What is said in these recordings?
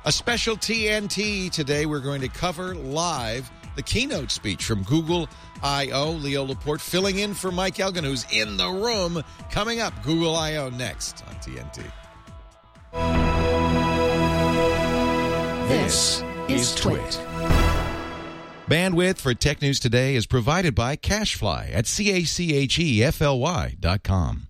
A special TNT today. We're going to cover live the keynote speech from Google I.O. Leo Laporte filling in for Mike Elgin, who's in the room. Coming up, Google I.O. next on TNT. This is Twit. Bandwidth for Tech News Today is provided by CacheFly at CacheFly.com.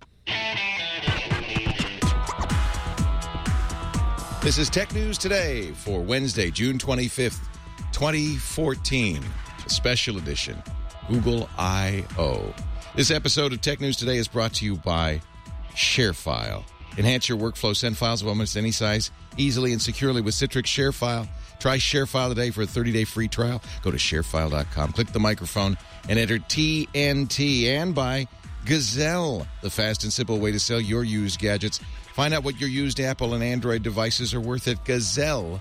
This is Tech News Today for Wednesday, June 25th, 2014. A special edition, Google I.O. This episode of Tech News Today is brought to you by ShareFile. Enhance your workflow. Send files of almost any size easily and securely with Citrix ShareFile. Try ShareFile today for a 30-day free trial. Go to sharefile.com. Click the microphone and enter TNT. And by Gazelle, the fast and simple way to sell your used gadgets. Find out what your used Apple and Android devices are worth at Gazelle.com.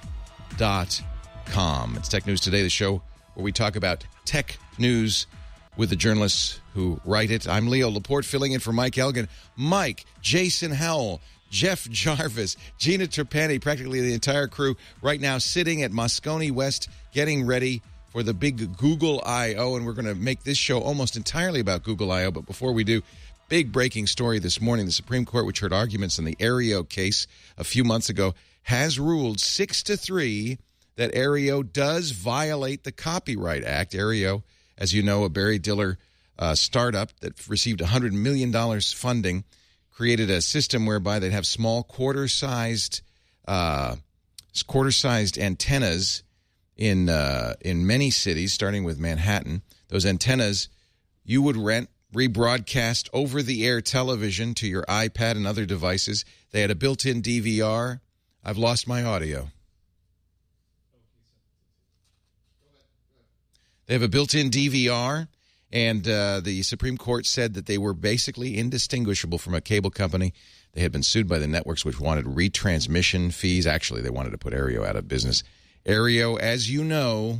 It's Tech News Today, the show where we talk about tech news with the journalists who write it. I'm Leo Laporte, filling in for Mike Elgin. Mike, Jason Howell, Jeff Jarvis, Gina Trapani, practically the entire crew right now sitting at Moscone West getting ready for the big Google I.O., and we're going to make this show almost entirely about Google I.O., but before we do, big breaking story this morning. The Supreme Court, which heard arguments in the Aereo case a few months ago, has ruled 6-3 that Aereo does violate the Copyright Act. Aereo, as you know, a Barry Diller startup that received $100 million funding, created a system whereby they'd have small quarter-sized antennas in many cities, starting with Manhattan. Those antennas you would rent, rebroadcast over-the-air television to your iPad and other devices. They had a built-in DVR. I've lost my audio. They have a built-in DVR, and the Supreme Court said that they were basically indistinguishable from a cable company. They had been sued by the networks, which wanted retransmission fees. Actually, they wanted to put Aereo out of business. Aereo, as you know,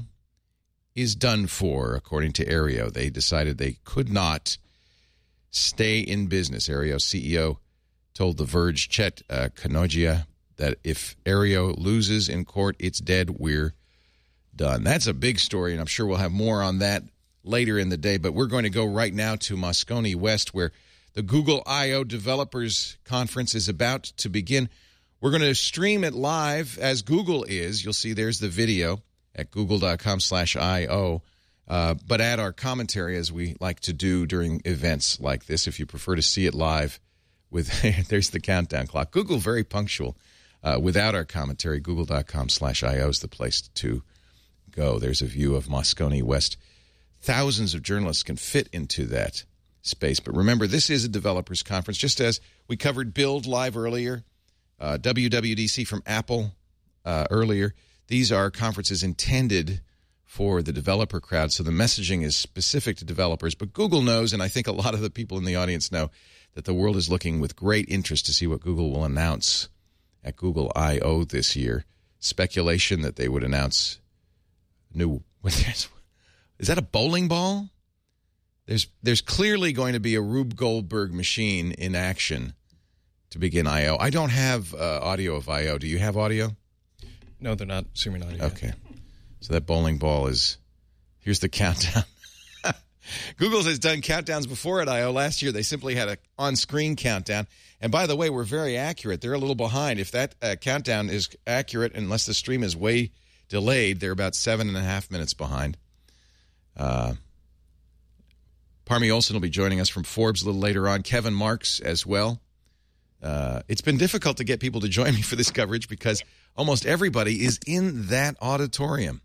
is done for, according to Aereo. They decided they could not stay in business. Aereo CEO told The Verge, Chet Kanogia, that if Aereo loses in court, it's dead. We're done. That's a big story, and I'm sure we'll have more on that later in the day. But we're going to go right now to Moscone West, where the Google I.O. Developers Conference is about to begin. We're going to stream it live as Google is. You'll see there's the video at google.com/IO. But add our commentary, as we like to do during events like this, if you prefer to see it live. There's the countdown clock. Google, very punctual. Without our commentary, google.com/IO is the place to go. There's a view of Moscone West. Thousands of journalists can fit into that space. But remember, this is a developers conference, just as we covered Build live earlier, WWDC from Apple earlier. These are conferences intended for the developer crowd, so the messaging is specific to developers. But Google knows, and I think a lot of the people in the audience know, that the world is looking with great interest to see what Google will announce at Google I.O. this year. Speculation that they would announce new... Is that a bowling ball? There's clearly going to be a Rube Goldberg machine in action to begin I.O. I don't have audio of I.O. Do you have audio? No, they're not streaming audio. Okay. So that bowling ball is... Here's the countdown. Google has done countdowns before at I.O. Last year, they simply had an on-screen countdown. And by the way, we're very accurate. They're a little behind. If that countdown is accurate, unless the stream is way delayed, they're about 7.5 minutes behind. Parmy Olson will be joining us from Forbes a little later on. Kevin Marks as well. It's been difficult to get people to join me for this coverage because almost everybody is in that auditorium.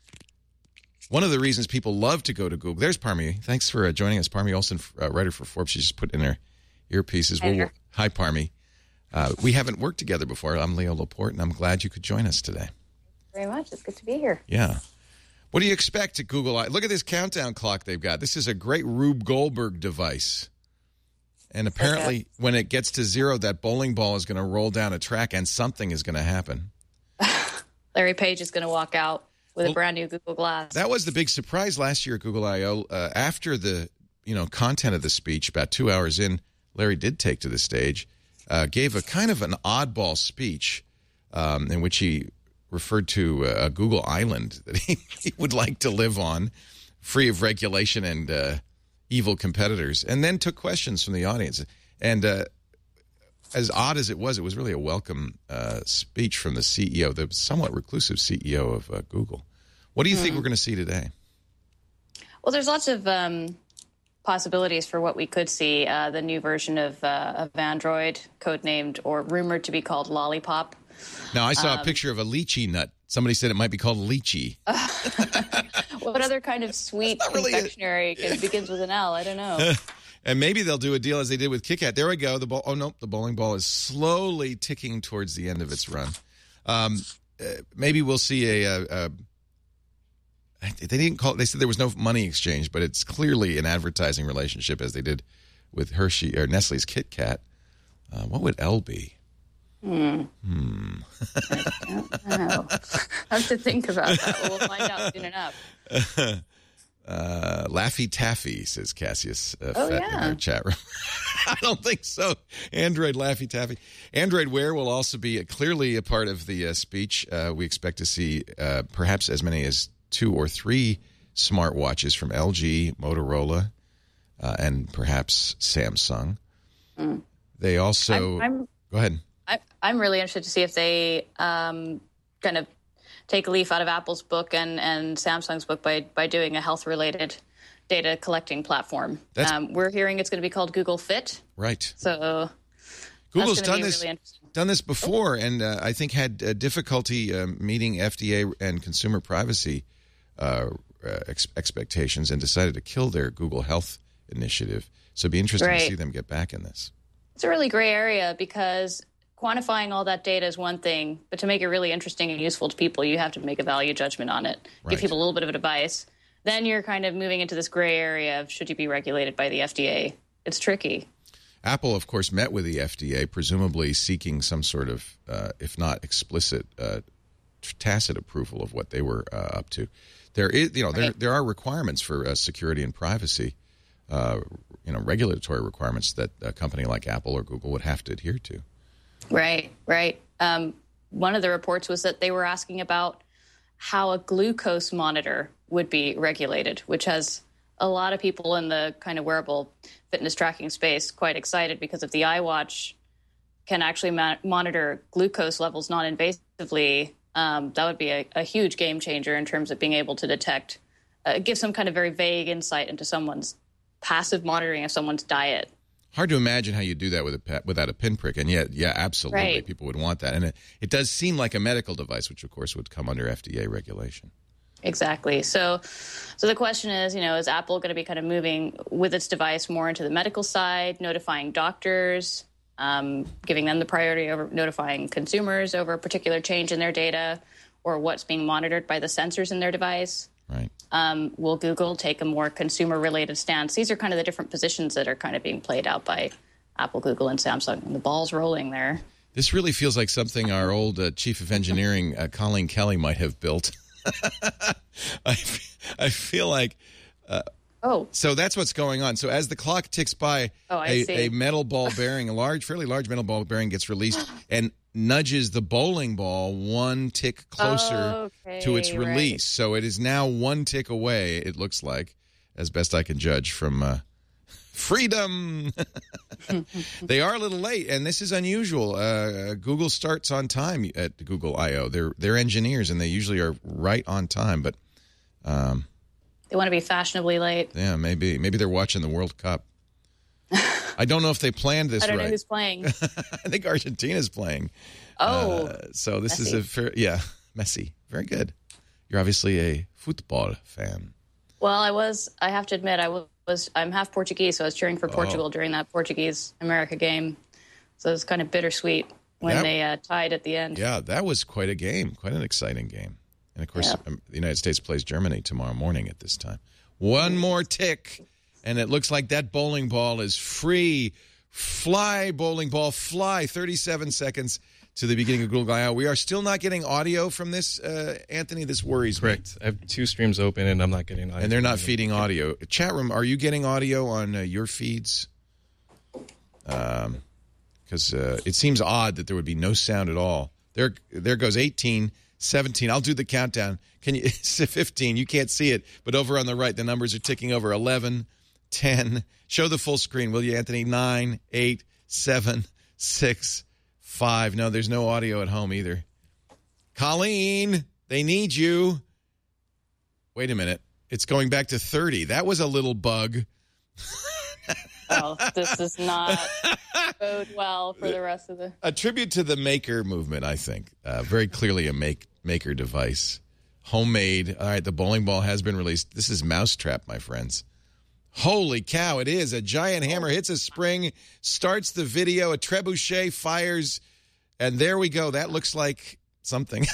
One of the reasons people love to go to Google. There's Parmy. Thanks for joining us. Parmy Olson, writer for Forbes. She just put in her earpieces. Hi, Parmy. We haven't worked together before. I'm Leo Laporte, and I'm glad you could join us today. Very much. It's good to be here. Yeah. What do you expect at Google? Look at this countdown clock they've got. This is a great Rube Goldberg device. And apparently, when it gets to 0, that bowling ball is going to roll down a track, and something is going to happen. Larry Page is going to walk out with a brand new Google Glass. That was the big surprise last year at Google I.O. After the content of the speech, about 2 hours in, Larry did take to the stage, gave a kind of an oddball speech in which he referred to a Google island that he would like to live on, free of regulation and evil competitors, and then took questions from the audience. And as odd as it was really a welcome speech from the CEO, the somewhat reclusive CEO of Google. What do you think we're going to see today? Well, there's lots of possibilities for what we could see. The new version of Android, codenamed or rumored to be called Lollipop. Now, I saw a picture of a lychee nut. Somebody said it might be called lychee. What other kind of sweet confectionery begins with an L? I don't know. And maybe they'll do a deal as they did with Kit Kat. There we go. The bowling ball is slowly ticking towards the end of its run. Maybe we'll see they didn't call it. They said there was no money exchange, but it's clearly an advertising relationship, as they did with Hershey or Nestle's Kit Kat. What would L be? I don't know. I have to think about that. We'll find out soon enough. Laffy Taffy, says Cassius in yeah. our chat room. I don't think so. Android Laffy Taffy. Android Wear will also be clearly a part of the speech. We expect to see perhaps as many as 2 or 3 smartwatches from LG, Motorola, and perhaps Samsung. They also... Go ahead. I'm really interested to see if they kind of take a leaf out of Apple's book and Samsung's book by doing a health-related data collecting platform. We're hearing it's going to be called Google Fit. Right. So Google's done this before, and I think had difficulty meeting FDA and consumer privacy expectations, and decided to kill their Google Health initiative. So it'd be interesting to see them get back in this. It's a really gray area because quantifying all that data is one thing, but to make it really interesting and useful to people, you have to make a value judgment on it. Right. Give people a little bit of advice. Then you're kind of moving into this gray area of should you be regulated by the FDA? It's tricky. Apple, of course, met with the FDA, presumably seeking some sort of, if not explicit, tacit approval of what they were up to. There is, there are requirements for security and privacy, regulatory requirements that a company like Apple or Google would have to adhere to. Right. One of the reports was that they were asking about how a glucose monitor would be regulated, which has a lot of people in the kind of wearable fitness tracking space quite excited because if the iWatch can actually monitor glucose levels non-invasively, that would be a huge game changer in terms of being able to detect, give some kind of very vague insight into someone's passive monitoring of someone's diet. Hard to imagine how you do that without a pinprick, and yet, yeah, absolutely, right. People would want that. And it does seem like a medical device, which, of course, would come under FDA regulation. Exactly. So the question is, is Apple going to be kind of moving with its device more into the medical side, notifying doctors, giving them the priority over notifying consumers over a particular change in their data or what's being monitored by the sensors in their device? Right. Will Google take a more consumer-related stance? These are kind of the different positions that are kind of being played out by Apple, Google, and Samsung. And the ball's rolling there. This really feels like something our old chief of engineering, Colleen Kelly, might have built. I feel like... So that's what's going on. So as the clock ticks by, a metal ball bearing, fairly large metal ball bearing gets released and nudges the bowling ball one tick closer to its release. Right. So it is now one tick away, it looks like, as best I can judge, from freedom. They are a little late, and this is unusual. Google starts on time at Google I/O. They're engineers, and they usually are right on time, but... they want to be fashionably late. Yeah, maybe they're watching the World Cup. I don't know if they planned this right. I don't know who's playing. I think Argentina's playing. So this Messi. is Messi. Very good. You're obviously a football fan. Well, I have to admit, I'm half Portuguese, so I was cheering for Portugal during that Portuguese-America game. So it was kind of bittersweet when they tied at the end. Yeah, that was quite a game, quite an exciting game. And, of course, the United States plays Germany tomorrow morning at this time. One more tick, and it looks like that bowling ball is free. Fly, bowling ball, fly. 37 seconds to the beginning of Google I/O. We are still not getting audio from this, Anthony. This worries me. Correct. I have 2 streams open, and I'm not getting audio. And they're not feeding audio. Chat room, are you getting audio on your feeds? Because it seems odd that there would be no sound at all. There goes 18. 17. I'll do the countdown. Can you? It's 15. You can't see it, but over on the right, the numbers are ticking over. 11, 10. Show the full screen, will you, Anthony? 9, 8, 7, 6, 5. No, there's no audio at home either. Colleen, they need you. Wait a minute. It's going back to 30. That was a little bug. Oh, this does not bode well for the rest of the... A tribute to the maker movement, I think. Very clearly a maker device. Homemade. All right, the bowling ball has been released. This is Mousetrap, my friends. Holy cow, it is. A giant hammer hits a spring, starts the video, a trebuchet fires, and there we go. That looks like something.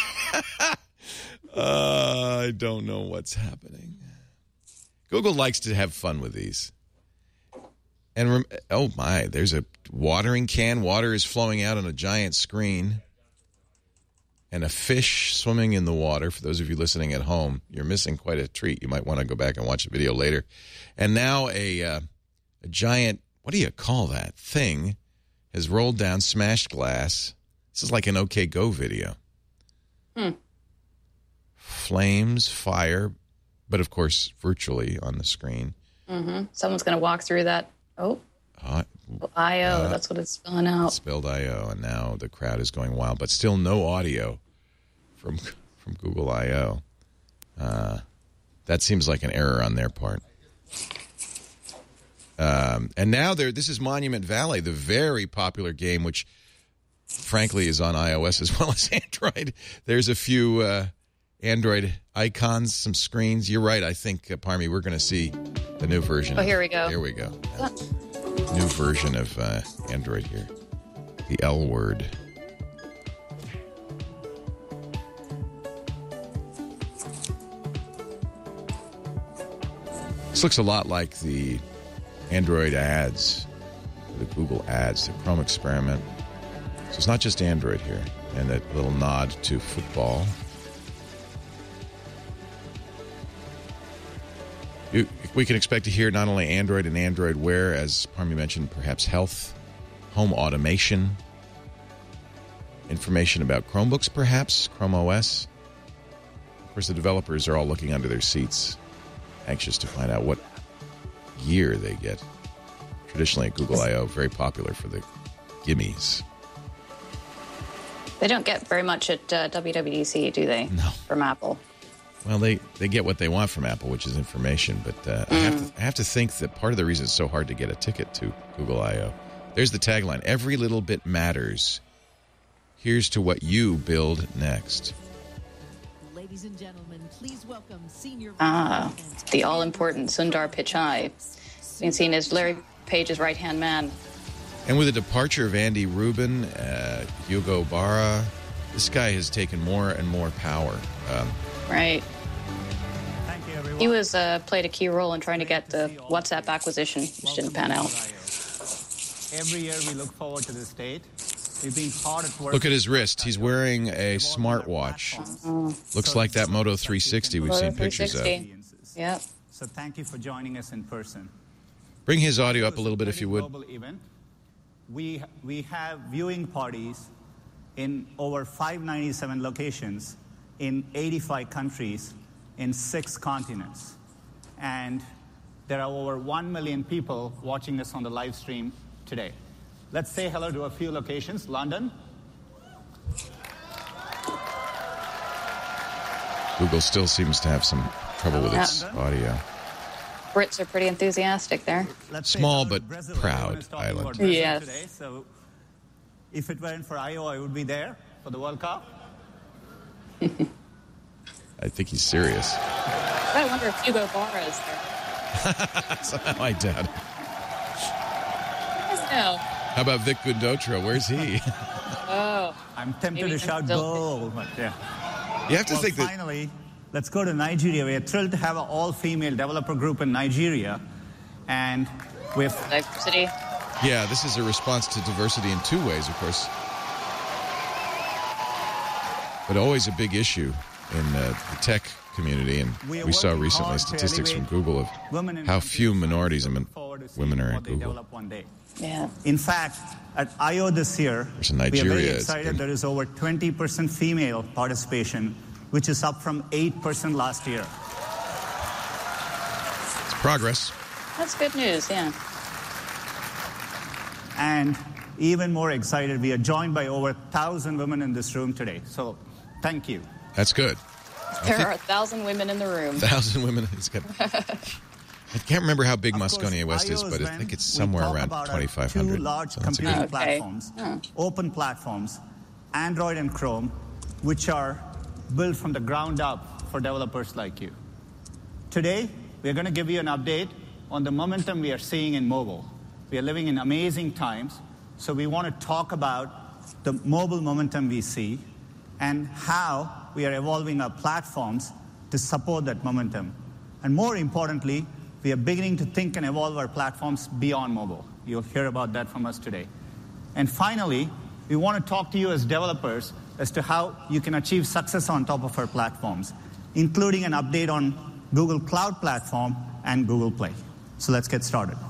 I don't know what's happening. Google likes to have fun with these. And oh my, there's a watering can. Water is flowing out on a giant screen. And a fish swimming in the water. For those of you listening at home, you're missing quite a treat. You might want to go back and watch the video later. And now a giant, what do you call that thing, has rolled down, smashed glass. This is like an OK Go video. Flames, fire, but of course virtually on the screen. Mm-hmm. Someone's going to walk through that. I.O., that's what it's spelling out. Spelled I.O., and now the crowd is going wild, but still no audio from Google I.O. That seems like an error on their part. And now this is Monument Valley, the very popular game, which frankly is on iOS as well as Android. There's a few Android icons, some screens. You're right, I think, Parmi, we're going to see the new version. Oh, here we go. Here we go. New version of Android here. The L word. This looks a lot like the Android ads, the Google ads, the Chrome experiment. So it's not just Android here. And a little nod to football. We can expect to hear not only Android and Android Wear, as Parmi mentioned, perhaps health, home automation, information about Chromebooks, perhaps, Chrome OS. Of course, the developers are all looking under their seats, anxious to find out what gear they get. Traditionally at Google I.O., very popular for the gimmies. They don't get very much at WWDC, do they? No. From Apple. Well, they get what they want from Apple, which is information. But I have to think that part of the reason it's so hard to get a ticket to Google I.O. There's the tagline: every little bit matters. Here's to what you build next. Ladies and gentlemen, please welcome senior the all-important Sundar Pichai, being seen as Larry Page's right-hand man. And with the departure of Andy Rubin, Hugo Barra, this guy has taken more and more power. Right. Thank you, everyone. He was played a key role in trying to get the WhatsApp acquisition, which didn't pan out. Every year we look forward to this date. We've been hard at work. Look at his wrist. He's wearing a smartwatch. Looks like that Moto 360 we've seen pictures of. Yep. So thank you for joining us in person. Bring his audio up a little bit if you would. Global event. We have viewing parties in over 597 locations in 85 countries in 6 continents. And there are over 1 million people watching us on the live stream today. Let's say hello to a few locations. London. Google still seems to have some trouble with its audio. Brits are pretty enthusiastic there. Let's say Small hello to but Brazil. proud Everyone is talking island. about Brazil Yes. today, so if it weren't for I.O., I would be there for the World Cup. I think he's serious. I wonder if Hugo Barra is there. Somehow I doubt it. No. How about Vic Gundotro? Where's he? Oh. I'm tempted Maybe to shout still- goal, but yeah. You have to Well, think that finally, let's go to Nigeria. We are thrilled to have an all-female developer group in Nigeria, and we've Diversity. Yeah, this is a response to diversity in 2 ways, of course. But always a big issue in the tech community, and we saw recently statistics from Google of how few minorities and women are at Google. Yeah. In fact, at I/O this year, There's a we are Nigeria very excited there is over 20% female participation, which is up from 8% last year. It's progress. That's good news, yeah. And even more excited, we are joined by over 1,000 women in this room today. So thank you. That's good. There are 1,000 women in the room. 1,000 women. It's got, I can't remember how big Moscone West is, but I think it's somewhere around 2,500. Two large So that's a computing good- platforms, open platforms, Android and Chrome, which are built from the ground up for developers like you. Today, we're going to give you an update on the momentum we are seeing in mobile. We are living in amazing times, so we want to talk about the mobile momentum we see and how we are evolving our platforms to support that momentum. And more importantly, we are beginning to think and evolve our platforms beyond mobile. You'll hear about that from us today. And finally, we want to talk to you as developers as to how you can achieve success on top of our platforms, including an update on Google Cloud Platform and Google Play. So let's get started.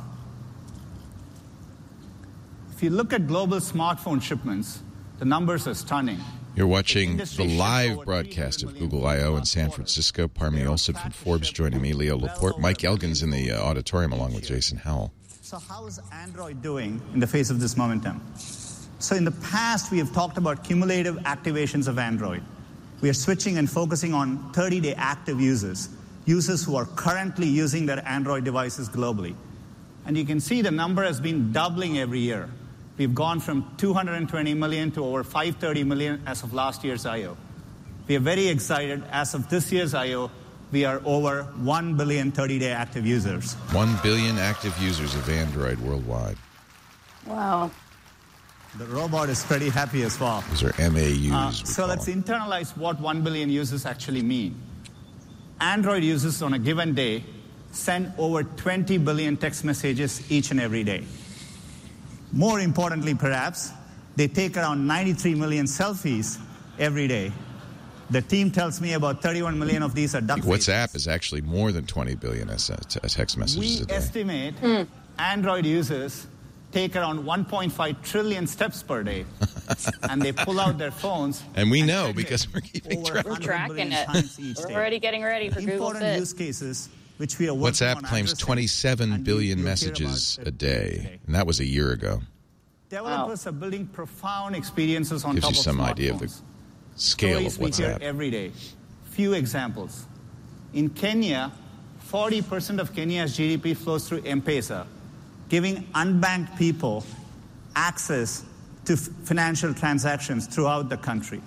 If you look at global smartphone shipments, the numbers are stunning. You're watching the live broadcast of Google I/O in San Francisco. Parmi Olson from Forbes joining me, Leo Laporte. Mike Elgin's in the auditorium along with Jason Howell. So how is Android doing in the face of this momentum? So in the past, we have talked about cumulative activations of Android. We are switching and focusing on 30-day active users who are currently using their Android devices globally. And you can see the number has been doubling every year. We've gone from 220 million to over 530 million as of last year's I/O. We are very excited. As of this year's I/O, we are over 1 billion 30-day active users. 1 billion active users of Android worldwide. Wow. The robot is pretty happy as well. Those are MAUs. So let's internalize what 1 billion users actually mean. Android users on a given day send over 20 billion text messages each and every day. More importantly, perhaps, they take around 93 million selfies every day. The team tells me about 31 million of these are duck faces. WhatsApp is actually more than 20 billion text messages a day. We estimate Android users take around 1.5 trillion steps per day, and they pull out their phones. And we know because we're keeping track. We're tracking it. We're already getting ready for Google Important Fit. use cases which we are working WhatsApp on claims addressing, 27 and billion you'll hear messages about a day, and that was a year ago. Developers are building profound experiences on Gives top you of some smartphones. idea of the scale of Stories we hear WhatsApp. every day. Few examples. In Kenya, 40% of Kenya's GDP flows through M-Pesa, giving unbanked people access to financial transactions throughout the country.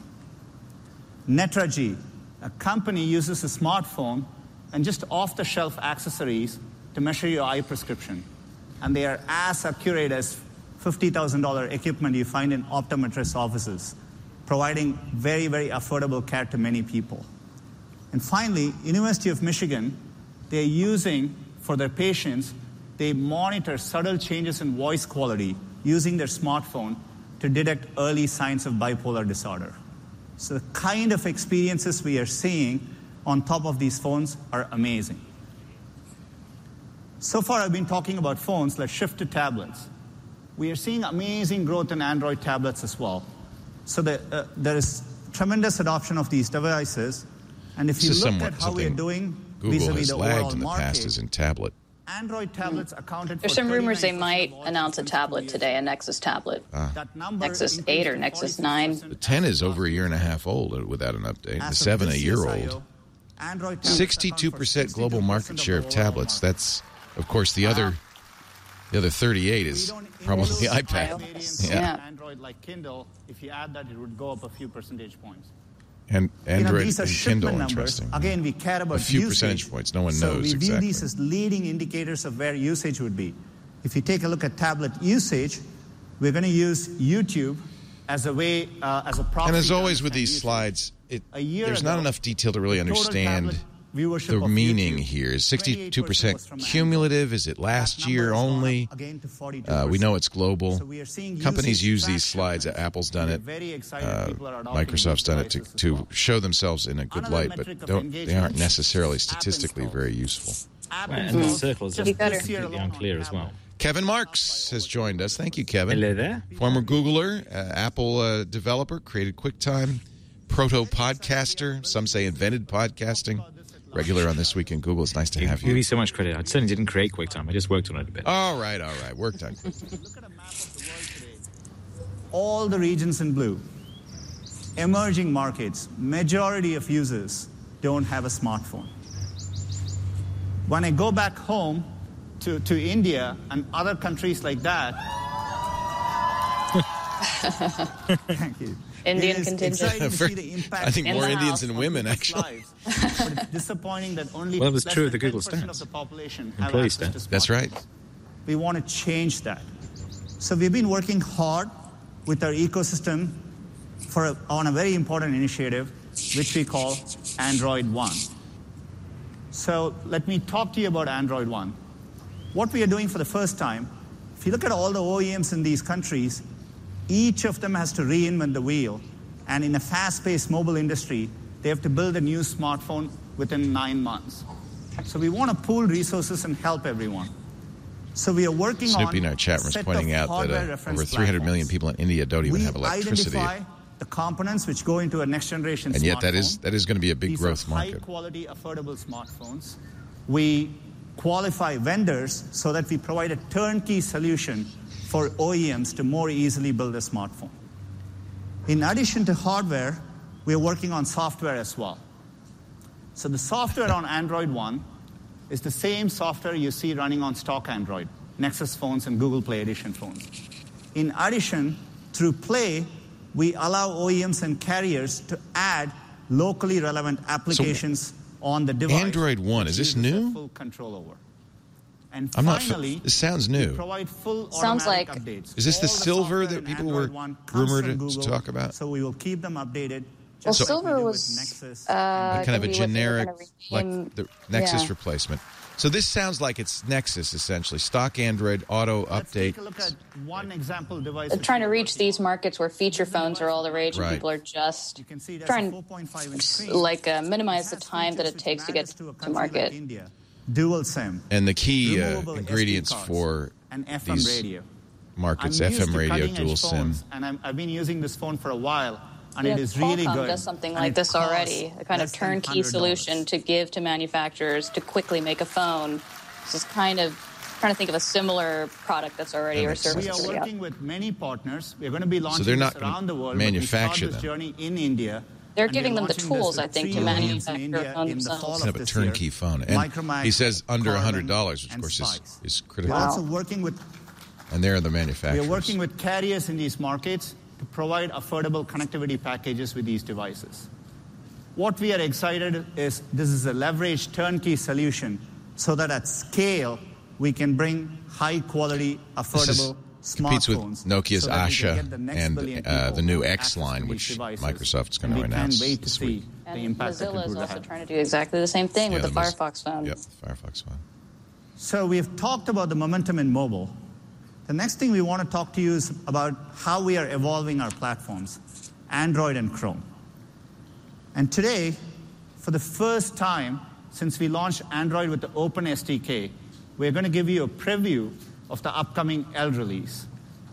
Netraji, a company, uses a smartphone and just off-the-shelf accessories to measure your eye prescription. And they are as accurate as $50,000 equipment you find in optometrist offices, providing very, very affordable care to many people. And finally, University of Michigan, they're using, for their patients, they monitor subtle changes in voice quality using their smartphone to detect early signs of bipolar disorder. So the kind of experiences we are seeing on top of these phones are amazing. So far, I've been talking about phones. Let's shift to tablets. We are seeing amazing growth in Android tablets as well. So there is tremendous adoption of these devices. And if you look at how we are doing Google vis-a-vis has the lagged overall in the past is market, in tablet. Android tablets accounted for There's some rumors they 39% might of all announce a systems tablet used. today, a Nexus tablet. That number Nexus increased 8 or to Nexus 46% 9. The 10 is over a year and a half old without an update. The As of 7 a this year year's old. I/O, Android tablets account for 62% global 62% market share of the overall tablets. market. That's, of course, the other 38 is probably the iPad. Yeah. Android like Kindle, if you add that, it would go up a few percentage points. And Android these are and shipment Kindle, numbers. interesting. Again, we care about A few usage. percentage points. No one So knows we view exactly. these as leading indicators of where usage would be. If you take a look at tablet usage, we're going to use YouTube as a way, as a proxy. And as to always with understand these usage. slides, A year there's not ago, enough detail to really the total understand tablet viewership the of meaning YouTube. here? Is 28% 62% was from cumulative? Is it That last number year has gone only? up again to 42%. We know it's global. So we are seeing Companies use usage these traction slides. trends. Apple's done We're it. very excited people are adopting Microsoft's these done it devices as to well. show themselves in a good Another light, metric but of they aren't engagement, necessarily app statistically installs. very useful. App And installs, the circles just are this year completely alone unclear on as well. tablet. Kevin Marks has joined us. Thank you, Kevin. Hello there. Former Googler, Apple developer, created QuickTime, proto-podcaster, some say invented podcasting, regular on This Week in Google. It's nice to You have give me you. so much credit. I certainly didn't create QuickTime. I just worked on it a bit. All right. Worked on QuickTime. Look at a map of the world today. All the regions in blue. Emerging markets, majority of users don't have a smartphone. When I go back home to India and other countries like that, thank you. Indian It is contingent. exciting to see the impact I think In more the Indians house. than on women, people's actually. lives. But it's disappointing that only Well, that was less true of than the Google 10% stats. of the population have Employee access to stats. That's right. smartphones. We want to change that. So we've been working hard with our ecosystem on a very important initiative, which we call Android One. So let me talk to you about Android One. What we are doing for the first time, if you look at all the OEMs in these countries, each of them has to reinvent the wheel. And in a fast-paced mobile industry, they have to build a new smartphone within 9 months. So we want to pool resources and help everyone. So we are working Snoopy in on our chat room is set pointing of out hardware that reference over 300 million platforms. people in India don't even We have electricity. identify the components which go into a next-generation And yet smartphone. that is going to be a big These growth are market. high-quality, affordable smartphones. We qualify vendors so that we provide a turnkey solution for OEMs to more easily build a smartphone. In addition to hardware, we are working on software as well. So the software on Android One is the same software you see running on stock Android, Nexus phones and Google Play Edition phones. In addition, through Play, we allow OEMs and carriers to add locally relevant applications on the device. Android One, which is this users have new? full control over. And I'm not. finally, This sounds we new. provide full Sounds automatic like- updates. Is this the All silver software that in people Android were One comes rumored from to Google, talk about? So we will keep them updated. Well, just like we silver do with was Nexus. Kind of a gonna be what they were generic, gonna like rename- the Nexus yeah. replacement. So this sounds like it's Nexus, essentially. Stock Android, auto Let's update. take a look at one example device. They're which trying to we're reach working these on. markets where feature phones are all the rage, and Right. people are just You can see that's trying a 4.5-inch to screen. minimize It the has time that features it which takes to get matters a to country market. like India. Dual SIM. And the key removable ingredients SD cards, for and FM these radio. markets, I'm used FM to radio, cutting-edge dual SIM. phones, and I've been using this phone for a while, and Yeah, it is really Qualcomm good. does something and like it this costs already, a kind of less than turnkey $100. solution to give to manufacturers to quickly make a phone. This is kind of trying to think of a similar product that's already That or makes service We are that's already out. working with many partners. We're going to be launching they're not this around the world. manufacture but we start them. this journey in India. They're and giving we're them the launching this tools, with I think, to 3 OEMs manufacture in India on in the themselves. fall Kind of a this turnkey year. phone. And Micromax, he says under Carlin, $100, which of and course Spice. is We're critical. also working with And they're the We manufacturers. are working with carriers in these markets to provide affordable connectivity packages with these devices. What we are excited is this is a leveraged turnkey solution so that at scale we can bring high-quality, affordable competes with smartphones. Nokia's so that we can Asha get the next and billion the people new access X to line, these which devices. Microsoft's going And to we announce can't wait to this see week. the And impact that Mozilla it is will also have. trying to do exactly the same thing with the Moz- Firefox phone. Yep, the Firefox phone. So we've talked about the momentum in mobile. The next thing we want to talk to you is about how we are evolving our platforms, Android and Chrome. And today, for the first time since we launched Android with the Open SDK, we're going to give you a preview of the upcoming L release.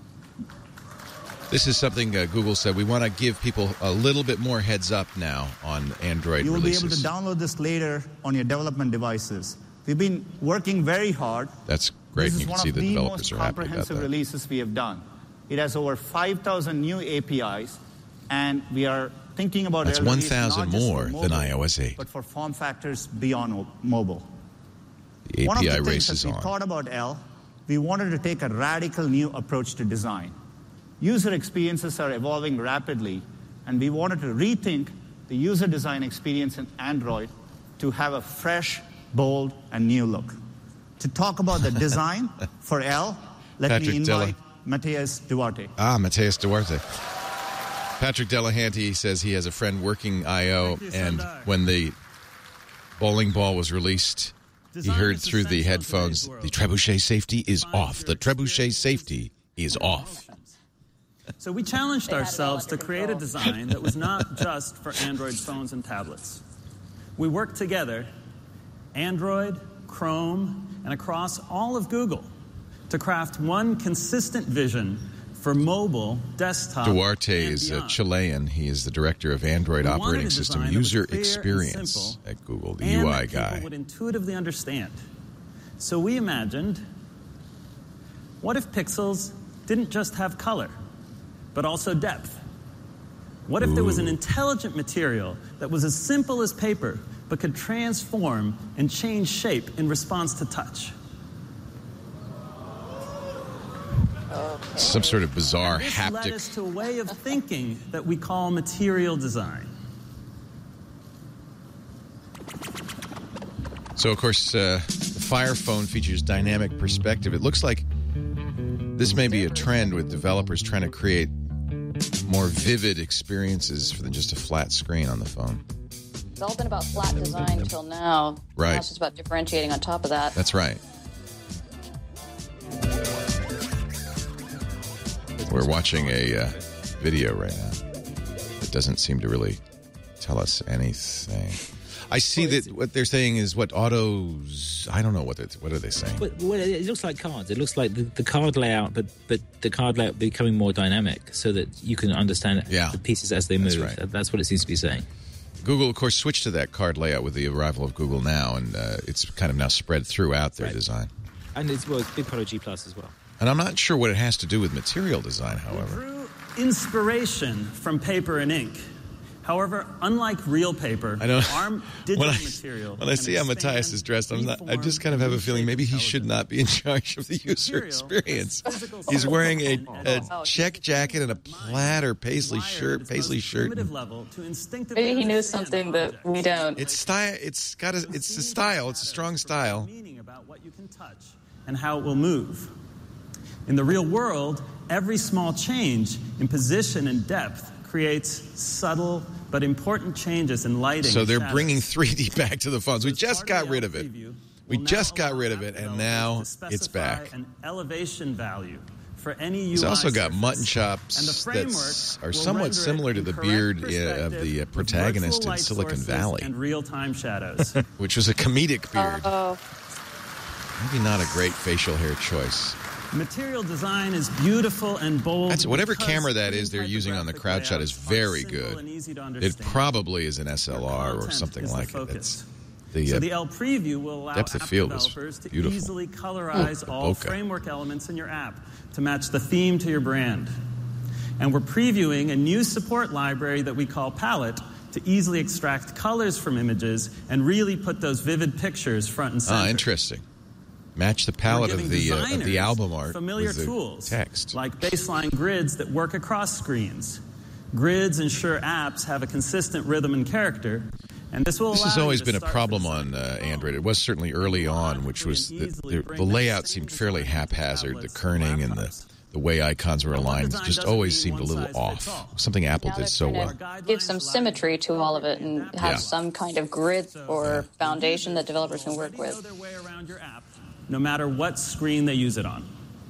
This is something Google said. We want to give people a little bit more heads up now on Android You will releases. be able to download this later on your development devices. We've been working very hard. That's great. This And is you can one see of the the developers most are happy about comprehensive that. releases we have done. It has over 5,000 new APIs, and we are thinking about That's L release 1,000 not just for more than mobile, iOS 8. but for form factors beyond mobile. The One of API the race things is that we on. thought about L, we wanted to take a radical new approach to design. User experiences are evolving rapidly, and we wanted to rethink the user design experience in Android to have a fresh, bold, and new look. To talk about the design for L, let Patrick me invite Della. Mateus Duarte. Mateus Duarte. Patrick Delahanty says he has a friend working I.O., and when the bowling ball was released, he heard through the headphones, the trebuchet safety is off. The trebuchet safety is off. So we challenged ourselves to create a design that was not just for Android phones and tablets. We worked together, Android, Chrome, and across all of Google, to craft one consistent vision for mobile, desktop, Duarte and is beyond. Chilean. He is the director of Android We wanted operating a system design that was user clear and experience simple, at Google, the and UI that people guy. would intuitively understand. So we imagined, what if pixels didn't just have color, but also depth? What if there was an intelligent material that was as simple as paper, but could transform and change shape in response to touch? Some sort of bizarre This led haptic. us to a way of thinking that we call material design. So, of course, the Fire Phone features dynamic perspective. It looks like this may be a trend with developers trying to create more vivid experiences than just a flat screen on the phone. It's all been about flat design until now. Right. Now it's just about differentiating on top of that. That's right. We're watching a video right now that doesn't seem to really tell us anything. I see that what they're saying is what autos. I don't know what are they saying. Well, it looks like cards. It looks like the card layout, but the card layout becoming more dynamic so that you can understand the pieces as they move. That's right. That's what it seems to be saying. Google, of course, switched to that card layout with the arrival of Google Now, and it's kind of now spread throughout their design. And it's a big part of G Plus as well. And I'm not sure what it has to do with material design, however. We drew inspiration from paper and ink. However, unlike real paper, ARM digital material. When I see how Matthias is dressed, I just kind of have a feeling maybe he should not be in charge of the user experience. He's wearing a check jacket and a plaid or paisley shirt. Maybe he knows something that we don't. It's style. It's a style. It's a strong style. Meaning about what you can touch and how it will move. In the real world, every small change in position and depth creates subtle but important changes in lighting. So they're and bringing 3D back to the phones. We just got rid of it. We just got rid of it, and now it's back. An elevation value for any UI He's also got surface. mutton chops that are somewhat similar to the beard of the protagonist in Silicon Valley, and real-time shadows, which was a comedic beard. Oh. Maybe not a great facial hair choice. Material design is beautiful and bold. That's whatever camera that is they're using on the crowd shot is very good. It probably is an SLR or something like it. It's so the L Preview will allow depth of app field is developers to beautiful. easily colorize all bokeh. framework elements in your app to match the theme to your brand. And we're previewing a new support library that we call Palette to easily extract colors from images and really put those vivid pictures front and center. Interesting. Match the palette of the album art familiar with the tools text. Like baseline grids that work across screens. Grids ensure apps have a consistent rhythm and character, and this will. This allow has you always to been a start problem from on Android. It was certainly early on, which was the layout seemed fairly haphazard. The kerning and the way icons were aligned just always seemed a little off. Something Apple did so well. Give some symmetry to all of it and have some kind of grid or foundation that developers can work with. their way around your app, no matter what screen they use it on.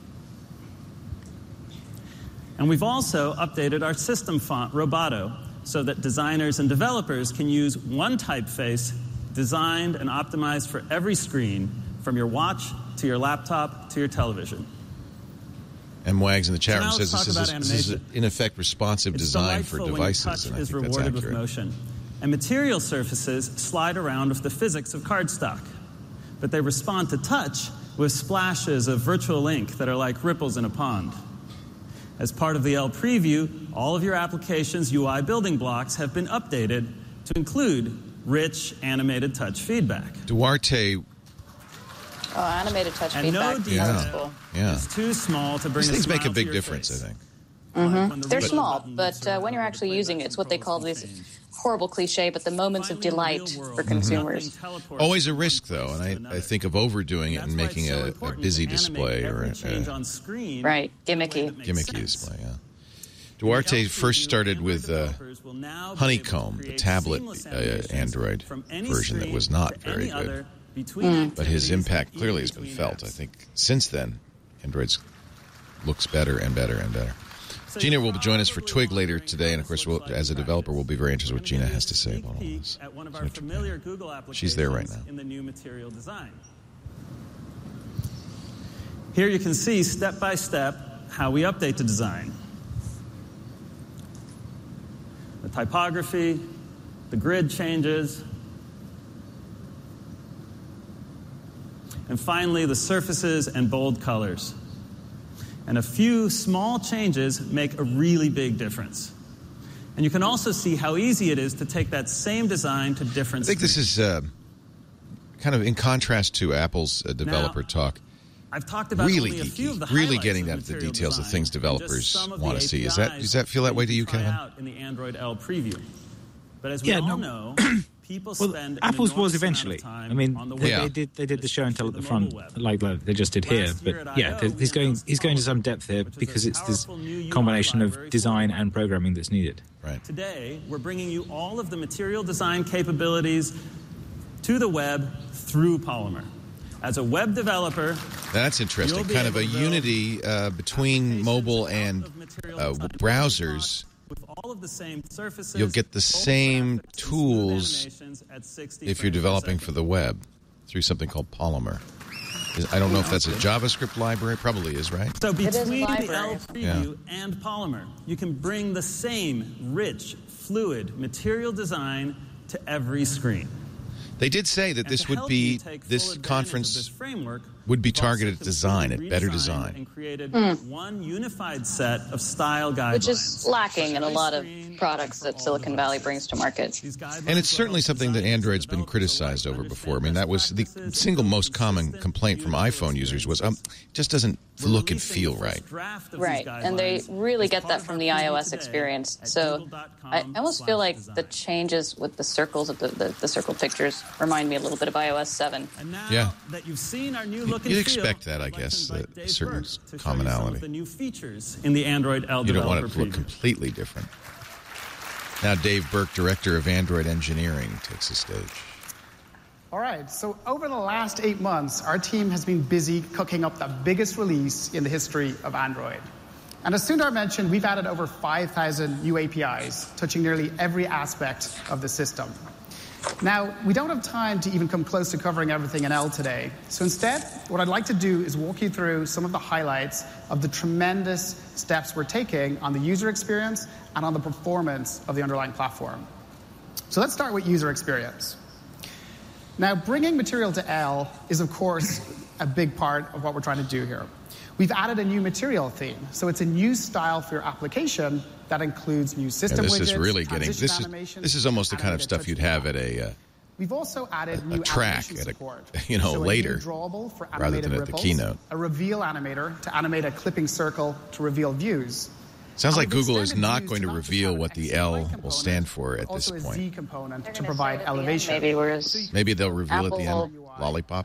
And we've also updated our system font, Roboto, so that designers and developers can use one typeface designed and optimized for every screen, from your watch to your laptop to your television. M. Wags in the chat room Now says let's talk about this is animation. in effect responsive It's design for delightful when devices, touch and I is think that's rewarded with accurate. motion. And material surfaces slide around with the physics of cardstock. But they respond to touch with splashes of virtual ink that are like ripples in a pond. As part of the L Preview, all of your application's UI building blocks have been updated to include rich animated touch feedback. Duarte. Oh, animated touch And feedback. no That's detail cool. Yeah. is too small to bring These a things smile make a to big your difference, face. I think. They're small, but when you're actually using it, it's what they call these horrible cliche, but the moments of delight for consumers. Always a risk, though, and I think of overdoing it and making a busy display or a Right, gimmicky. gimmicky display, yeah. Duarte first started with Honeycomb, the tablet Android version that was not very good. But his impact clearly has been felt. I think since then, Android looks better and better and better. Gina will join us for Twig later today, and of course, as a developer, we'll be very interested in what Gina has to say about all this. She's there right now. In the new material design. Here you can see step by step how we update the design. The typography, the grid changes, and finally the surfaces and bold colors. And a few small changes make a really big difference. And you can also see how easy it is to take that same design to different I think this is kind of in contrast to Apple's developer talk. I've talked about really only a few of the geeky, really highlights getting of down to the material details of design, things and developers just some of want to the see. Does APIs that feel that way to you, try Kevin? out in the Android L preview. But as we all know, people spend Apple's was an enormous eventually. amount of time I mean, on the they did the show and tell at the front, like they just did here. But yeah, he's going to some depth here because it's this combination of design and programming that's needed. Right. Today, we're bringing you all of the material design capabilities to the web through Polymer. As a web developer, that's interesting. Kind of a unity between mobile and browsers. With all of the same surfaces, you'll get the same tools if you're developing for the web through something called Polymer. I don't know if that's a JavaScript library. Probably is, right? So between the L Preview and Polymer, you can bring the same rich, fluid material design to every screen. They did say that this would be this conference would be targeted at design, at better design, and created one unified set of style guidelines, which is lacking in a lot of products that Silicon Valley brings to market. And it's certainly something that Android's been criticized over before. I mean, that was the single most common complaint from iPhone users was just doesn't look and feel right. Right, and they really get that from the iOS experience. So I almost feel like the changes with the circles of the circle pictures remind me a little bit of iOS 7. Yeah. That you've seen our new look and You'd feel, expect that, I guess, a certain commonality. The new features in the Android L you don't want it to preview. look completely different. Now Dave Burke, Director of Android Engineering, takes the stage. All right, so over the last 8 months, our team has been busy cooking up the biggest release in the history of Android. And as Sundar mentioned, we've added over 5,000 new APIs, touching nearly every aspect of the system. Now, we don't have time to even come close to covering everything in L today. So instead, what I'd like to do is walk you through some of the highlights of the tremendous steps we're taking on the user experience and on the performance of the underlying platform. So let's start with user experience. Now, bringing material to L is, of course, a big part of what we're trying to do here. We've added a new material theme, so it's a new style for your application that includes new system widgets, this is really getting this is almost the kind of stuff you'd have at We've also added new track at support. so later, a new drawable for rather than at the keynote. A reveal animator to animate a clipping circle to reveal views. Sounds like Google is not going to reveal what the L will stand for at this point. Also a Z component to provide elevation. Maybe they'll reveal at the end. Lollipop.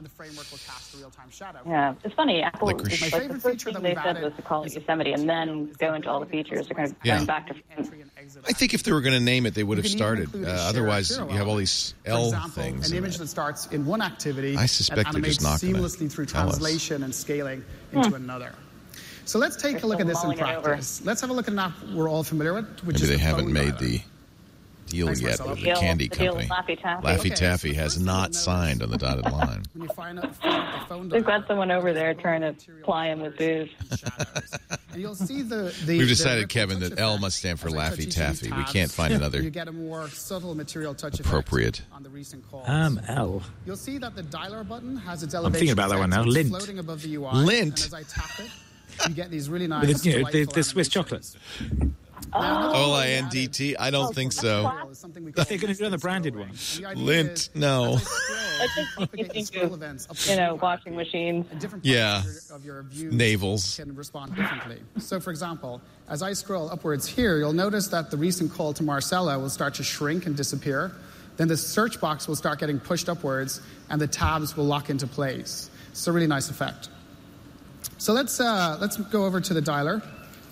Yeah, it's funny. Apple, like the first thing they said was to call it Yosemite and then go into all the features. They're kind of going back to I think if they were going to name it, they would have started. Otherwise, you have all these L things. An image that starts in one activity I suspect they're just not going to seamlessly through translation and scaling into another. So let's take a look at this in practice. Let's have a look at an app we're all familiar with, which Maybe is they the haven't phone made dialer. the deal yet with the deal, candy the deal company. with Laffy Taffy. Laffy Taffy has not signed on the dotted line. When you find a phone They've got dialer, someone over there trying to ply him with booze. and you'll see the We've decided, the Kevin, touch that L effect must stand for as I touch Laffy each of Taffy. these We tabs. can't find another You get a more subtle material touch appropriate. effect on the recent calls. L. You'll see that the dialer button has its I'm elevation thinking about that one now. sensors Lint. floating above the UI. Lint? And as I tap it, you get these really nice With the delightful Swiss animations. chocolate. L-I-N-D-T? I don't think so. They're going to do another branded one. Lint? No. You think of, washing machines. Yeah. Of your views Navels. can respond differently. So, for example, as I scroll upwards here, you'll notice that the recent call to Marcella will start to shrink and disappear. Then the search box will start getting pushed upwards, and the tabs will lock into place. It's a really nice effect. So let's go over to the dialer.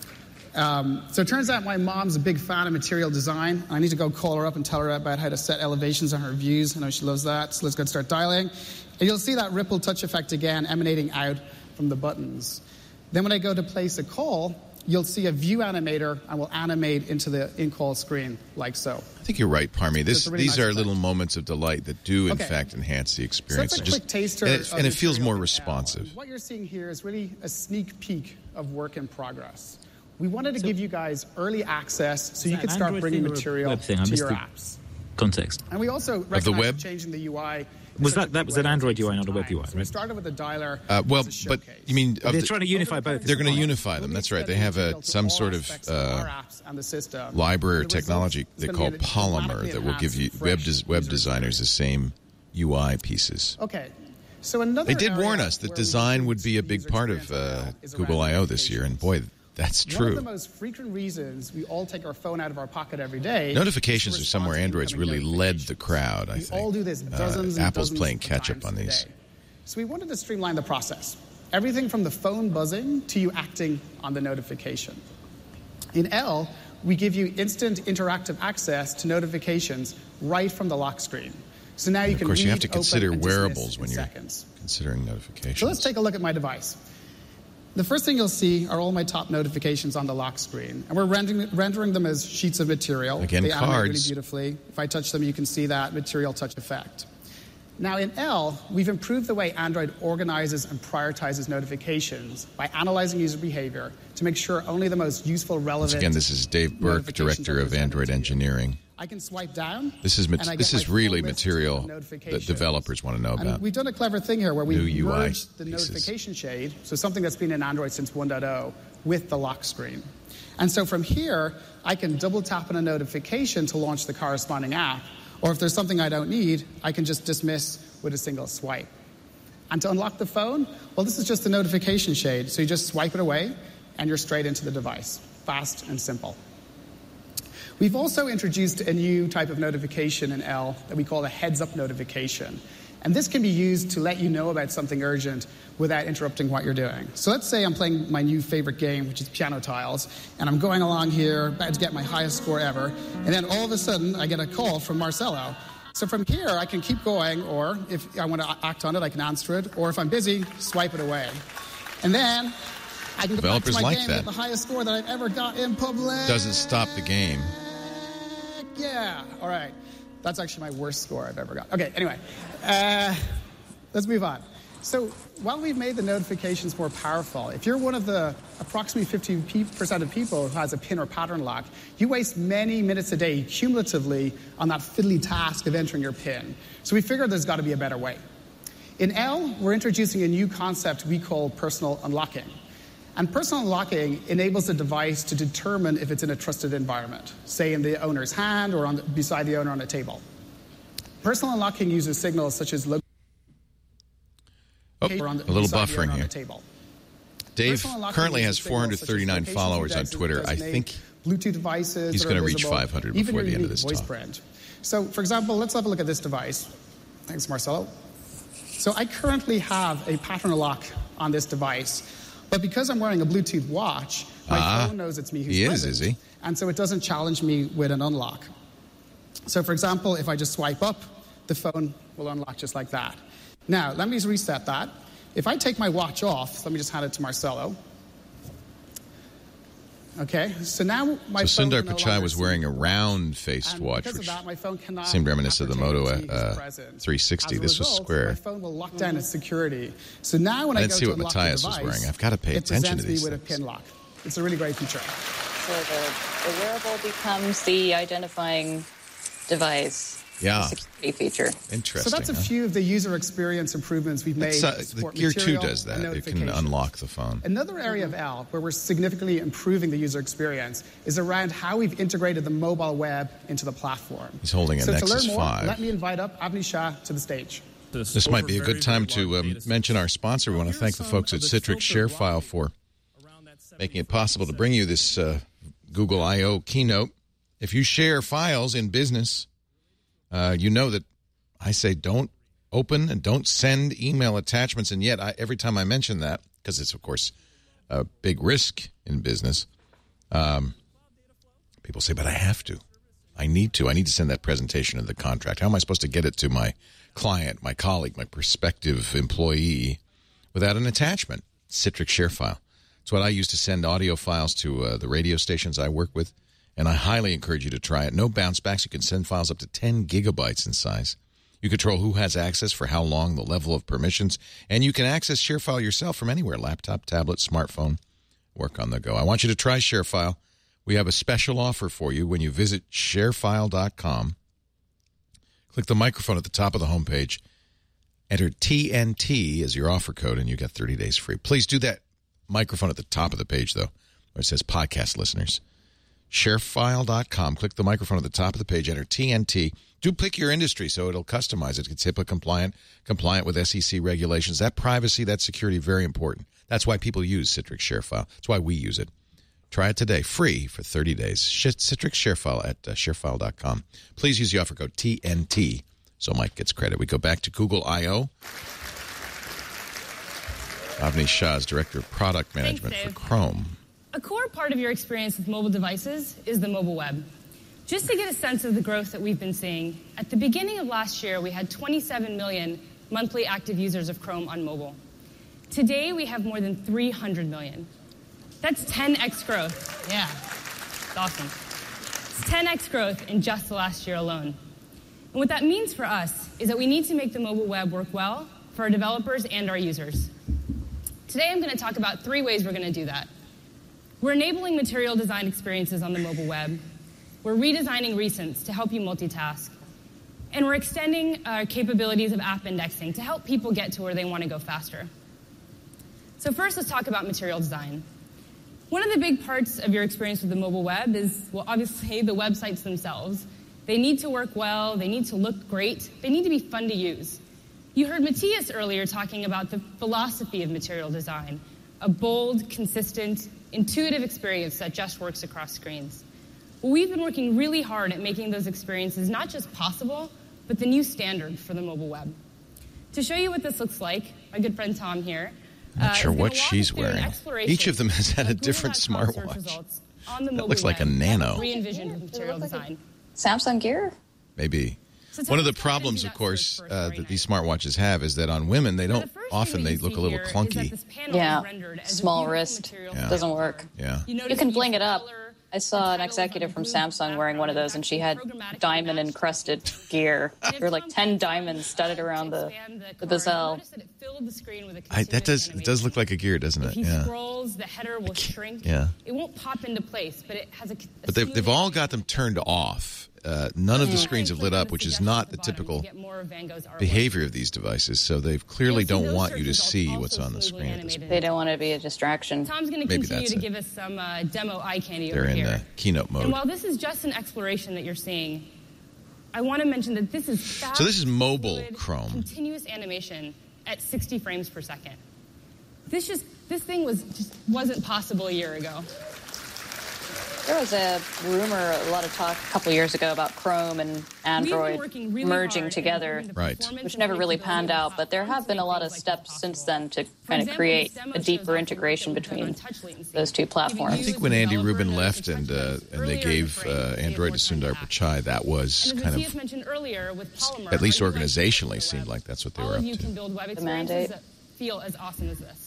So it turns out my mom's a big fan of material design. I need to go call her up and tell her about how to set elevations on her views. I know she loves that. So let's go start dialing. And you'll see that ripple touch effect again emanating out from the buttons. Then when I go to place a call, you'll see a view animator and will animate into the in-call screen like so. I think you're right, Parmi. These nice are effect. little moments of delight that do, in fact, enhance the experience. So that's a quick taster and it feels more material responsive. What you're seeing here is really a sneak peek of work in progress. We wanted to give you guys early access so you could start bringing material to your apps. Context. And we also recognize changing the UI. Was that was an Android UI, not a web UI, right? So we started with the dialer. But you mean they're trying to unify both? They're going to unify them. That's right. They have some sort of library or technology they call Polymer that will give you web designers the same UI pieces. Okay. So another they did warn us that design would be a big part of Google I/O this year, and boy, that's true. One of the most frequent reasons we all take our phone out of our pocket every day. Notifications are somewhere Android's really led the crowd, I think. We all do this dozens and Apple's dozens playing of catch up times on these. today. So we wanted to streamline the process. Everything from the phone buzzing to you acting on the notification. In L, we give you instant interactive access to notifications right from the lock screen. So now you can Of course, you have to read, consider open, and wearables dismiss when in you're seconds. considering notifications. So let's take a look at my device. The first thing you'll see are all my top notifications on the lock screen. And we're rendering them as sheets of material. Again, they animate really cards. beautifully. If I touch them, you can see that material touch effect. Now in L, we've improved the way Android organizes and prioritizes notifications by analyzing user behavior to make sure only the most useful, relevant. Once again, this is Dave Burke, Director of Android Engineering. I can swipe down. This is really material that developers want to know about. And we've done a clever thing here where we New UI merged the notification shade, so something that's been in Android since 1.0, with the lock screen. And so from here, I can double tap on a notification to launch the corresponding app. Or if there's something I don't need, I can just dismiss with a single swipe. And to unlock the phone, well, this is just the notification shade. So you just swipe it away, and you're straight into the device. Fast and simple. We've also introduced a new type of notification in L that we call a heads-up notification. And this can be used to let you know about something urgent without interrupting what you're doing. So let's say I'm playing my new favorite game, which is Piano Tiles, and I'm going along here, about to get my highest score ever, and then all of a sudden I get a call from Marcelo. So from here, I can keep going, or if I want to act on it, I can answer it, or if I'm busy, swipe it away. And then I can go back to my game and get the highest score that I've ever got in public. Doesn't stop the game. Yeah, all right. That's actually my worst score I've ever got. Okay, anyway, let's move on. So while we've made the notifications more powerful, if you're one of the approximately 50% of people who has a pin or pattern lock, you waste many minutes a day cumulatively on that fiddly task of entering your pin. So we figured there's got to be a better way. In L, we're introducing a new concept we call personal unlocking. And personal unlocking enables the device to determine if it's in a trusted environment, say in the owner's hand or beside the owner on a table. Personal unlocking uses signals such as location. A little buffering here. Dave currently has 439 followers on Twitter. I think Bluetooth devices he's going to reach 500 before the end of this talk. Print. So, for example, let's have a look at this device. Thanks, Marcelo. So I currently have a pattern lock on this device. But because I'm wearing a Bluetooth watch, my phone knows it's me who's present. Is he? And so it doesn't challenge me with an unlock. So, for example, if I just swipe up, the phone will unlock just like that. Now, let me just reset that. If I take my watch off, let me just hand it to Marcelo. Okay, so now my phone Sundar Pichai was wearing a round-faced watch, which seemed reminiscent of the Moto 360. This was square. My phone will lock down its security. So now when I go to unlock the device, was wearing. I've got to pay attention to these things. It presents me with a pin lock. It's a really great feature. So the wearable becomes the identifying device. Yeah. Security feature. Interesting. So that's a few of the user experience improvements we've made. The Gear 2 does that. It can unlock the phone. Another area of L where we're significantly improving the user experience is around how we've integrated the mobile web into the platform. He's holding a Nexus 5. So to learn more, let me invite up Avni Shah to the stage. This might be a good time to mention our sponsor. We want to thank the folks at Citrix ShareFile for making it possible to bring you this Google I/O keynote. If you share files in business, you know that I say don't open and don't send email attachments, and yet every time I mention that, because it's, of course, a big risk in business, People say, but I have to. I need to. I need to send that presentation of the contract. How am I supposed to get it to my client, my colleague, my prospective employee without an attachment? Citrix ShareFile. It's what I use to send audio files to the radio stations I work with, and I highly encourage you to try it. No bounce backs. You can send files up to 10 gigabytes in size. You control who has access, for how long, the level of permissions, and you can access ShareFile yourself from anywhere, laptop, tablet, smartphone, work on the go. I want you to try ShareFile. We have a special offer for you when you visit sharefile.com. Click the microphone at the top of the homepage. Enter TNT as your offer code, and you get 30 days free. Please do that microphone at the top of the page, though, where it says podcast listeners. Sharefile.com. Click the microphone at the top of the page. Enter TNT. Do pick your industry so it'll customize it. It's HIPAA compliant with SEC regulations. That privacy, that security, very important. That's why people use Citrix ShareFile. That's why we use it. Try it today, free for 30 days. Citrix ShareFile at sharefile.com. Please use the offer code TNT so Mike gets credit. We go back to Google I.O. Avni Shah is Director of Product Management for Chrome. A core part of your experience with mobile devices is the mobile web. Just to get a sense of the growth that we've been seeing, at the beginning of last year, we had 27 million monthly active users of Chrome on mobile. Today, we have more than 300 million. That's 10x growth. Yeah, it's awesome. It's 10x growth in just the last year alone. And what that means for us is that we need to make the mobile web work well for our developers and our users. Today, I'm going to talk about 3 ways we're going to do that. We're enabling material design experiences on the mobile web. We're redesigning recents to help you multitask. And we're extending our capabilities of app indexing to help people get to where they want to go faster. So first, let's talk about material design. One of the big parts of your experience with the mobile web is, well, obviously, the websites themselves. They need to work well. They need to look great. They need to be fun to use. You heard Matthias earlier talking about the philosophy of material design, a bold, consistent, intuitive experience that just works across screens. Well, we've been working really hard at making those experiences not just possible, but the new standard for the mobile web. To show you what this looks like, my good friend Tom here. I'm not sure what she's wearing. Each of them has had a different smartwatch. That looks like a Nano. Re-envisioned with material design. Samsung Gear? Maybe. One of the problems, of course, that these smartwatches have is that on women, they don't often they look a little clunky. Yeah, small wrist. Yeah. Doesn't work. Yeah. You can bling it up. I saw an executive from Samsung wearing one of those, and she had diamond-encrusted gear. There were like 10 diamonds studded around the bezel. It does look like a gear, doesn't it? If he scrolls, the header will shrink. Yeah. It won't pop into place, but it has a But they've all got them turned off. None of the screens have lit up, which is not the typical behavior of these devices. So they clearly don't want you to see what's on the screen at this point. They don't want to be a distraction. Tom's going to continue to give us some demo eye candy They're over here. in the keynote mode. And while this is just an exploration that you're seeing, I want to mention that this is fast, so this is mobile fluid, Chrome. Continuous animation at 60 frames per second. This thing wasn't possible a year ago. There was a rumor, a lot of talk a couple years ago about Chrome and Android merging together, which never really panned out. But there have been a lot of steps since then to kind of create a deeper integration between those two platforms. I think when Andy Rubin left and they gave Android to Sundar Pichai, that was kind of, at least organizationally, seemed like that's what they were up to. The mandate. That feel as awesome as this.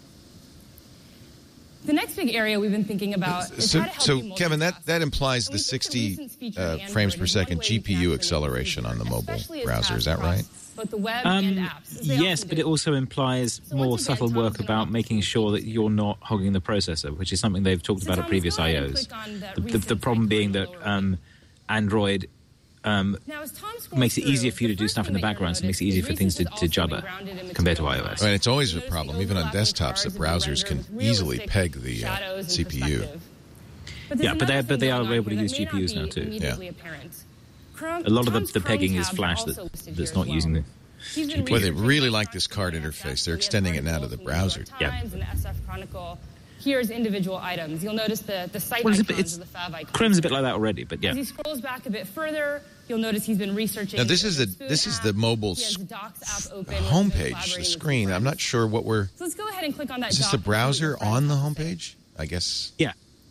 The next big area we've been thinking about is how to help you Kevin, that implies the 60 frames per second GPU acceleration on the mobile browser. Is that right? Both the web and apps. Yes, but it also implies more subtle work about making sure that you're not hogging the processor, which is something they've talked about at previous I.O.s. The problem being that Android makes it easier for you to do stuff in the background, so it makes it easier for things to judder compared to iOS. And it's always a problem, even on desktops, that browsers can easily peg the CPU. Yeah, but they are able to use GPUs now too. Yeah. A lot of the pegging is Flash that's not using the GPU. Well, they really like this card interface. They're extending it now to the browser. Yeah. Here's individual items. You'll notice the site icons of the Fav icons. Chrome's a bit like that already, but yeah. As he scrolls back a bit further, you'll notice he's been researching. Now this is the mobile homepage, the screen. I'm not sure what we're. So let's go ahead and click on that. Is this the browser on the homepage? I guess. Yeah.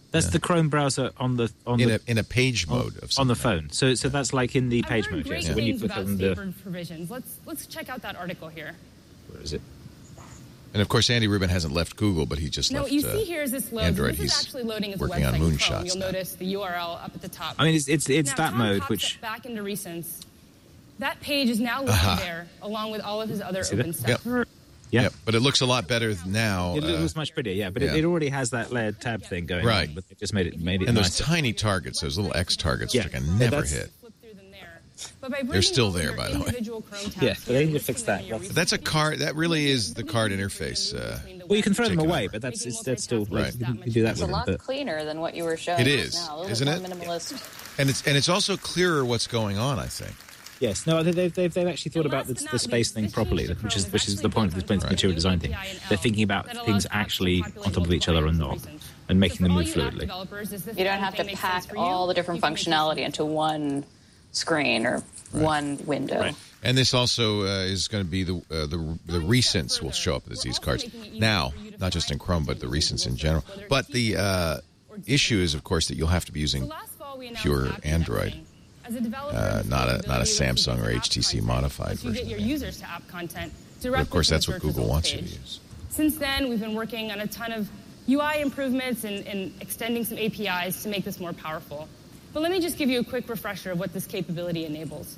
That's the Chrome browser in a page mode of on the phone. So that's like in the page mode. Great So when you things click about on Stateburn provisions. Let's check out that article here. where is it? And of course, Andy Rubin hasn't left Google, but he just Now, left what you see here is this load. Android. This is He's actually loading as a working website on in Chrome. moonshots You'll now. notice the URL up at the top. I mean, it's now, that Tom mode pops which. up back into Recents. That page is now listed there, along with all of his other open stuff. Yep. Yeah. Yep. But it looks a lot better now. It looks much prettier, yeah. But yeah. It already has that layered tab thing going Right. on. But they just made it And nicer. those tiny targets, those little X targets, which I can never hit. But by They're still bringing there, by your the way. individual Chrome tabs Yeah, but they need to here, fix listing them that. in your That's- That's a card. That really is the card interface. Well, you can throw them taken away, over. but that's still Right. you can do that It's with a them. lot But cleaner than what you were showing It us is, now. A little isn't bit it? more minimalist. And it's also clearer what's going on, I think. yes, no, they've actually thought about the space thing properly, which is the point of this material design thing. They're thinking about things actually on top of each other and not, and making them move fluidly. You don't have to pack all the different functionality into one screen or one window. Right. And this also is going to be the recents will show up as these cards now, not just in Chrome, but the recents in general. But the issue is, of course, that you'll have to be using pure Android, not a Samsung or HTC modified You get version. your users to app content directly. But of course, from the that's what search Google results wants you to page. use. Since then, we've been working on a ton of UI improvements and extending some APIs to make this more powerful. But let me just give you a quick refresher of what this capability enables.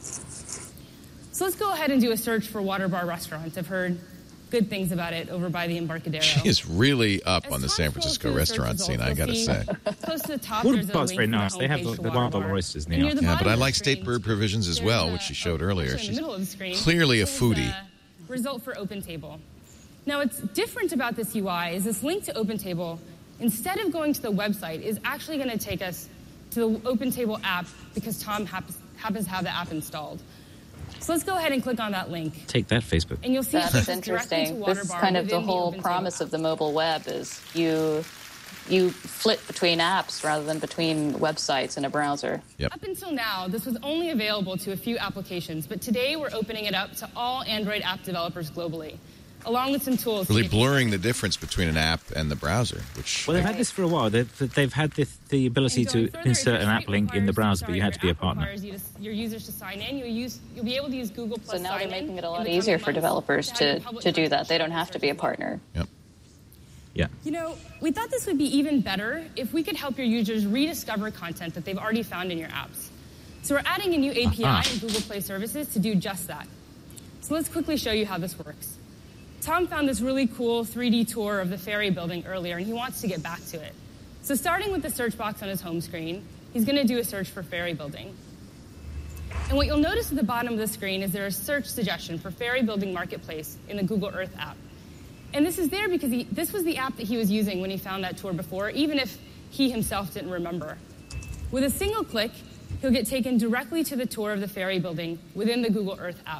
So let's go ahead and do a search for Water Bar Restaurant. I've heard good things about it over by the Embarcadero. She is really up As on the Tom San scrolls Francisco through the search restaurant scene, I results, got to you'll say. see Close to the top, Water there's a Bar's link very from the nice. They have homepage to the Water wild Bar. oysters And now. near the Yeah, bottom but I of the like screen, State Bird Provisions as well, which she showed earlier. actually in the She's middle of the screen, clearly a is foodie. the result for OpenTable. Now, what's different about this UI is this link to OpenTable, instead of going to the website, is actually going to take us to the OpenTable app because Tom happens to have the app installed. So let's go ahead and click on that link. Take that, Facebook. And you'll see it That's takes us directly to interesting. Water This is Bar kind of the within whole OpenTable promise app. of the mobile web is you flit between apps rather than between websites in a browser. Yep. Up until now, this was only available to a few applications, but today we're opening it up to all Android app developers globally, along with some tools. Really to make blurring the difference between an app and the browser, which Well, they've had this for a while. They've had the ability to insert an app link in the browser, but you had to be a partner. Your users to sign in. You'll be able to use Google Plus. So now they're Sign In making it a in lot the easier coming for months developers have your to public do that. They don't content have to be a partner. Yep. Yeah. You know, we thought this would be even better if we could help your users rediscover content that they've already found in your apps. So we're adding a new API in Google Play Services to do just that. So let's quickly show you how this works. Tom found this really cool 3D tour of the Ferry Building earlier, and he wants to get back to it. So starting with the search box on his home screen, he's going to do a search for Ferry Building. And what you'll notice at the bottom of the screen is there is a search suggestion for Ferry Building Marketplace in the Google Earth app. And this is there because this was the app that he was using when he found that tour before, even if he himself didn't remember. With a single click, he'll get taken directly to the tour of the Ferry Building within the Google Earth app.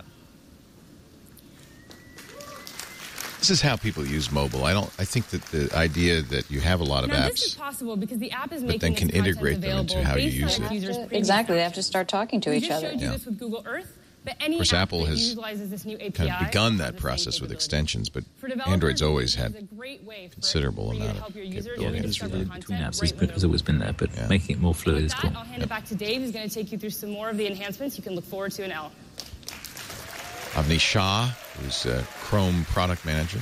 this is how people use mobile. I think that the idea that you have a lot of Now, this is apps, possible because the app is but making then its can content integrate them into available how you based use on it. its users' previous Exactly. They have to actions. start talking to We each just other. showed you Yeah. this with Google Earth, but any Of course, app Apple that has utilizes this new API kind of begun has that the same process with capability. extensions, but For developers, Android's always this had is a great way for considerable you to amount help of your users Yeah, capability. it's rediscover really content between apps right when has they're always been there, but Yeah. making it more fluid With is that, cool. I'll hand it back to Dave, who's going to take you through some more of the enhancements you can look forward to in L. Avni Shah, who's Chrome product manager.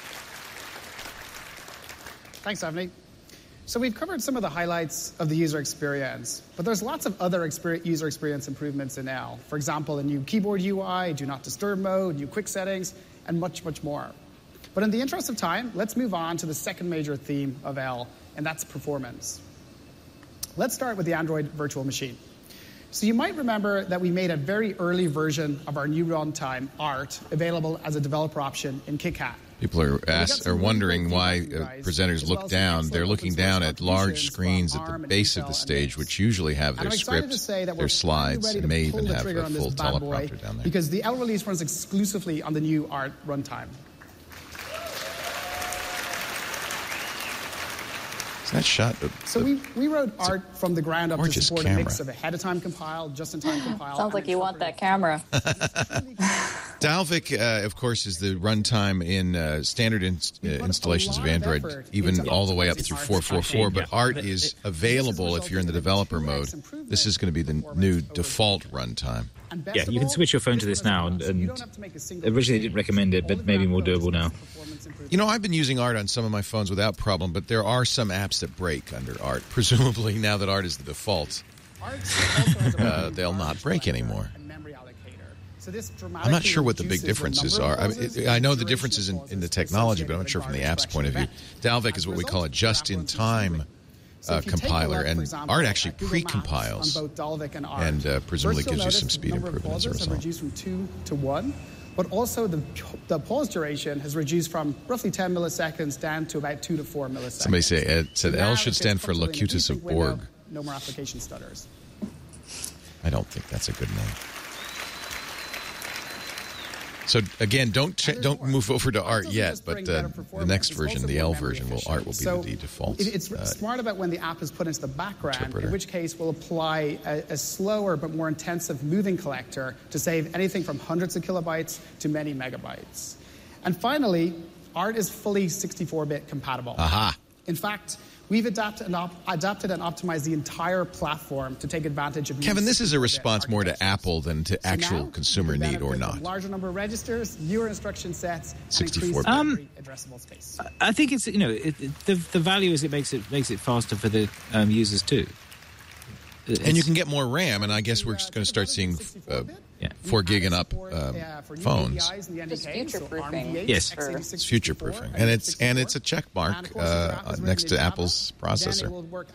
Thanks, Avni. So we've covered some of the highlights of the user experience, but there's lots of other user experience improvements in L. For example, a new keyboard UI, do not disturb mode, new quick settings, and much, much more. But in the interest of time, let's move on to the second major theme of L, and that's performance. Let's start with the Android virtual machine. So you might remember that we made a very early version of our new runtime, Art, available as a developer option in KitKat. People are wondering why presenters look down. They're looking down at large screens at the base of the stage, which usually have their scripts, their slides, and may even have a full teleprompter down there. Because the L release runs exclusively on the new Art runtime. Is that shot? So we wrote Art from the ground up to gorgeous support camera. a mix of ahead-of-time compile, just-in-time compile. Sounds like you want that camera. Dalvik, of course, is the runtime in standard installations of Android, even all the way up through 4.4.4. But Art is available if you're in the developer mode. This is going to be the new default runtime. Yeah, you can switch your phone to this now, and originally didn't recommend it, but maybe more doable now. You know, I've been using Art on some of my phones without problem, but there are some apps that break under Art. Presumably, now that Art is the default, they'll not break anymore. I'm not sure what the big differences are. I know the differences in the technology, but I'm not sure from the app's point of view. Dalvik is what we call a just-in-time compiler, and Art actually pre-compiles and presumably gives you some speed improvement as a result. Reduced from 2 to 1, but also the pause duration has reduced from roughly 10 milliseconds down to about 2 to 4 milliseconds. Somebody said L should stand for Locutus of Borg. No more application stutters. I don't think that's a good name. So again, don't move over to Art yet, but the next version, the L version, Art will be the default. It's smart about when the app is put into the background, in which case we'll apply a slower but more intensive moving collector to save anything from hundreds of kilobytes to many megabytes. And finally, Art is fully 64-bit compatible. Aha. In fact, we've adapted and optimized the entire platform to take advantage of. Kevin, this is a response more to Apple than to actual consumer need or not. Larger number of registers, newer instruction sets, 64 addressable space. I think it's the value is it makes it faster for the users too. And you can get more RAM, and I guess we're going to start seeing 4 gig and up phones. It's future-proofing. Yes, it's future-proofing, and it's a check mark next to Apple's processor.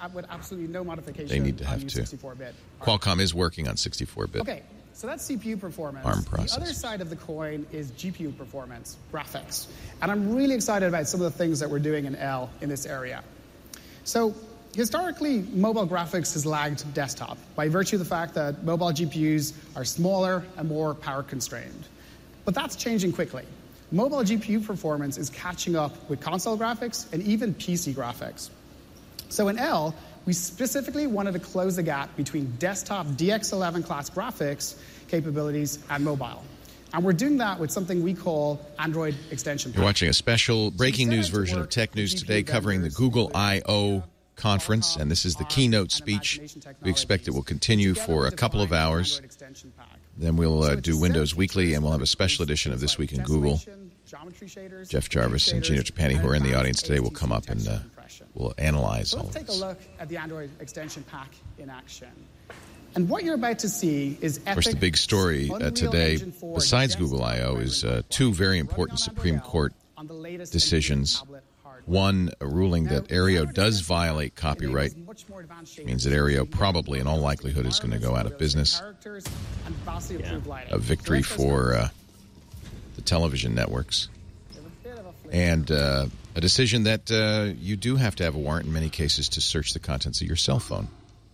They need to have to. Qualcomm is working on 64-bit. Okay, so that's CPU performance. ARM processor. The other side of the coin is GPU performance, graphics, and I'm really excited about some of the things that we're doing in L in this area. So, historically, mobile graphics has lagged desktop by virtue of the fact that mobile GPUs are smaller and more power constrained. But that's changing quickly. Mobile GPU performance is catching up with console graphics and even PC graphics. So in L, we specifically wanted to close the gap between desktop DX11 class graphics capabilities and mobile. And we're doing that with something we call Android Extension Pack. You're watching a special breaking news version of Tech News Today covering the Google I/O conference, and this is the keynote speech. We expect it will continue for a couple of hours. Then we'll do Windows Weekly, and we'll have a special edition of This Week in Google. Jeff Jarvis and Gino Trapani, who are in the audience today, will come up and we'll analyze all of this. Let's take a look at the Android Extension Pack in action. And what you're about to see is epic. Of course, the big story today, besides Google I/O, is 2 very important Supreme Court decisions. One, a ruling that Aereo does violate copyright, means that Aereo probably, in all likelihood, is going to go out of business. A victory for the television networks. And a decision that you do have to have a warrant in many cases to search the contents of your cell phone.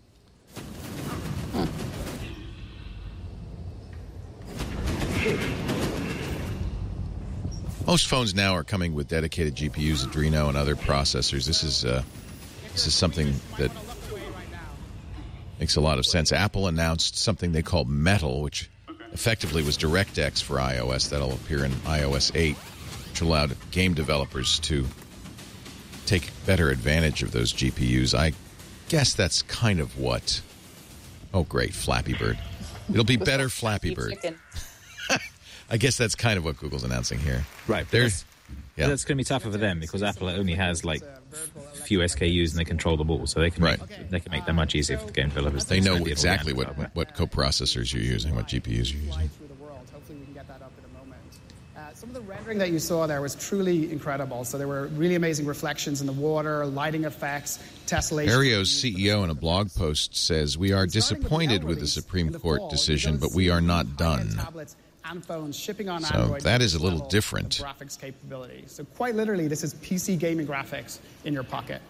Most phones now are coming with dedicated GPUs, Adreno, and other processors. This is something that makes a lot of sense. Apple announced something they call Metal, which effectively was DirectX for iOS. That'll appear in iOS 8, which allowed game developers to take better advantage of those GPUs. I guess that's kind of what... Oh, great, Flappy Bird. It'll be better Flappy Bird. I guess that's kind of what Google's announcing here. Right. That's going to be tougher for them because Apple only has like few SKUs and they control them all, so they can make that much easier for the game developers. They know exactly what coprocessors you're using, what GPUs you're using. Hopefully we can get that up in a moment. Some of the rendering that you saw there was truly incredible. So there were really amazing reflections in the water, lighting effects, tessellation. Aereo's CEO in a blog post says, "We are disappointed with the Supreme Court decision, but we are not done." And phones shipping on so Android that is a little different. Graphics capability. So quite literally, this is PC gaming graphics in your pocket.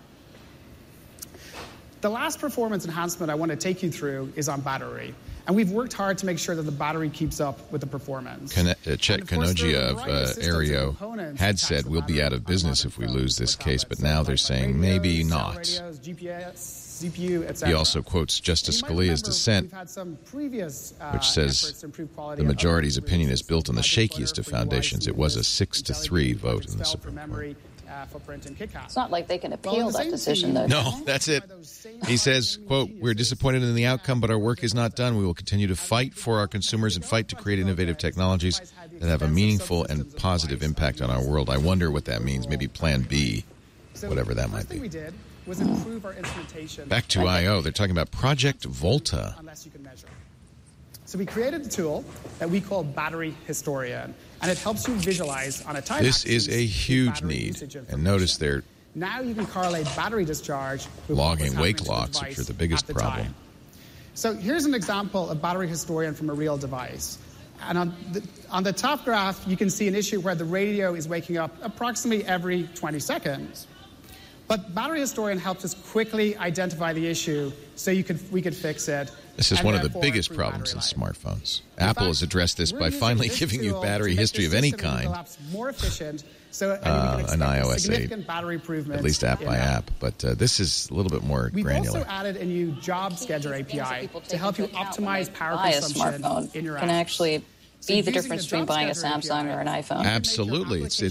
The last performance enhancement I want to take you through is on battery. And we've worked hard to make sure that the battery keeps up with the performance. Chet Kanogia of Aereo had said we'll be out of business if we lose this case, but now they're saying maybe not. GPS, CPU, etc. He also quotes Justice Scalia's dissent, we've had some previous, which says the majority's opinion is built on the shakiest of foundations. It was a 6-3 vote in the Supreme Court. It's not like they can appeal that decision, though. No, that's it. He says, quote, "We're disappointed in the outcome, but our work is not done. We will continue to fight for our consumers and fight to create innovative technologies that have a meaningful and positive impact on our world." I wonder what that means. Maybe Plan B, whatever that might be. Was improve our instrumentation. Back to I.O. They're talking about Project Volta. Unless you can measure. So we created a tool that we call Battery Historian, and it helps you visualize on a time This is a huge need. And notice they're now you can correlate battery discharge with logging wake locks, which are the biggest problem. So here's an example of Battery Historian from a real device. And on the top graph, you can see an issue where the radio is waking up approximately every 20 seconds. But Battery Historian helps us quickly identify the issue so we could fix it. This is one of the biggest problems in smartphones. Apple has addressed this by finally giving you battery history of any kind, more efficient, so an iOS 8, battery improvement, at least app by app. But this is a little bit more granular. We've also added a new job scheduler API to help you optimize power consumption in your app. Can actually be the difference between buying a Samsung or an iPhone. Absolutely, it's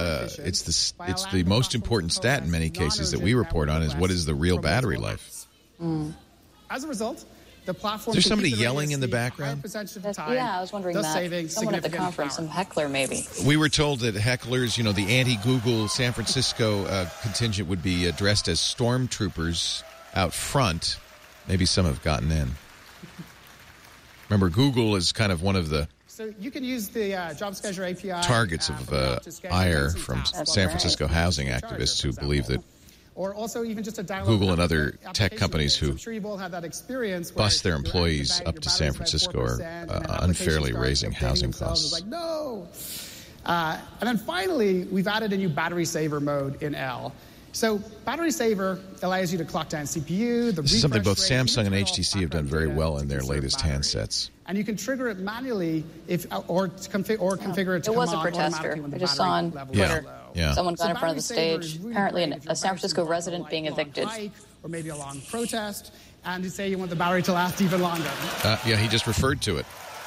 the most important stat in many cases that we report on is what is the real battery life. As a result, the platform. Is there somebody yelling in the background? Yeah, I was wondering that. Someone at the conference, some heckler maybe. We were told that hecklers, the anti-Google San Francisco contingent would be dressed as stormtroopers out front. Maybe some have gotten in. Remember, Google is kind of one of the So you can use the job scheduler API. Targets of ire from San Francisco housing activists who believe that or also even just a Google and other tech companies who I'm sure you've all had that experience bus their employees up to San Francisco are unfairly raising housing costs. Like, no. And then finally, we've added a new battery saver mode in L. So battery saver allows you to clock down CPU. This is something both Samsung and HTC have done very well in their latest handsets. And you can trigger it manually or configure it to It was a come on protester. automatically when the I just battery saw on level Yeah. is low. Yeah. Someone got in front of the battery saver stage. is really Apparently, great if a San Francisco you're resident like being on a evicted. bike or maybe a long protest, and you say you want the battery to last even longer. Yeah, he just referred to it.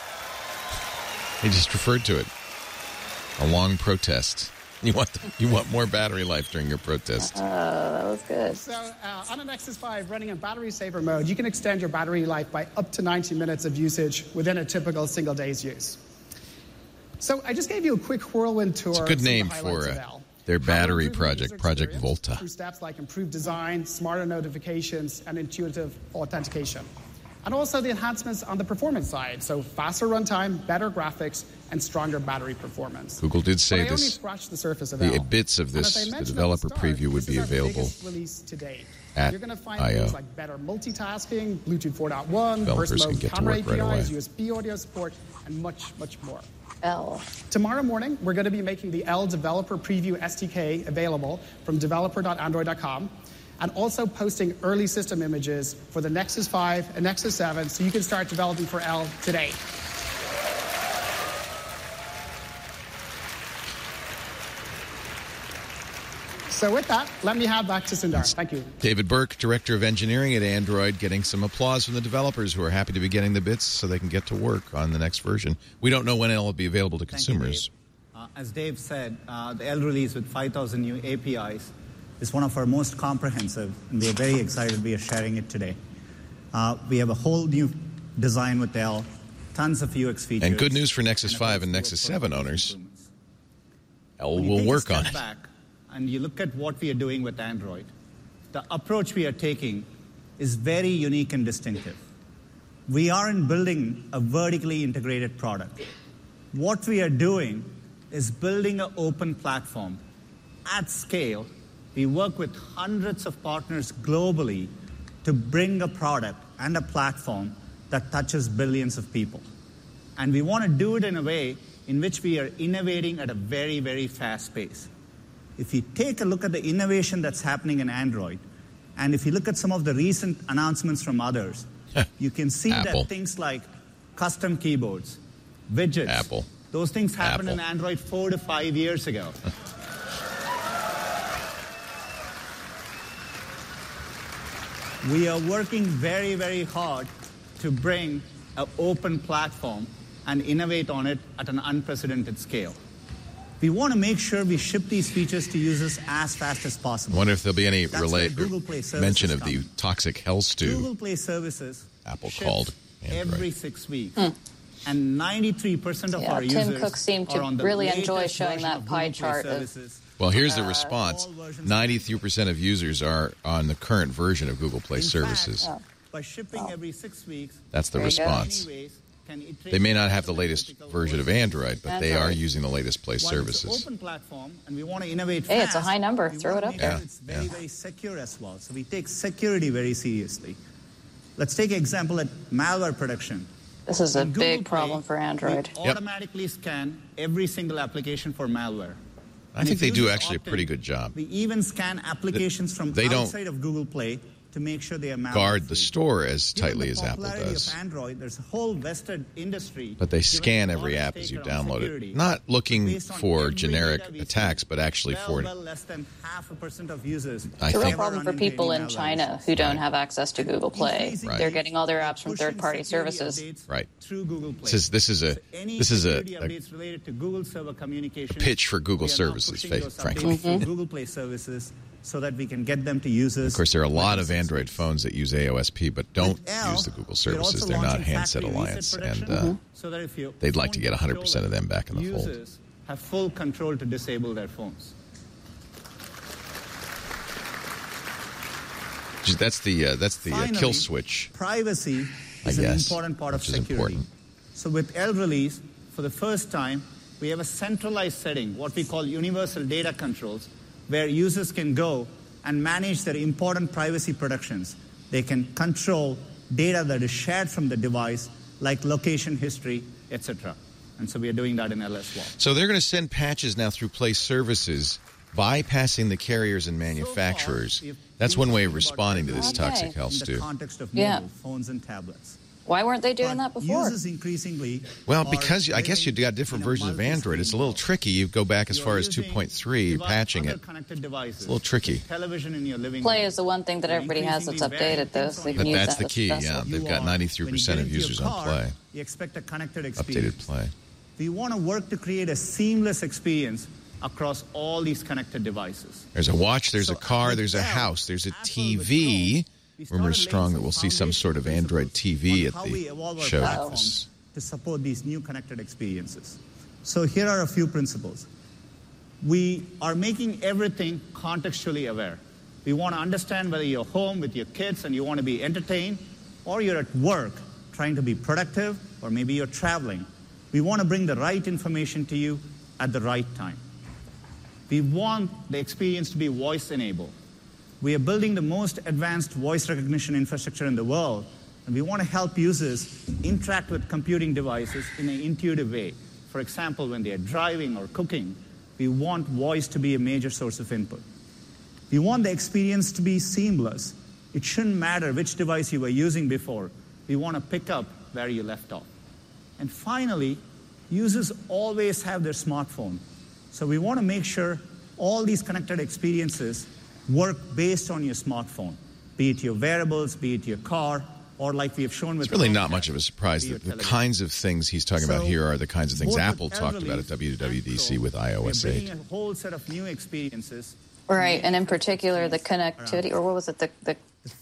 A long protest. You want more battery life during your protest. That was good. So on an Nexus 5 running in battery saver mode, you can extend your battery life by up to 90 minutes of usage within a typical single day's use. So I just gave you a quick whirlwind tour. It's a good name of some of the for highlights of L. their battery How to improve project, Project user Volta. experience through steps like improved design, smarter notifications, and intuitive authentication. And also the enhancements on the performance side, so faster runtime, better graphics, and stronger battery performance. Google did say But I only this. scratched the surface of The L. bits of And as this, I the mentioned developer at the start, preview would this be is our available biggest release to date. at You're going to find I/O. things like better multitasking, Bluetooth 4.1, Developers burst can mode get to camera work right APIs, away. USB audio support, and much, much more. L. Tomorrow morning, we're going to be making the L Developer Preview SDK available from developer.android.com and also posting early system images for the Nexus 5 and Nexus 7 so you can start developing for L today. So with that, let me hand back to Sundar. Thank you. David Burke, Director of Engineering at Android, getting some applause from the developers who are happy to be getting the bits so they can get to work on the next version. We don't know when it will be available to consumers. As Dave said, the L release with 5,000 new APIs is one of our most comprehensive, and we are very excited we are sharing it today. We have a whole new design with L, tons of UX features. And good news for Nexus 5 and Nexus 7 owners. L will work on it. Back and you look at what we are doing with Android, the approach we are taking is very unique and distinctive. We aren't building a vertically integrated product. What we are doing is building an open platform at scale. We work with hundreds of partners globally to bring a product and a platform that touches billions of people. And we want to do it in a way in which we are innovating at a very, very fast pace. If you take a look at the innovation that's happening in Android, and if you look at some of the recent announcements from others, you can see that things like custom keyboards, widgets, those things happened in Android 4 to 5 years ago. We are working very, very hard to bring an open platform and innovate on it at an unprecedented scale. We want to make sure we ship these features to users as fast as possible. I wonder if there'll be any mention of come. the toxic hell stew Google Play Services Apple called Android. every 6 weeks. And 93% of our Tim users Cook seemed to are on the really enjoy latest showing version that of pie Google Play chart of services. Well, here's the response. 93% of users are on the current version of Google Play Services. By shipping every 6 weeks, That's the response. They may not have the latest version of Android, but they are using the latest Play services. Open platform, and we want to innovate Hey, fast. it's a high number. Throw it up there. It's very, very secure as well. So we take security very seriously. Let's take an example at malware production. This is a In Google big Play, problem for Android. We automatically scan every single application for malware. I think they do actually a pretty good job. We even scan applications from They don't outside of Google Play to make sure they are malware guard the store as tightly as Apple does. Of Android, there's a whole vested industry. But they scan every app as you download it. Not looking for generic attacks, but actually for less than 0.5% of users. It's a real problem for people in China who don't have access to Google Play. Right. They're getting all their apps from third-party services. Right. Through Google Play. This is a updates related to Google server communication. pitch for Google services, frankly. Google Play services, so that we can get them to users. Of course, there are a lot of Android phones that use AOSP but don't use the Google services. They're not Handset Alliance, and so that if they'd like to get 100% of them back in the fold. Users have full control to disable their phones. That's the kill switch. Privacy is an important part of security. So with L release, for the first time, we have a centralized setting, what we call universal data controls, where users can go and manage their important privacy protections. They can control data that is shared from the device, like location history, etc. And so we are doing that in L as well. So they're going to send patches now through Play services, bypassing the carriers and manufacturers. That's one way of responding to this toxic health stew. In the context of mobile phones and tablets. Why weren't they doing that before? Users increasingly because I guess you've got different versions of Android. It's a little tricky. You go back as far as 2.3, patching it. It's a little tricky. Television in your living Play is the one thing that everybody has that's updated, though. So they can But use that's that the key, special. They've got 93% of users on Play. You expect a connected experience. Updated Play. We want to work to create a seamless experience across all these connected devices. There's a watch, there's a car, there's a house, there's a TV. Rumors strong that we'll see some sort of Android TV at the show. To support these new connected experiences. So here are a few principles. We are making everything contextually aware. We want to understand whether you're home with your kids and you want to be entertained, or you're at work trying to be productive, or maybe you're traveling. We want to bring the right information to you at the right time. We want the experience to be voice-enabled. We are building the most advanced voice recognition infrastructure in the world, and we want to help users interact with computing devices in an intuitive way. For example, when they're driving or cooking, we want voice to be a major source of input. We want the experience to be seamless. It shouldn't matter which device you were using before. We want to pick up where you left off. And finally, users always have their smartphone. So we want to make sure all these connected experiences work based on your smartphone, be it your wearables, be it your car, or like we have shown with... It's really not much of a surprise that the kinds of things he's talking about here are the kinds of things Apple talked about at WWDC with iOS 8. A whole set of new experiences. Right, and in particular, the connectivity, or what was it, the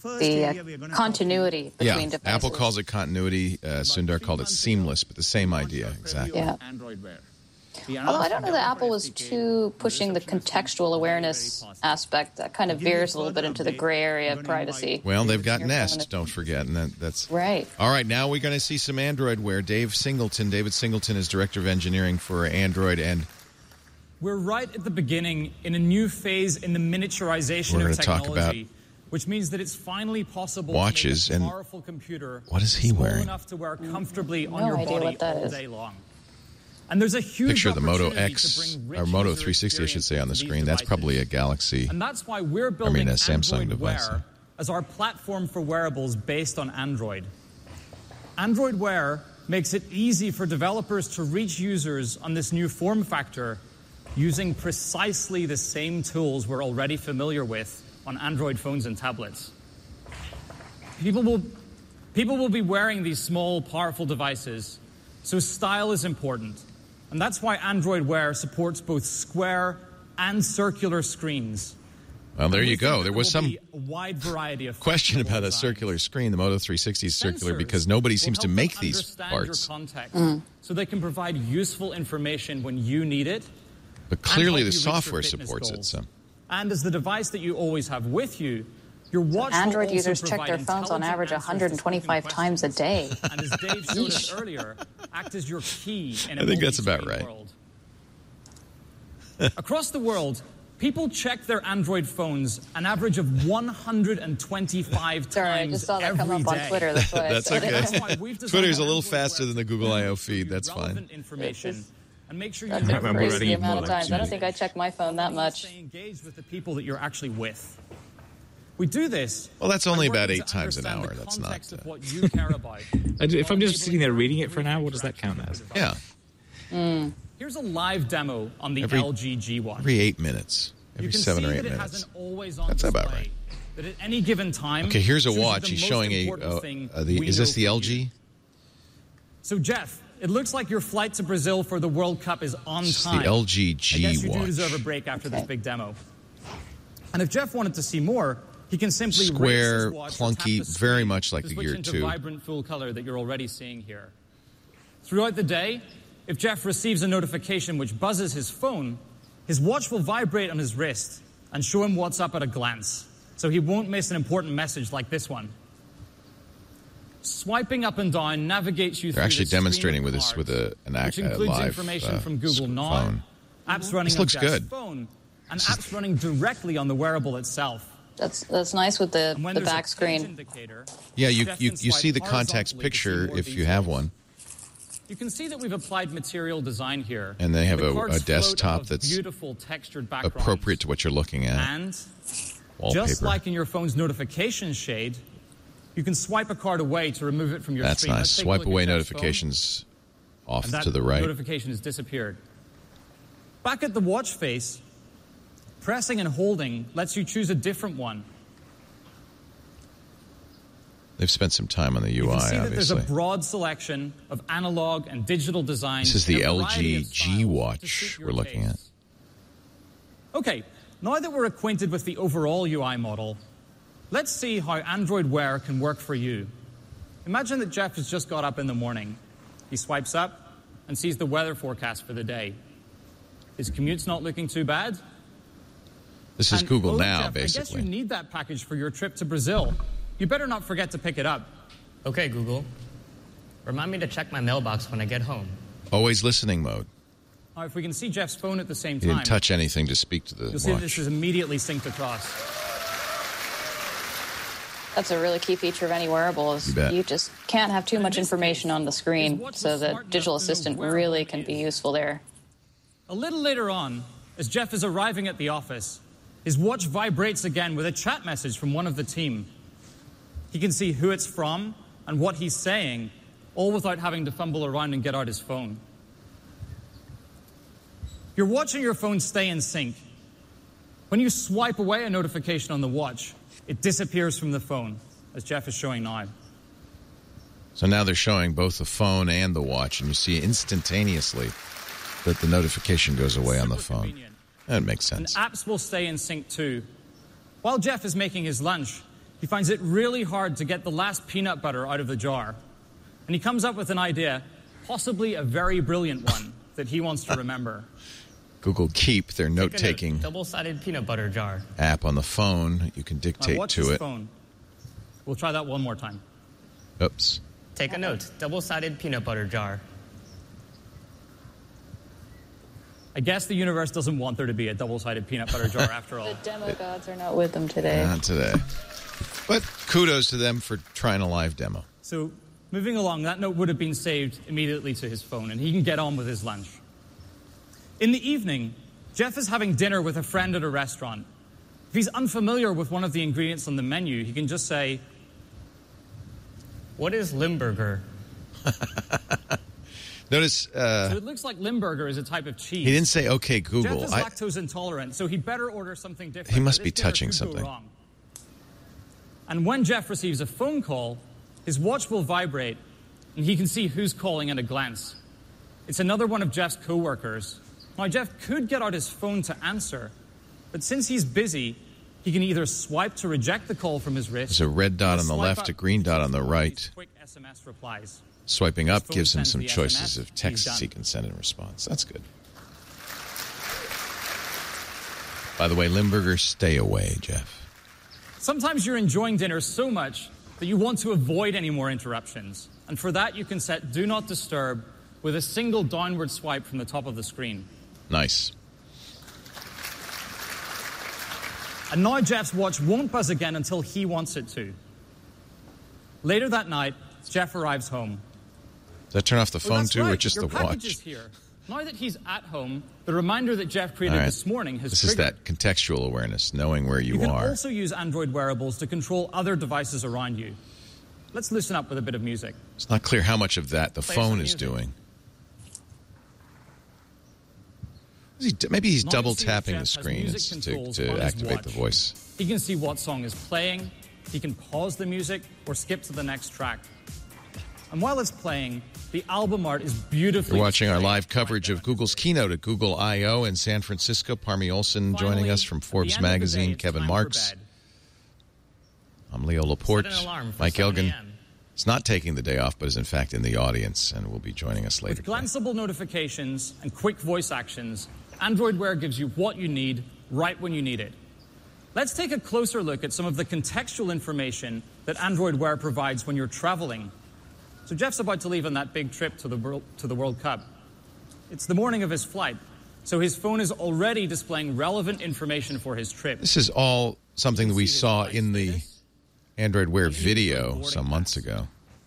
continuity between devices. Apple calls it continuity. Sundar called it seamless, but the same idea, exactly. Yeah. Although I don't know that Apple was too pushing the contextual awareness aspect. That kind of veers a little bit into the gray area of privacy. Well, they've got Nest, don't forget, and that's right. All right, now we're going to see some Android wear. David Singleton is Director of Engineering for Android, and we're right at the beginning in a new phase in the miniaturization of technology, which means that it's finally possible watches to make a powerful computer what is he wearing? enough to wear comfortably on your body all day long. And there's a huge picture of the Moto opportunity X, to bring or Moto 360, I should say, on the screen. That's probably a Galaxy. And that's why we're building a Samsung Android device. Wear as our platform for wearables based on Android. Android Wear makes it easy for developers to reach users on this new form factor using precisely the same tools we're already familiar with on Android phones and tablets. People will be wearing these small, powerful devices, so style is important. And that's why Android Wear supports both square and circular screens. Well, there you go. There was some wide variety of question about a circular screen. The Moto 360 is circular because nobody seems to make these parts. So they can provide useful information when you need it. But clearly the software supports it. So. And as the device that you always have with you, your watch Android will also users check their phones on average 125 times a day. And as Dave showed us earlier, act as your key in a I think that's about right. world. Across the world, people check their Android phones an average of 125 times Sorry, I just saw that every come up on day. Twitter. That's why That's okay. Twitter's a little faster than the Google I/O feed. That's fine. Information. And make sure you That's a crazy amount of times. I don't think I check my phone that much. Stay engaged with the people that you're actually with. We do this. Well, that's only about 8 times an hour. That's not. What you care about. If I'm just sitting there reading it for an hour, what does that count as? Yeah. Here's a live demo on the LG G Watch. Every 8 minutes. Every 7 or 8 minutes. That's about right. That at any given time. Okay, here's a watch. He's showing is this the LG? So, Jeff, it looks like your flight to Brazil for the World Cup is on time. The LG G I guess you watch. do deserve a break after this big demo. And if Jeff wanted to see more, he can simply square, raise his watch clunky, very much like the Gear 2. The vibrant full color that you're already seeing here. Throughout the day, if Jeff receives a notification which buzzes his phone, his watch will vibrate on his wrist and show him what's up at a glance, so he won't miss an important message like this one. Swiping up and down navigates you through. They're actually the demonstrating with screen this with an which includes live information from Google Now, phone. apps running This on looks Jeff's good. phone, and apps running directly on the wearable itself. That's nice with the back screen. Yeah, you see the contact's picture if you have one. You can see that we've applied material design here. And they have The a desktop that's beautiful textured backgrounds. appropriate to what you're looking at. And wallpaper. just like in your phone's notification shade, you can swipe a card away to remove it from your That's screen. nice. Let's take a Swipe look at away Jeff's notifications phone, off and that to the right. notification has disappeared. Back at the watch face, pressing and holding lets you choose a different one. They've spent some time on the UI, You can see that obviously. there's a broad selection of analog and digital designs. This is the in a variety of LG G styles watch to suit your we're looking at. taste. Okay, now that we're acquainted with the overall UI model, let's see how Android Wear can work for you. Imagine that Jeff has just got up in the morning. He swipes up and sees the weather forecast for the day. His commute's not looking too bad. This is Google Now, Jeff, I guess basically. you need that package for your trip to Brazil. You better not forget to pick it up. Okay, Google. Remind me to check my mailbox when I get home. Always listening mode. Now, if we can see Jeff's phone at the same He time, didn't touch anything to speak to the you'll see that watch. this is immediately synced across. That's a really key feature of any wearable. Is You bet. you just can't have too much information on the screen, so the digital assistant really can be useful there. A little later on, as Jeff is arriving at the office, his watch vibrates again with a chat message from one of the team. He can see who it's from and what he's saying, all without having to fumble around and get out his phone. Your watch and your phone stay in sync. When you swipe away a notification on the watch, it disappears from the phone, as Jeff is showing now. So now they're showing both the phone and the watch, and you see instantaneously that the notification goes away on the phone. Convenient. That makes sense. And apps will stay in sync too. While Jeff is making his lunch, he finds it really hard to get the last peanut butter out of the jar. And he comes up with an idea, possibly a very brilliant one, that he wants to remember. Google Keep, their note-taking Double-sided peanut butter jar. app on the phone. You can dictate Watch to his it. phone. We'll try that one more time. Oops. Take a note. Double-sided peanut butter jar. I guess the universe doesn't want there to be a double-sided peanut butter jar after all. The demo gods are not with them today. Not today. But kudos to them for trying a live demo. So, moving along, that note would have been saved immediately to his phone, and he can get on with his lunch. In the evening, Jeff is having dinner with a friend at a restaurant. If he's unfamiliar with one of the ingredients on the menu, he can just say, "What is Limburger?" Notice so it looks like Limburger is a type of cheese. he didn't say, okay, Google. Jeff is lactose intolerant, so he better order something different. He must This be dinner touching could go something. wrong. And when Jeff receives a phone call, his watch will vibrate, and he can see who's calling at a glance. It's another one of Jeff's co-workers. Now, Jeff could get out his phone to answer, but since he's busy, he can either swipe to reject the call from his wrist. There's a red dot on the left, a green dot on the right. Quick SMS replies. Swiping up gives him some choices of texts he can send in response. That's good. By the way, Limburger, stay away, Jeff. Sometimes you're enjoying dinner so much that you want to avoid any more interruptions. And for that, you can set Do Not Disturb with a single downward swipe from the top of the screen. Nice. And now Jeff's watch won't buzz again until he wants it to. Later that night, Jeff arrives home. Does that turn off the phone too, or just Your the package watch? is here. Now that he's at home, the reminder that Jeff created this morning has This triggered. is that contextual awareness, knowing where you You can are. also use Android wearables to control other devices around you. Let's listen up with a bit of music. It's not clear how much of that the Play phone some is music. doing. Maybe he's Now double you see tapping the Jeff has screen music controls to on his activate the watch. voice. He can see what song is playing, he can pause the music or skip to the next track. And while it's playing, the album art is beautifully You're watching our displayed. live coverage of Google's keynote at Google I.O. in San Francisco. Parmi Olson joining us from Forbes end of the Magazine, day, it's Kevin time for Marks. bed. I'm Leo Laporte. Set an alarm for Mike 7 Elgin a.m. is not taking the day off, but is in fact in the audience and will be joining us later. With glanceable notifications and quick voice actions, Android Wear gives you what you need right when you need it. Let's take a closer look at some of the contextual information that Android Wear provides when you're traveling. So Jeff's about to leave on that big trip to the World Cup. It's the morning of his flight, so his phone is already displaying relevant information for his trip. This is all something that we saw in the Android Wear video some months ago.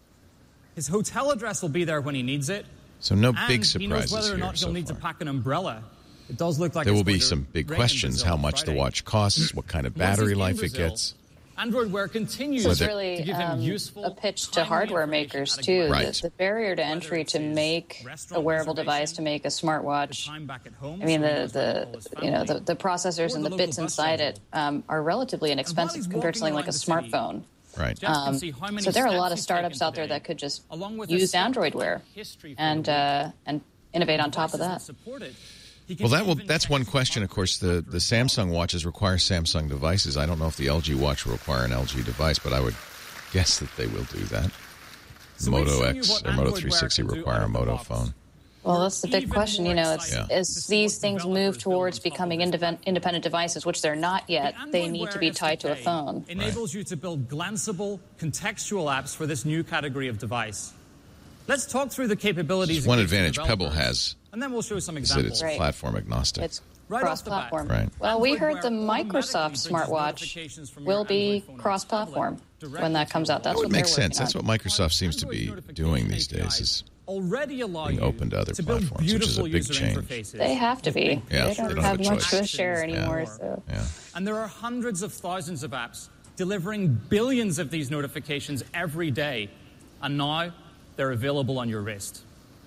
His hotel address will be there when he needs it. So no And big he knows surprises whether or here not he'll so need to far. pack an umbrella. It does look like There it's will be going to some big rain in questions, Brazil how on much the Friday. watch costs, what kind of Once he's battery in life it Brazil, gets. Android Wear continues So it's Whether- really to give him useful, a pitch to timely hardware information makers at a too. glance. The barrier to entry to make a wearable device, to make a smartwatch. Time back at home, I mean, so he knows where to call his family. the processors Or and the the bits local bus inside it schedule. are relatively And while inexpensive he's compared to walking something like a around the city, smartphone. Right. Jeff can see how many So there are a steps lot of he's startups taken out there today, that could just along with a use step Android Wear history for and the innovate on top of devices that. support it. He can Well, that will. even That's one text question. Of course, the Samsung watches require Samsung devices. I don't know if the LG watch will require an LG device, but I would guess that they will do that. So we've Moto shown you X what or Moto Android Wear 360 can do require out a of the Moto box. phone. Well, that's the big Even question. more You know, it's exciting Yeah. as to see these what things move developers build towards on top of becoming this phone. independent devices, which they're not yet. The They Android need to Wear be tied to a SDK phone. Enables you to build glanceable, contextual apps for this new category of device. Let's talk through the capabilities. One it gives to advantage Pebble developers, has and then we'll show some is that examples. it's Right. platform agnostic. It's Right off the bat. cross-platform. Right. Well, we Android heard the Wear Microsoft automatically bridges smartwatch notifications from will your be Android phone or cross-platform tablet when that comes out. That's That what would they're make sense. working That's on. what Microsoft seems to Android be notification doing these days. APIs Is already allow being you open to other build platforms, which is a beautiful big user change. interfaces. They have to be. Yeah, they don't they don't have have a much to choice. share anymore. Yeah. So. yeah. And there are hundreds of thousands of apps delivering billions of these notifications every day. And now they're available on your wrist.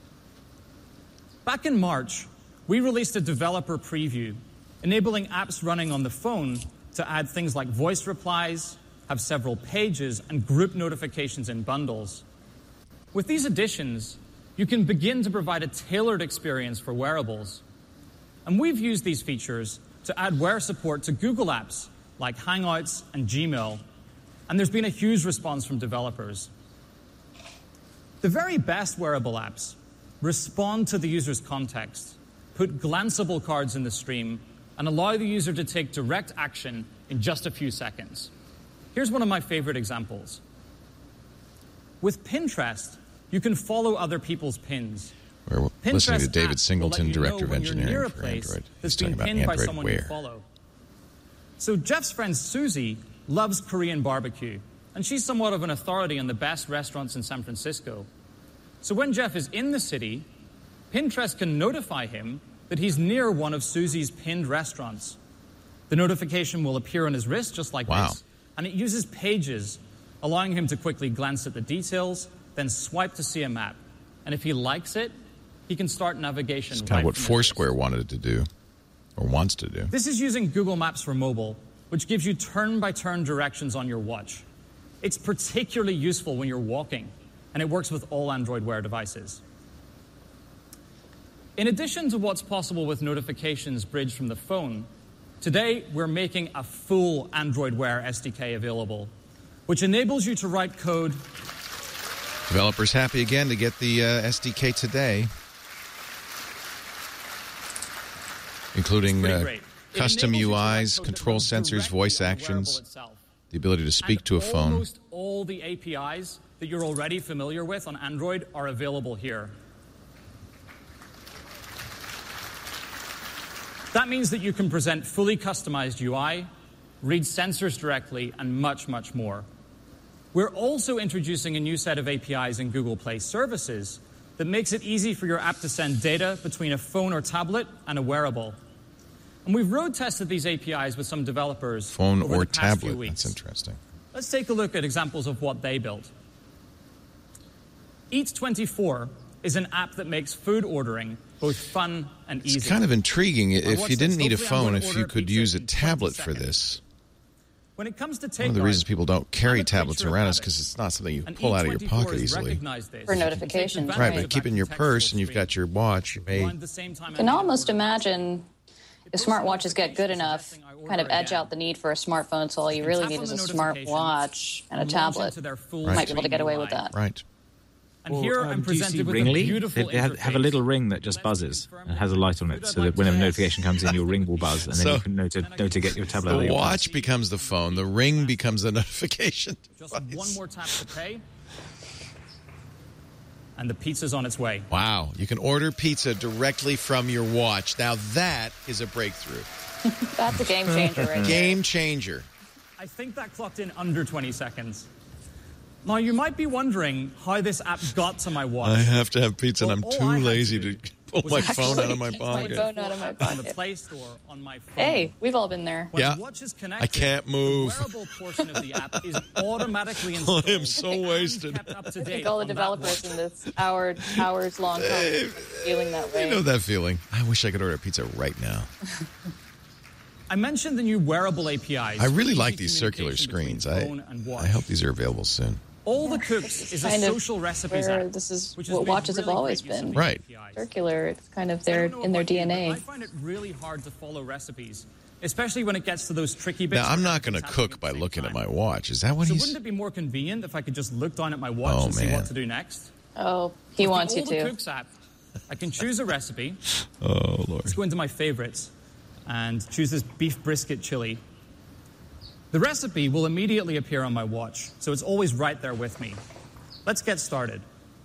Back in March, we released a developer preview enabling apps running on the phone to add things like voice replies, have several pages, and group notifications in bundles. With these additions, you can begin to provide a tailored experience for wearables. And we've used these features to add Wear support to Google apps like Hangouts and Gmail, and there's been a huge response from developers. The very best wearable apps respond to the user's context, put glanceable cards in the stream, and allow the user to take direct action in just a few seconds. Here's one of my favorite examples. With Pinterest, you can follow other people's pins. We're listening to Pinterest David apps Singleton, will let you Director know of when you're near Engineering a for place Android. that's He's talking been about pinned by Android someone you Wear. follow. So Jeff's friend Susie loves Korean barbecue, and she's somewhat of an authority on the best restaurants in San Francisco. So when Jeff is in the city, Pinterest can notify him that he's near one of Susie's pinned restaurants. The notification will appear on his wrist just like Wow. this, and it uses pages, allowing him to quickly glance at the details, then swipe to see a map. And if he likes it, he can start navigation. It's kind of what from his Foursquare wanted it to do, or wants to do. This is using Google Maps for mobile, which gives you turn-by-turn directions on your watch. It's particularly useful when you're walking, and it works with all Android Wear devices. In addition to what's possible with notifications bridged from the phone, today we're making a full Android Wear SDK available, which enables you to write code. Developers happy again to get the SDK today, including custom UIs, control sensors, voice actions, the ability to speak to a phone. Almost all the APIs that you're already familiar with on Android are available here. That means that you can present fully customized UI, read sensors directly, and much, much more. We're also introducing a new set of APIs in Google Play Services that makes it easy for your app to send data between a phone or tablet and a wearable. And we've road tested these APIs with some developers. Phone over or the past few tablet. weeks. That's interesting. Let's take a look at examples of what they built. Eat24 is an app that makes food ordering both fun and easy. It's kind of intriguing. If you didn't need a Hopefully I'm phone, going to if you order could pizza use a in 20 tablet for seconds. this. When it comes to One of takeout, the reasons people don't carry tablets picture of around is habit. because it's not something you And pull out of your Eat24 pocket has easily. recognized this. For You can take notifications, advantage Right, of but keep that it in your contextual purse and you've stream. got your watch. You may. Around the same time You can almost imagine if smartwatches get good enough, kind of edge out the need for a smartphone, so all you really need is a smartwatch and a tablet. You might be able to get away with that. Right. And here I'm do you see presented with a Ringly? beautiful They have a interface. little ring that just buzzes and has a light on it, so that when a notification comes in, your ring will buzz, and then So- you can know to get your tablet. or The your phone. watch becomes the phone. The ring becomes the notification Just device. one more tap to pay, and the pizza's on its way. Wow. You can order pizza directly from your watch. Now that is a breakthrough. That's a game changer right there. Game changer. I think that clocked in under 20 seconds. Now, you might be wondering how this app got to my watch. I have to have pizza and I'm Well, all too I had lazy to to do pull was my actually phone out of my My pocket. phone out of my On the pocket. Play Store on my phone. Hey, we've all been there. When Yeah. the watch is connected, I can't move. The wearable portion of the app is automatically I installed. am so wasted. Kept up to I date think all the on that developers watch. in this hours-long conference feeling that I way. know that feeling. I wish I could order pizza right now. I mentioned the new wearable APIs. I really for like easy these circular communication screens. between phone and watch. I hope these are available soon. All the Cooks is a Kind of social recipes where app. this is which has what made watches have really always great use of been. these Right. APIs. Circular, it's kind of I their don't know in their about you, but DNA. I find it really hard to follow recipes, especially when it gets to those tricky bits. Now, I'm where not going to everything's happening cook at by the same looking at time. my watch. Is that what So he's... wouldn't it be more convenient if I could just look down at my watch Oh, and see man. what to do next? Oh, he With wants the you All the to. Cooks app, I can choose a recipe. Oh, Lord. Let's go into my favorites and choose this beef brisket chili. The recipe will immediately appear on my watch, so it's always right there with me. Let's get started.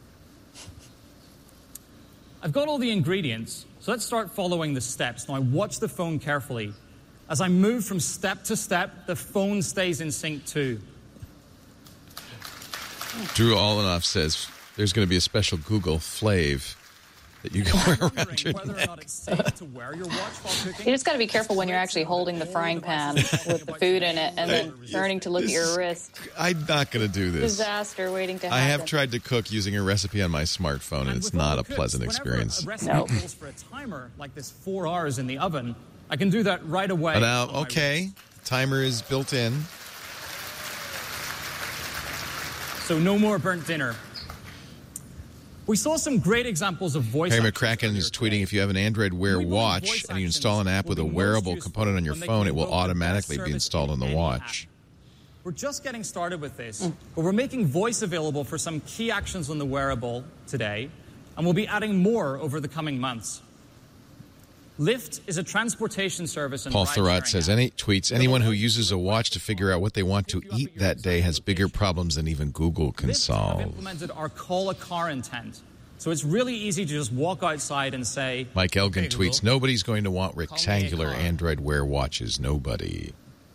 I've got all the ingredients, so let's start following the steps. Now, watch the phone carefully. As I move from step to step, the phone stays in sync too. Drew Allenoff says there's going to be a special Google Flav that you can wear around your Whether or neck. not it's safe to wear your watch while cooking. You just got to be careful when you're actually holding the frying pan with the food in it and then turning to look at your wrist. I'm not going to do this. Disaster waiting to I happen. have tried to cook using a recipe on my smartphone, and it's with all not the a Cooks, pleasant whenever experience. A recipe No. calls for a timer like this 4 hours in the oven, I can do that right away. Now, on my okay, timer is built in. wrist. So no more burnt dinner. We saw some great examples of voice Harry actions McCracken earlier is today. tweeting, if you have an Android Wear We believe watch voice and you install an actions app with a will be most wearable useful component on your when they phone, can it will invoke the best automatically be service installed on the in any watch. app. We're just getting started with this, but we're making voice available for some key actions on the wearable today, and we'll be adding more over the coming months. Lyft is a transportation service and Paul ride-sharing Thurrott says, app. tweets, anyone who uses a watch to figure out what they want to eat that day has bigger problems than even Google can Lyft have solve. implemented our call a car intent. So it's really easy to just walk outside and say, Mike Elgin "Hey, tweets, Google, nobody's going to want me a rectangular car." Android Wear watches. Nobody.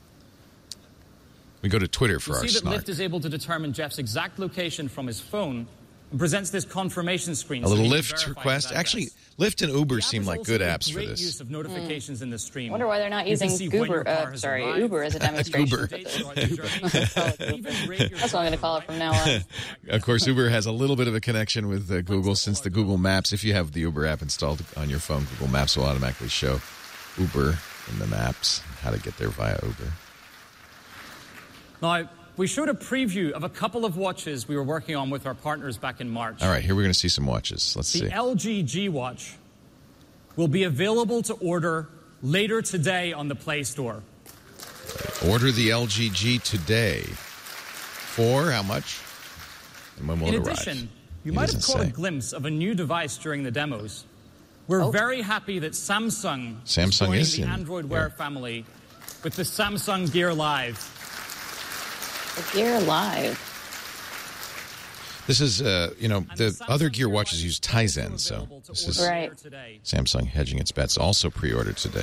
We go to Twitter for You'll our see that snark. Lyft is able to determine Jeff's exact location from his phone and presents this confirmation screen. A so little he can Lyft verify request. his address. Actually, Lyft and Uber The app seem has like also good made apps for great this. use of notifications in the stream. I wonder why they're not You can using see when your car has arrived. Uber as a demonstration. Uber. but That's what I'm going to call it from now on. Of course, Uber has a little bit of a connection with Google since the Google Maps. If you have the Uber app installed on your phone, Google Maps will automatically show Uber in the maps, how to get there via Uber. Now, we showed a preview of a couple of watches we were working on with our partners back in March. All right, here we're going to see some watches. Let's see. The LG G Watch will be available to order later today on the Play Store. Order the LG G today. For how much? And when will it arrive? In addition, you might have caught a glimpse of a new device during the demos. We're very happy that Samsung is joining the Android Wear family with the Samsung Gear Live. The Gear Live. This is, the other Gear watches use Tizen, so this is Samsung hedging its bets. Also pre-ordered today.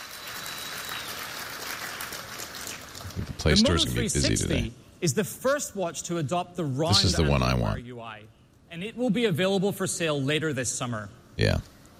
I think the Play Store is going to be busy today. Is the first watch to adopt the round This is the one I want. UI, and it will be available for sale later this summer. Yeah.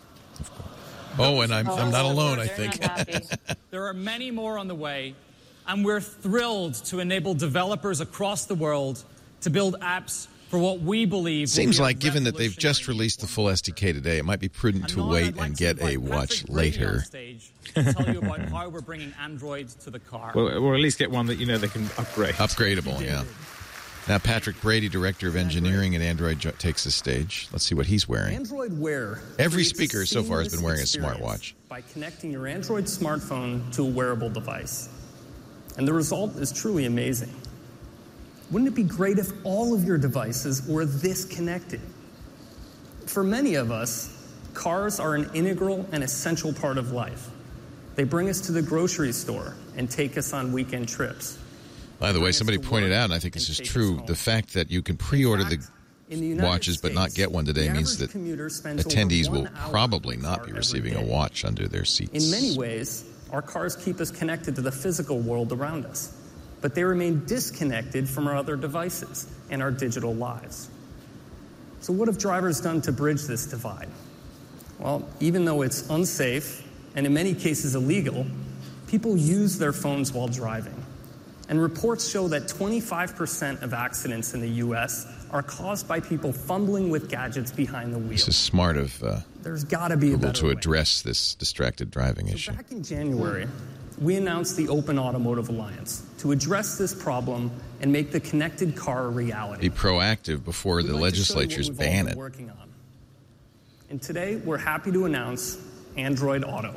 Oh, and I'm not alone, I think. There are many more on the way, and we're thrilled to enable developers across the world to build apps for what we believe Seems like, given that they've just released the full SDK today, it might be prudent to wait and get a watch later. Tell you about how we're bringing Android to the car. Or at least get one that they can upgrade. Upgradable, yeah. Now, Patrick Brady, Director of Engineering at Android, takes the stage. Let's see what he's wearing. Android Wear. Every speaker so far has been wearing a smartwatch. By connecting your Android smartphone to a wearable device. And the result is truly amazing. Wouldn't it be great if all of your devices were this connected? For many of us, cars are an integral and essential part of life. They bring us to the grocery store and take us on weekend trips. By the way, somebody pointed out, and I think this is true, the fact that you can pre-order the watches but not get one today means that attendees will probably not be receiving a watch under their seats. In many ways, our cars keep us connected to the physical world around us, but they remain disconnected from our other devices and our digital lives. So what have drivers done to bridge this divide? Well, even though it's unsafe and in many cases illegal, people use their phones while driving. And reports show that 25% of accidents in the U.S. are caused by people fumbling with gadgets behind the wheel. This is smart of There's got to be a better to address this distracted driving issue. Back in January, we announced the Open Automotive Alliance to address this problem and make the connected car a reality. Be proactive before the legislatures ban it. Working on. And today, we're happy to announce Android Auto.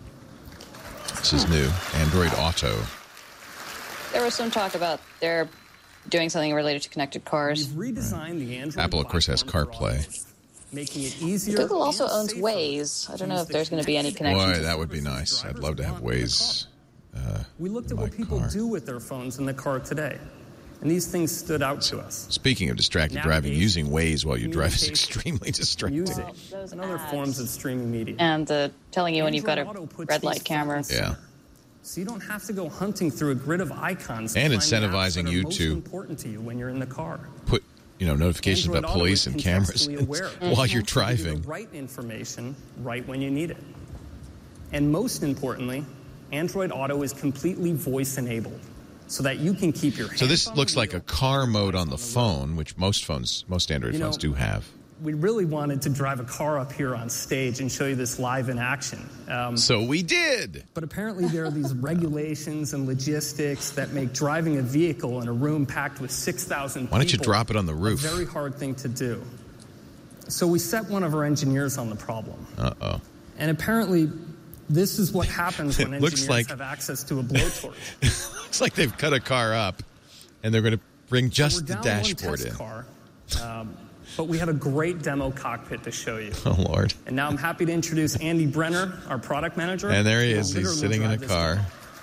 This is new, Android Auto. There was some talk about they're doing something related to connected cars. We've redesigned the Android Apple, of course, has CarPlay. Making it easier. Google also owns Waze. I don't know if there's going to be any connection. Boy, that would be nice. I'd love to have Waze. We looked at what people do with their phones in the car today, and these things stood out to us. Speaking of distracted driving, using Waze while you drive is extremely distracting. Music and other forms of streaming media. And telling you when you've got a red light camera. Yeah. So you don't have to go hunting through a grid of icons. And to find the apps incentivizing that are you most to important to you when you're in the car. Put notifications Android about Auto police is and cameras contextually aware. while you're It wants you to do driving. the right information right when you need it. And most importantly, Android Auto is completely voice enabled, so that you can keep your. So this looks like a car mode on the phone, which most Android phones do have. We really wanted to drive a car up here on stage and show you this live in action. So we did. But apparently there are these regulations and logistics that make driving a vehicle in a room packed with 6,000 people. Why don't you drop it on the roof? A very hard thing to do. So we set one of our engineers on the problem. Uh-oh. And apparently this is what happens when looks engineers like- have access to a blowtorch. Looks like they've cut a car up, and they're going to bring just We're the down dashboard one in. test car, but we have a great demo cockpit to show you. Oh, Lord. And now I'm happy to introduce Andy Brenner, our product manager. And there he is. Who will He's literally sitting in a drive this car.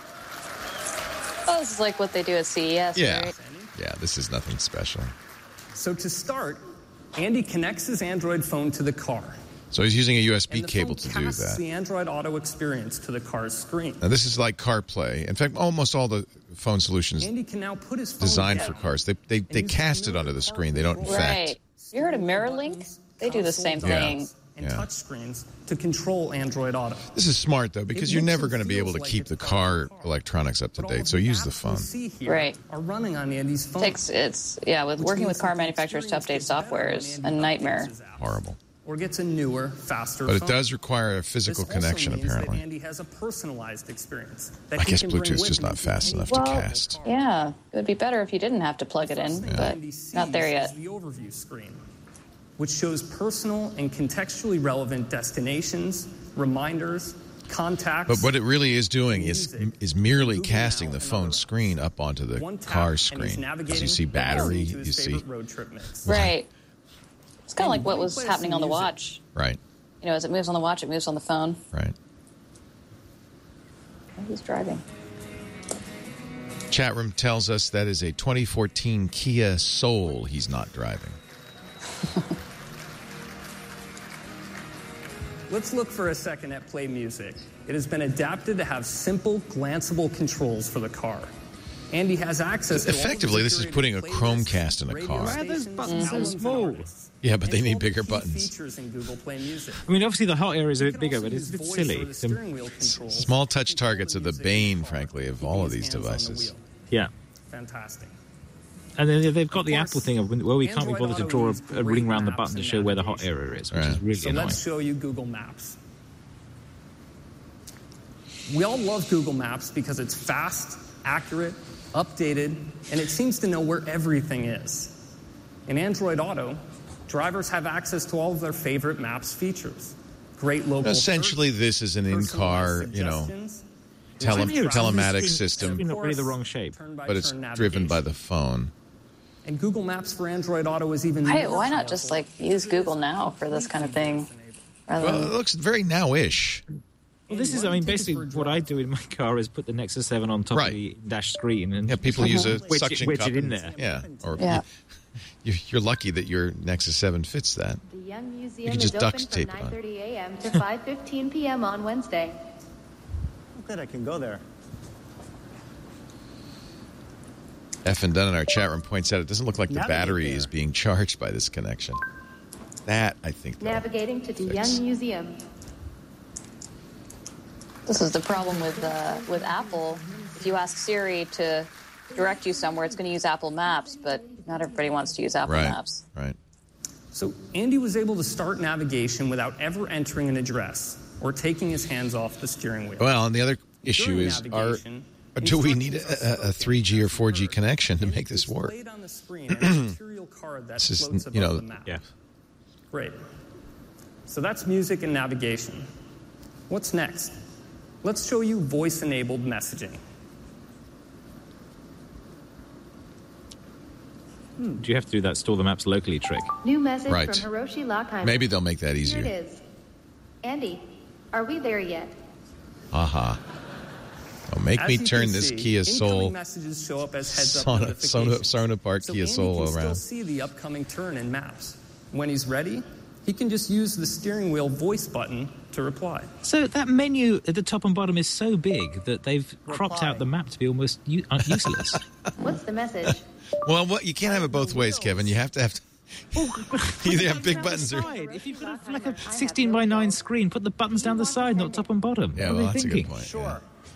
Oh, this is like what they do at CES, Yeah. right? Yeah, this is nothing special. So to start, Andy connects his Android phone to the car. So he's using a USB And the cable phone to do casts that. the Android Auto experience to the car's screen. Now, this is like CarPlay. In fact, almost all the phone solutions Andy can now put his phone designed down. for cars, they cast it onto the screen. They don't, in fact. Right. You heard of MirrorLink? They do the same thing. And touch screens to control Android Auto. This is smart, though, because you're never going to be able to keep the car electronics up to date, so use the phone. Right. Are running on Andy's phone. With working with car manufacturers to update software is a nightmare. Horrible. or gets a newer, faster But phone. it does require a physical This also connection, means apparently. That Andy has a personalized experience. That I he guess can bring Bluetooth's with just him not to fast any enough to cast. Yeah, it would be better if you didn't have to plug it in, but Andy sees not there yet. is the overview screen, which shows personal and contextually relevant destinations, reminders, contacts. But what it really is doing is merely casting the phone screen up onto the car screen. As you see battery, you see... road trip mix. Right. It's kind of And like what when was he plays happening some on the music- watch. Right, You know, as it moves on the watch, it moves on the phone. right. Oh, he's driving. Chat room tells us that is a 2014 Kia Soul he's not driving. Let's look for a second at Play Music. It has been adapted to have simple, glanceable controls for the car. Andy has access to all the Effectively, this is security putting a playlists, Chromecast in a radio car. Why are those stations, buttons so albums, and small? artists. Yeah, but they And need all the bigger key buttons. features in Google Play Music. I mean, obviously the hot area is a You bit can bigger, also but it's a use bit voice silly. or the steering wheel controls. Small touch targets are the Music bane, car. frankly, of Keeping all of his these hands on the devices. wheel. Yeah. Fantastic. And then they've got the course, Apple thing of where we can't be Android bothered to Auto draw needs a great ring around the maps button to and show where the hot navigation. area is, which Right. is really So annoying. let's show you Google Maps. We all love Google Maps because it's fast, accurate, updated, and it seems to know where everything is. In Android Auto, drivers have access to all of their favorite Maps features. Great local Essentially, search, this is an in-car, personalized you know, suggestions, telematics It's system, not really the wrong shape. turn-by-turn but it's navigation. driven by the phone. And Google Maps for Android Auto is even more Why not just powerful. like use Google Now for this kind of thing? Rather Well, than, it looks very now-ish. Well, this is, I mean, basically what I do in my car is put the Nexus 7 on top Right. of the dash screen and Yeah, people use a wedge suction wedge cup. it in there. Yeah, or Yeah. you're lucky that your Nexus 7 fits that. The Young Museum can is just duct open from tape it on. 9:30 a.m. to 5:15 p.m. on Wednesday. Good, I can go there. F and Dunn in our chat room points out it doesn't look like the Navigate battery there. is being charged by this connection. That, I think, they'll Navigating to the fix. Young Museum. this is the problem with Apple. If you ask Siri to direct you somewhere, it's going to use Apple Maps, but not everybody wants to use Apple Right, Maps. right. So Andy was able to start navigation without ever entering an address or taking his hands off the steering wheel. Well, and the other issue During is, navigation, do we need instructions are a 3G or 4G heard connection to and make this work? displayed on the screen in a material card that This is, floats you above know, the map. Yeah. Great. So that's music and navigation. What's next? Let's show you voice-enabled messaging. Do you have to do that store the maps locally trick? New message Right. from Hiroshi Lockheimer. Maybe they'll make that Here easier. it is. Andy, are we there yet? Aha. Oh, make As me you can turn this see, Kia incoming Soul, messages show up as heads-up Sauna notifications. Park So Kia Andy Soul can still around. see the upcoming turn in Maps. When he's ready, he can just use the steering wheel voice button to reply. So that menu at the top and bottom is so big that they've cropped out the map to be almost useless. What's the message? Well, you can't have it both ways, Kevin. You have to either have big buttons or... If you've got like a 16 by 9 screen, put the buttons down the side, not top and bottom. Yeah, What well, are they that's a thinking? good point. Sure.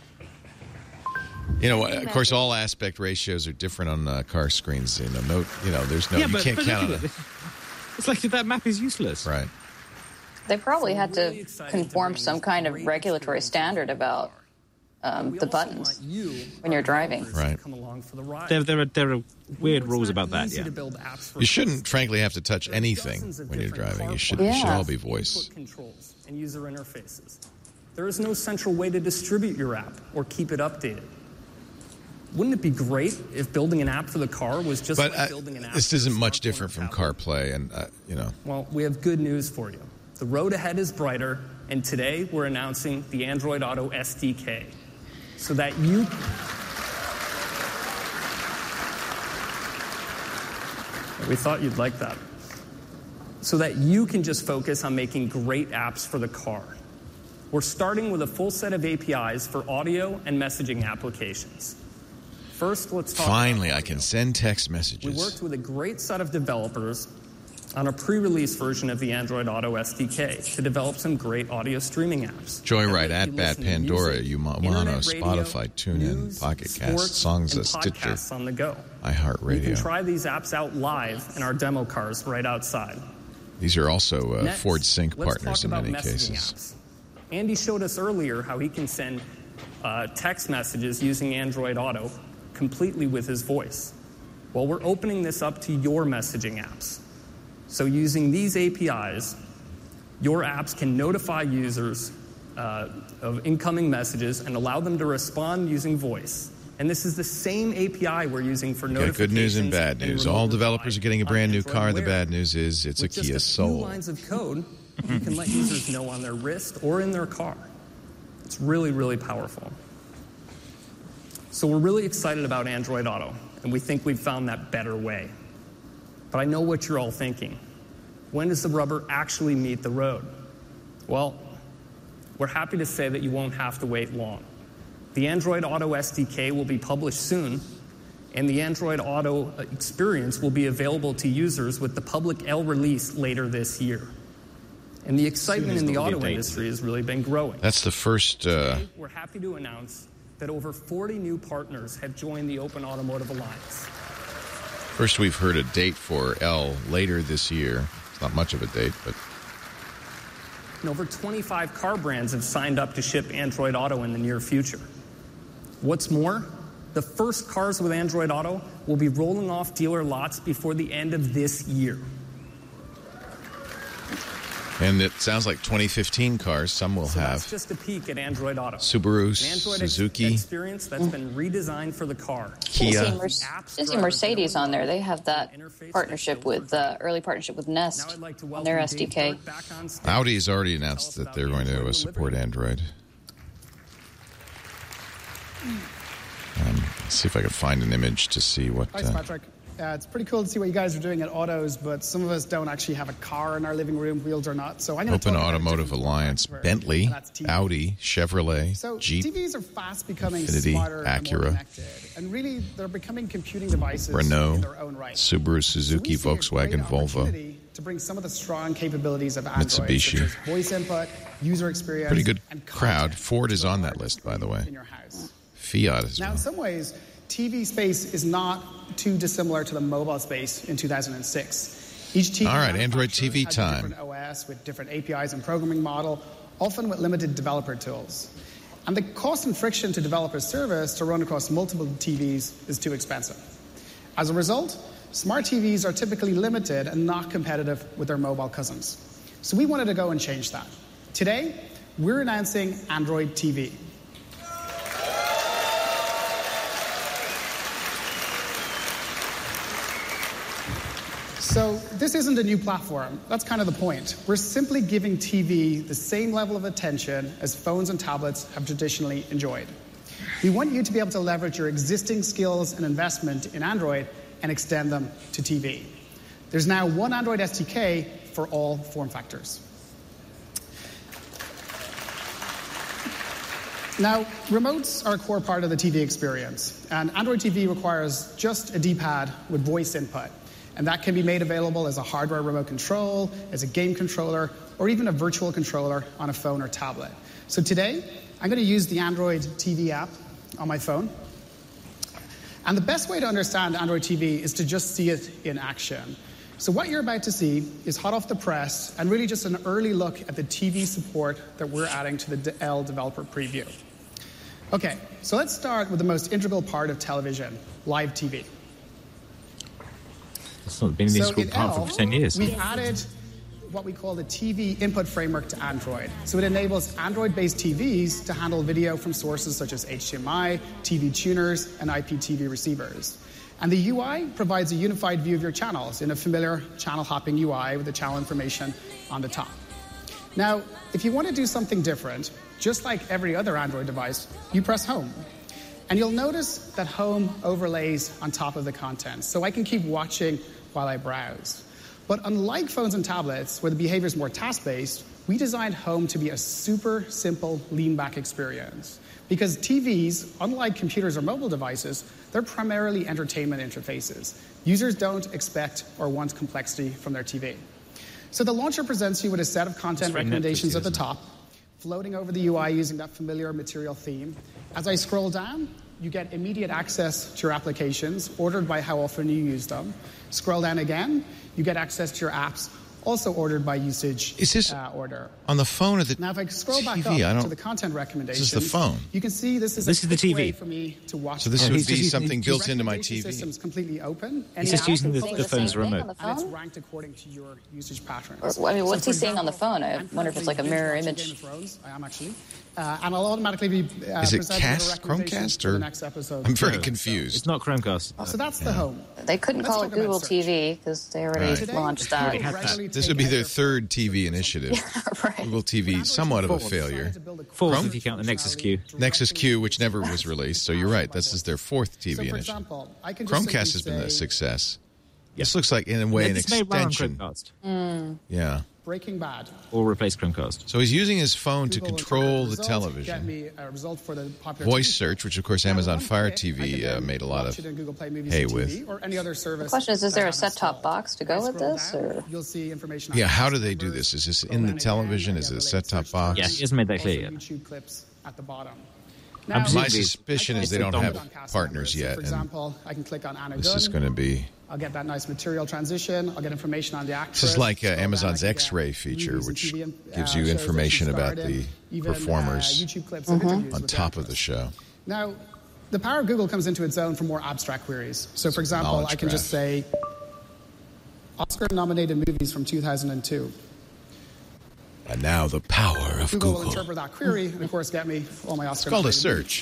You know, of course, all aspect ratios are different on car screens. You know, there's no, Yeah, you but can't look count on at it. It's like that map is useless. Right. They probably had to conform to some kind of regulatory standard about the buttons when you're driving. Right. There are weird rules about that, yeah. You shouldn't, frankly, have to touch anything when you're driving. It should all be voice. Controls and user interfaces. There is no central way to distribute your app or keep it updated. Wouldn't it be great if building an app for the car was just But like building an app? this isn't much different from CarPlay, and Well, we have good news for you. The road ahead is brighter, and today we're announcing the Android Auto SDK, so that you. We thought you'd like that. So that you can just focus on making great apps for the car. We're starting with a full set of APIs for audio and messaging applications. First, let's talk. Finally, I can send text We messages. worked with a great set of developers on a pre-release version of the Android Auto SDK to develop some great audio streaming apps. Joyride, That let you AtBat, listen to Pandora, music, Umano, internet radio, Spotify, TuneIn, news, Pocket sports, Cast, Songs, and Stitcher, podcasts on the go. You can iHeartRadio. try these apps out live in our demo cars right outside. These are also Next, Ford Sync let's partners talk in about many messaging cases. apps. Andy showed us earlier how he can send text messages using Android Auto completely with his voice. Well, we're opening this up to your messaging apps. So using these APIs, your apps can notify users of incoming messages and allow them to respond using voice. And this is the same API we're using for notifications. Good news and bad news. All developers are getting a brand new car. The Wear. bad news is it's With a Kia just a few Soul. lines of code, you can let users know on their wrist or in their car. It's really, really powerful. So we're really excited about Android Auto, and we think we've found that better way. But I know what you're all thinking. When does the rubber actually meet the road? Well, we're happy to say that you won't have to wait long. The Android Auto SDK will be published soon, and the Android Auto experience will be available to users with the public L release later this year. And the excitement in the auto industry has really been growing. That's the first... We're happy to announce that over 40 new partners have joined the Open Automotive Alliance. First, we've heard a date for L later this year. It's not much of a date, but... And over 25 car brands have signed up to ship Android Auto in the near future. What's more, the first cars with Android Auto will be rolling off dealer lots before the end of this year. And it sounds like 2015 cars, some will So have. that's just a peek at Android Auto. Subaru, An Android Suzuki. experience that's been redesigned for the car. Kia. I see Mercedes on there. They have that partnership with early partnership with Nest on their SDK. Audi's already announced that they're going to support Android. Let's see if I can find an image to see what... Thanks, Patrick. It's pretty cool to see what you guys are doing at Autos, but some of us don't actually have a car in our living room, wheels or not. So I'm going to Open Automotive Alliance, Bentley, Audi, Chevrolet, So Jeep, TVs are fast becoming Infiniti, smarter and more Acura, connected. And really, they're becoming computing devices Renault, in their own right. Subaru, Suzuki, So we see a great Volkswagen, Volvo. opportunity to bring some of the strong capabilities of Android, Mitsubishi. such as voice input, user experience, Pretty good and crowd. Ford is on that list, by the way. in your house. Fiat as Now, well. in some ways, TV space is not too dissimilar to the mobile space in 2006. Each TV All right, Android manufacturer TV has a time. different OS with different APIs and programming model, often with limited developer tools. And the cost and friction to developer service to run across multiple TVs is too expensive. As a result, smart TVs are typically limited and not competitive with their mobile cousins. So we wanted to go and change that. Today, we're announcing Android TV. So this isn't a new platform. That's kind of the point. We're simply giving TV the same level of attention as phones and tablets have traditionally enjoyed. We want you to be able to leverage your existing skills and investment in Android and extend them to TV. There's now one Android SDK for all form factors. Now, remotes are a core part of the TV experience, and Android TV requires just a D-pad with voice input. And that can be made available as a hardware remote control, as a game controller, or even a virtual controller on a phone or tablet. So today, I'm going to use the Android TV app on my phone. And the best way to understand Android TV is to just see it in action. So what you're about to see is hot off the press and really just an early look at the TV support that we're adding to the L developer preview. Okay, so let's start with the most integral part of television, live TV. It's not been an integral part for 10 years. We've added what we call the TV input framework to Android. So it enables Android-based TVs to handle video from sources such as HDMI, TV tuners, and IPTV receivers. And the UI provides a unified view of your channels in a familiar channel hopping UI with the channel information on the top. Now, if you want to do something different, just like every other Android device, you press Home. And you'll notice that Home overlays on top of the content, so I can keep watching while I browse. But unlike phones and tablets, where the behavior is more task-based, we designed Home to be a super simple lean-back experience. Because TVs, unlike computers or mobile devices, they're primarily entertainment interfaces. Users don't expect or want complexity from their TV. So the launcher presents you with a set of content recommendations at the top, floating over the UI using that familiar material theme. As I scroll down, you get immediate access to your applications, ordered by how often you use them. Scroll down again, you get access to your apps, also ordered by usage Is this order. on the phone or the Now, if I scroll back TV? up to the content recommendations, This is the phone. You can see this is the quick TV. way for me to watch. So this the would content. be something The built into my recommendation TV. System's completely open. He's just using the phone's remote. And it's ranked according to your usage patterns. Or, I mean, what's So, he for seeing on the example, phone? I I'm wonder if it's like a mirror currently image. Game of Thrones. I am actually. And I'll automatically be Is it presented Cast, with a recommendation Chromecast, for or the next episode. I'm very confused. It's not Chromecast. So that's the home. They couldn't Let's call talk it Google about search. TV because they already Right. launched that. This would be their third TV initiative. Google TV, somewhat of a failure. Fourth, if you count the Nexus Q. Nexus Q, which never was released. So you're right. This is their fourth TV So, for initiative. example, I can just Chromecast has simply been a say success. This looks like, in a way, an It's made well on extension. Chromecast. Yeah. Breaking Bad. Or replace Chromecast. So he's using his phone to Google control the results, television. Get me a result for the popular Voice TV search, which of course Now, Amazon one Fire click, I can TV then made a lot watch of it in Google Play Movies hay and with. TV or any other service. The question is that I there a have set-top installed. box to go with Scroll this? down, Or? you'll see information. Yeah, on how do cast they do members. this? Is this Scroll in the down again, television? and Is it get a the set-top latest box? Yeah, he hasn't made that clear Also yet. YouTube clips at the bottom. My Absolutely. suspicion is they don't have partners So, yet, for and example, I can click on Anna this is Gunn. going to be. I'll get that nice material transition. I'll get information on the actress. This is like Scroll down, Amazon's I can get X-ray feature, movies and which TV, gives you shows that information she about starred the in, even, performers YouTube clips of interviews on with the top of actress. the show. Now, the power of Google comes into its own for more abstract queries. So, for example, knowledge I can just say Oscar-nominated movies from 2002. And now the power of Google will Google. interpret that query and, of course, get me all my Oscar. It's called a search.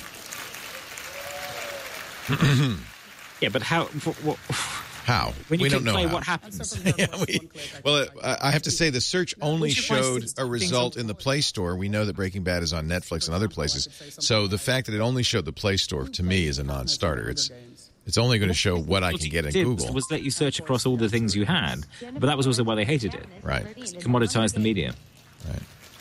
Yeah, but how? How? When you we click don't know play, how. what happens? I have to say the search only Which is why showed it's a result in the Play Store. We know that Breaking Bad is on Netflix and other places. So the fact that it only showed the Play Store, to me, is a non-starter. It's only going to show what I can get in Google. Was let you search across all the things you had, but that was also why they hated it. Right. Commoditized the medium. Right.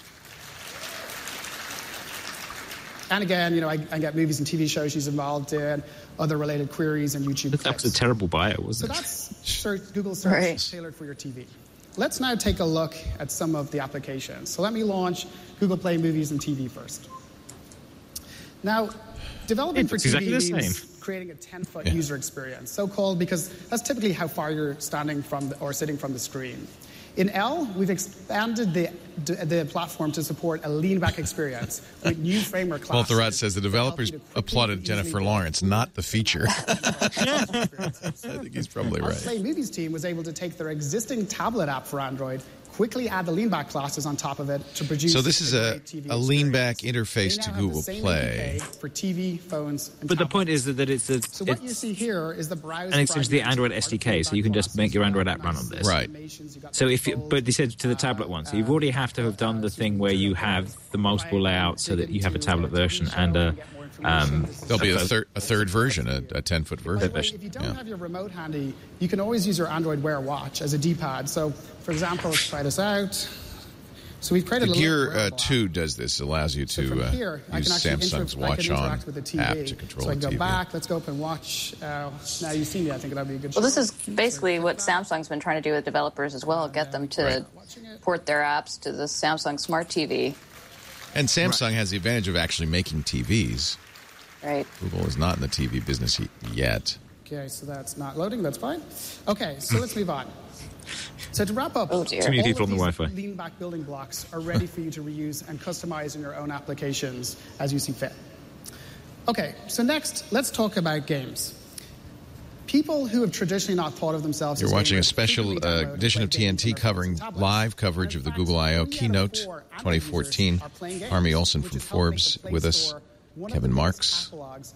And again, I get movies and TV shows she's involved in, other related queries and YouTube That was a clips. terrible bio, So wasn't it? that's Google search Right. tailored for your TV. Let's now take a look at some of the applications. So let me launch Google Play Movies and TV first. Now, developing for It's TV exactly the means same. creating a 10-foot user experience, so-called because that's typically how far you're standing from or sitting from the screen. In L, we've expanded the platform to support a lean-back experience with new framework Paul classes. Thurrott says the developers applauded Jennifer Lawrence, not the feature. I think he's probably Our right. Play Movies team was able to take their existing tablet app for Android, quickly add the lean-back classes on top of it to produce. So this is a great TV lean-back experience. interface They to now have the Google same Play. APK for TV, phones, and But the tablets. point is that it's a, So what you see here is the browse. and it's the fragment, Android SDK, so you can just make your Android app run on this. Right. So but they said to the tablet one, so you've already have to have done the thing where you have the multiple layouts, so that you have a tablet version and a. There'll be a third version, a 10-foot version. If you don't have your remote handy, you can always use your Android Wear Watch as a D-pad. So, for example, let's try this out. So we've created The a little Gear wearable app. 2 does this, allows you So from to here, I use can actually Samsung's I Watch can On interact with the TV. app to control so I the go TV. back. Let's go up and watch. Now you see me. I think that'd be a good. Well, this is basically what Samsung's been trying to do with developers as well, get them to port their apps to the Samsung Smart TV. And Samsung has the advantage of actually making TVs. Right. Google is not in the TV business yet. Okay, so that's not loading. That's fine. Okay, so let's move on. So to wrap up, Oh, dear. Too many all people of on the these Wi-Fi. lean-back building blocks are ready for you to reuse and customize in your own applications as you see fit. Okay, so next, let's talk about games. People who have traditionally not thought of themselves You're as watching a gamers special frequently download edition of great games on TNT their covering tablets. live coverage of the Google I.O. keynote 2014. Harmy Olsen from Forbes with us, Kevin Marks,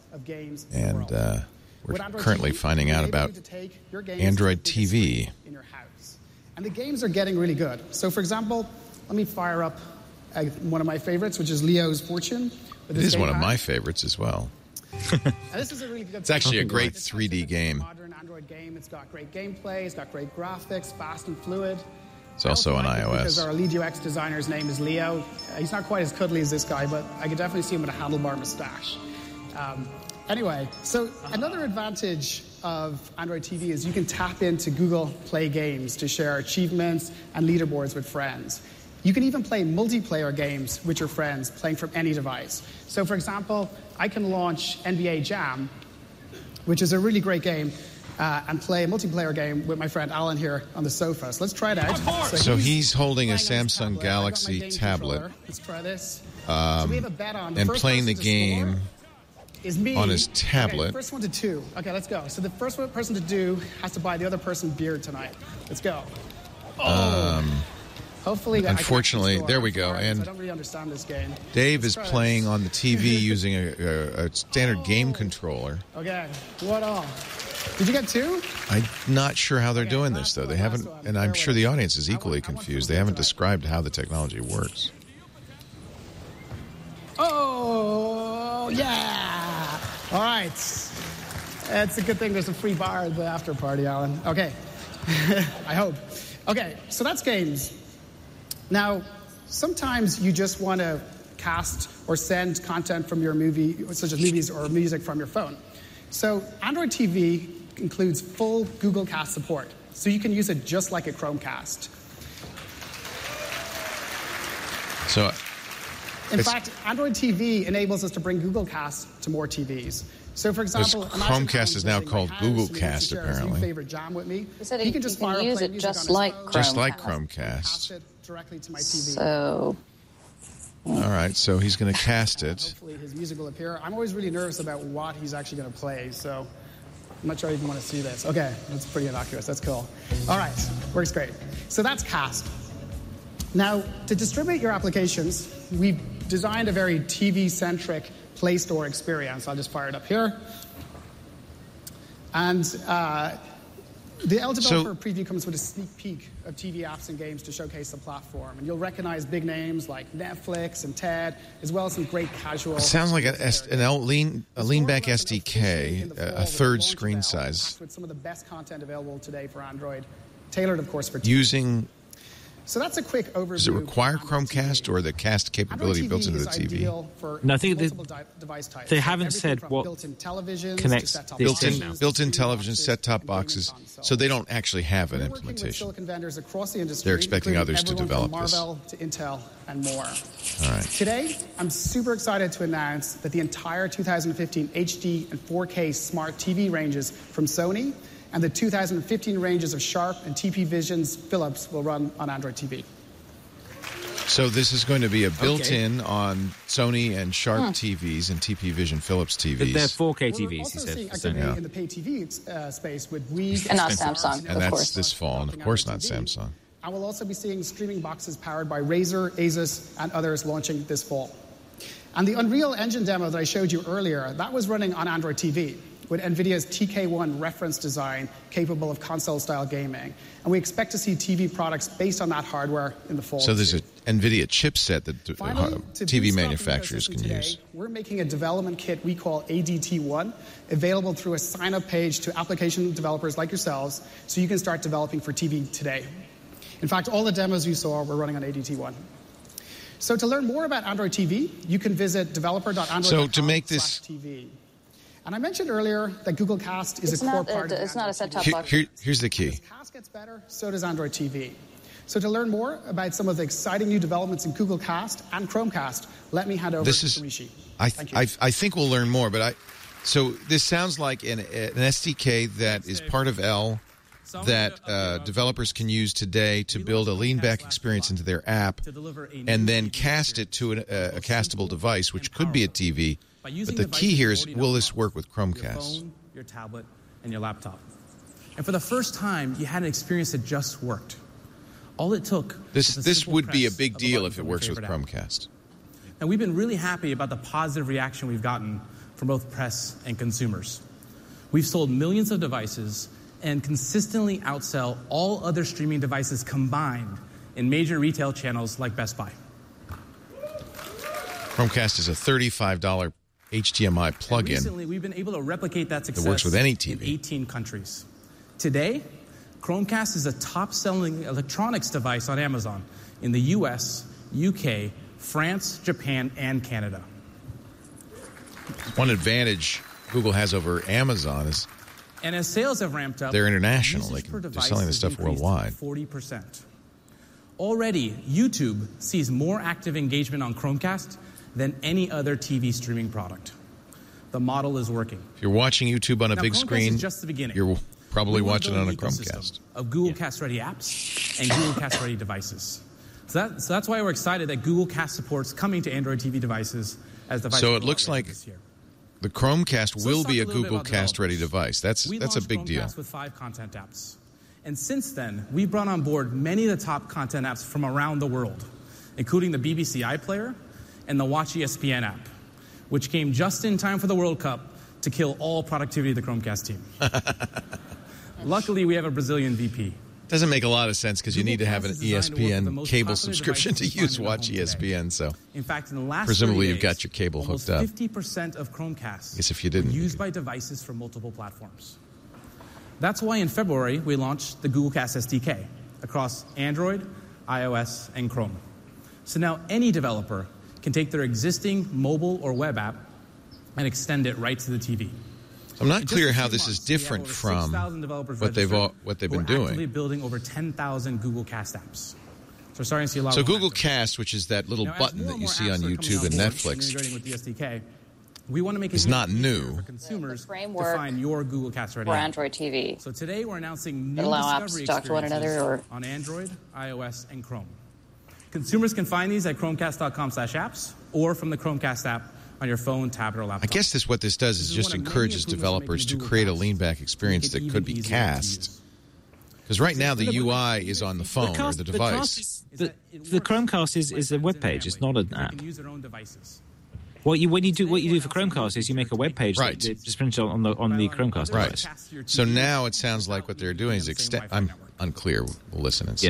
and we're currently finding out about Android TV. in your house. And the games are getting really good. So, for example, let me fire up one of my favorites, which is Leo's Fortune. It is one of my favorites as well. And this is a really good. It's actually a great 3D game. Modern Android game. It's got great gameplay. It's got great graphics, fast and fluid. It's also on Because iOS. our lead UX designer's name is Leo. He's not quite as cuddly as this guy, but I could definitely see him with a handlebar mustache. Anyway, so another advantage of Android TV is you can tap into Google Play games to share achievements and leaderboards with friends. You can even play multiplayer games with your friends, playing from any device. So, for example, I can launch NBA Jam, which is a really great game and play a multiplayer game with my friend Alan here on the sofa. So let's try it out. So he's holding a Samsung Galaxy tablet. Let's try this. So we have a bet on and playing the game is me. on his tablet. Okay, first one to 2. Okay, let's go. So the first person to do has to buy the other person beer tonight. Let's go. Hopefully, unfortunately, there we go. And I don't really understand this game. Dave is playing on the TV using a standard game controller. Okay, what on? Did you get 2? I'm not sure how they're doing this, though. They haven't, and I'm sure the audience is equally confused. They haven't described how the technology works. Oh, yeah. All right. It's a good thing there's a free bar at the after party, Alan. Okay. I hope. Okay, so that's games. Now, sometimes you just want to cast or send content from your movie, such as movies or music from your phone. So Android TV includes full Google Cast support, so you can use it just like a Chromecast. So, in fact, Android TV enables us to bring Google Cast to more TVs. So, for example, Chromecast is now called Google Cast, apparently. Favorite jam with me. He said he can use it just like Chromecast. Just like Chromecast. Directly to my TV. So, all right, so he's going to cast it. Hopefully his music will appear. I'm always really nervous about what he's actually going to play, so I'm not sure I even want to see this. Okay, that's pretty innocuous. That's cool. All right, works great. So that's Cast. Now, to distribute your applications, we've designed a very TV-centric Play Store experience. I'll just fire it up here. And the El Developer preview comes with a sneak peek of TV apps and games to showcase the platform. And you'll recognize big names like Netflix and TED, as well as some great casual... It sounds like a lean-back SDK, a third screen size. With some of the best content available today for Android, tailored, of course, for TV. Using... So that's a quick overview. Does it require Chromecast or the cast capability built into the TV? No, I think they haven't said what connects built-in television, set-top boxes, so they don't actually have an implementation. They're expecting others to develop this. Marvell to Intel and more. All right. Today, I'm super excited to announce that the entire 2015 HD and 4K smart TV ranges from Sony and the 2015 ranges of Sharp and TP Vision's Philips will run on Android TV. So this is going to be a built-in on Sony and Sharp TVs and TP Vision Philips TVs. But they're 4K TVs, he said. In the pay TV space with Wii and not Samsung, and that's this fall, and of course not Samsung. I will also be seeing streaming boxes powered by Razer, Asus, and others launching this fall. And the Unreal Engine demo that I showed you earlier, that was running on Android TV with NVIDIA's TK1 reference design capable of console-style gaming. And we expect to see TV products based on that hardware in the fall. So there's an NVIDIA chipset that TV manufacturers can use. We're making a development kit we call ADT1, available through a sign-up page to application developers like yourselves, so you can start developing for TV today. In fact, all the demos you saw were running on ADT1. So to learn more about Android TV, you can visit developer.android.com/TV. So to make this... And I mentioned earlier that Google Cast is a core part of it's not a set-top box. Here's the key. As Cast gets better, so does Android TV. So to learn more about some of the exciting new developments in Google Cast and Chromecast, let me hand over to Rishi. I think we'll learn more, but so this sounds like an SDK that is part of L that developers can use today to build a lean-back experience into their app and then cast it to a castable device, which could be a TV. But the key here is, will this work with Chromecast? Your phone, your tablet, and your laptop. And for the first time, you had an experience that just worked. All it took... This would be a big deal if it works with Chromecast. And we've been really happy about the positive reaction we've gotten from both press and consumers. We've sold millions of devices and consistently outsell all other streaming devices combined in major retail channels like Best Buy. Chromecast is a $35 HDMI plug-in. Recently, we've been able to replicate that success that works with any TV. In 18 countries. Today, Chromecast is a top-selling electronics device on Amazon in the US, UK, France, Japan, and Canada. One advantage Google has over Amazon is and as sales have ramped up, they're international. They're selling this stuff worldwide. 40%. Already, YouTube sees more active engagement on Chromecast than any other TV streaming product. The model is working. If you're watching YouTube on a big screen, is just the beginning. you're Probably We want watching to it on a build an Chromecast. ecosystem of Google Cast Ready apps and Google Cast Ready devices. So that's why we're excited that Google Cast support's coming to Android TV devices as devices. So it looks like the Chromecast So will let's be a talk a little bit Google about Cast Ready device. That's We a launched big deal. Chromecast with 5 content apps. And since then, we've brought on board many of the top content apps from around the world, including the BBC iPlayer and the Watch ESPN app, which came just in time for the World Cup to kill all productivity of the Chromecast team. Luckily, we have a Brazilian VP. Doesn't make a lot of sense because you need to have an Cast is designed to work with the ESPN most cable popular subscription to devices you use find in Watch the home today. ESPN. So In fact, in the last presumably 30 you've got days, your cable almost hooked up. 50% of Chromecasts Yes, if you didn't, were you used by devices from multiple platforms. That's why in February we launched the Google Cast SDK across Android, iOS, and Chrome. So now any developer can take their existing mobile or web app and extend it right to the TV. I'm not In clear just a how few this is months, we have different over from 6,000 developers what they've registered. been We're doing. actively building over 10,000 Google Cast apps. So we're starting to see a lot So of Google Cast, which is that little Now, as button more that and you more see apps on are coming YouTube on and board Netflix, integrating with the SDK, we want to make it is not easier new. for consumers to framework find your Google Cast Ready for app. Android TV. So today we're announcing new That allow apps discovery to talk to one another, experiences on Android, iOS, and Chrome. Consumers can find these at chromecast.com/apps or from the Chromecast app on your phone, tablet, or I laptop. guess what this does is This is just one of many encourages improvements we're developers making to to Google create a Cast lean-back experience to make that it could be even easier to cast. use. Because right now the UI is on the phone or the device. The Chromecast is a web page. It's not an app. They can use their own devices. What you do for Chromecast is you make a web page Right. that just prints on the Chromecast Right. device. So now it sounds like what they're doing is extend. I'm unclear. We'll listen and see. Yeah.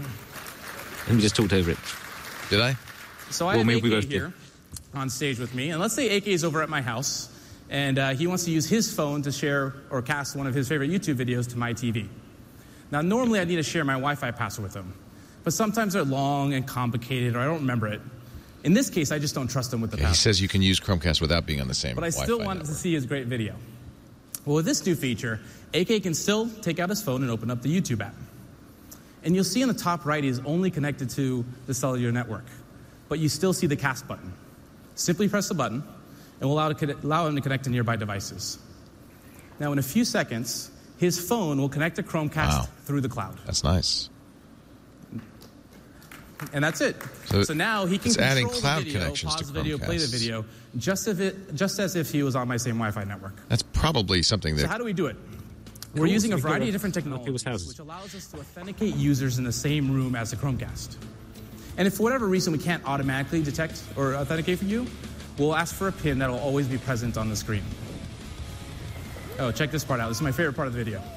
Let me just talked over it. Did I? So I Well, have maybe we AK both did. here on stage with me, and let's say AK is over at my house, and he wants to use his phone to share or cast one of his favorite YouTube videos to my TV. Now, normally I need to share my Wi-Fi password with him, but sometimes they're long and complicated, or I don't remember it. In this case, I just don't trust him with the Yeah, he password. says you can use Chromecast without being on the same But I Wi-Fi still want to see his great video. Well, with this new feature, AK can still take out his phone and open up the YouTube app. And you'll see in the top right, he is only connected to the cellular network. But you still see the cast button. Simply press the button, and we'll allow him to connect to nearby devices. Now, in a few seconds, his phone will connect to Chromecast through the cloud. That's nice. And that's it. So now he can it's adding control cloud the video, connections pause to the video, play the Chromecasts. video, just as if he was on my same Wi-Fi network. That's probably something So that how do we do it? Cool. We're using a So we go variety to of different people's technologies, houses. which allows us to authenticate users in the same room as the Chromecast. And if for whatever reason we can't automatically detect or authenticate for you, we'll ask for a PIN that will always be present on the screen. Oh, check this part out. This is my favorite part of the video.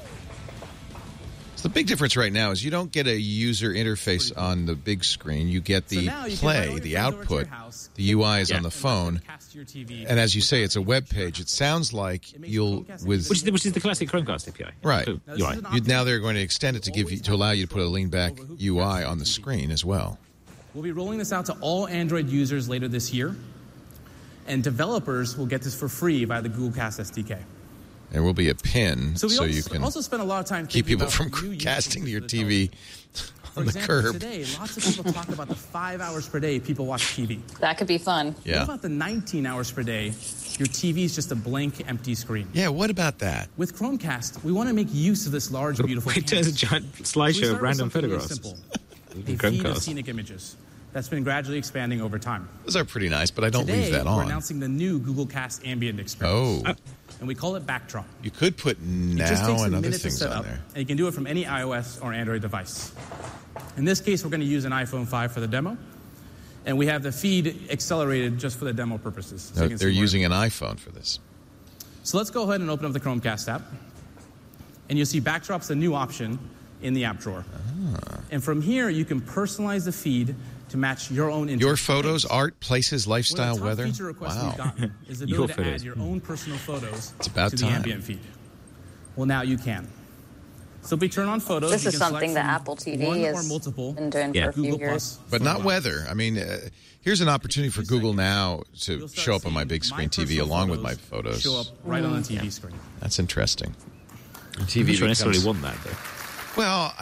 So the big difference right now is you don't get a user interface on the big screen. You get the now you can play, invite the your friends over to your output. house, The UI is Yeah. on the phone. Cast to your TV. And as you say, it's a web page. It sounds like you'll with Which is the classic Chromecast API. right. So, you're right. Now they're going to extend it to give you to allow you to put a lean back UI on the screen as well. We'll be rolling this out to all Android users later this year, and developers will get this for free via the Google Cast SDK. There will be a pin So we you can also spend a lot of time keep thinking people about from new use casting to your cases for TV For on the example, curb. today, lots of people talk about the 5 hours per day people watch TV. That could be fun. Yeah. What about the 19 hours per day your TV is just a blank, empty screen? Yeah, what about that? With Chromecast, we want to make use of this large, beautiful It turns a giant slideshow of random photographs. Simple. A The feed of Chromecast. scenic images that's been gradually expanding over time. Those are pretty nice, but I don't Today, leave that we're on. announcing the new Google Cast Ambient experience. Oh. And we call it Backdrop. You could put It just takes now a and other minute to things set on up, there. and you can do it from any iOS or Android device. In this case, we're going to use an iPhone 5 for the demo, and we have the feed accelerated just for the demo purposes. So No, you can they're see more. using an iPhone for this. So let's go ahead and open up the Chromecast app, and you'll see Backdrop's a new option in the app drawer. And from here, you can personalize the feed to match your own interests. Your photos, art, places, One lifestyle, of the top weather. feature requests Wow. we've gotten is the Your ability to add photos. your own personal photos It's about to the time. ambient feed. Well, now you can. So if we turn on photos, This you is can select something that from Apple TV one or has multiple been doing Yeah. for a few Google years. Plus But not photo weather. I mean, here's an opportunity for Google now to show up on my big screen TV along with my photos. show up right on the TV screen. That's interesting. I'm not sure I necessarily want that, though. Well,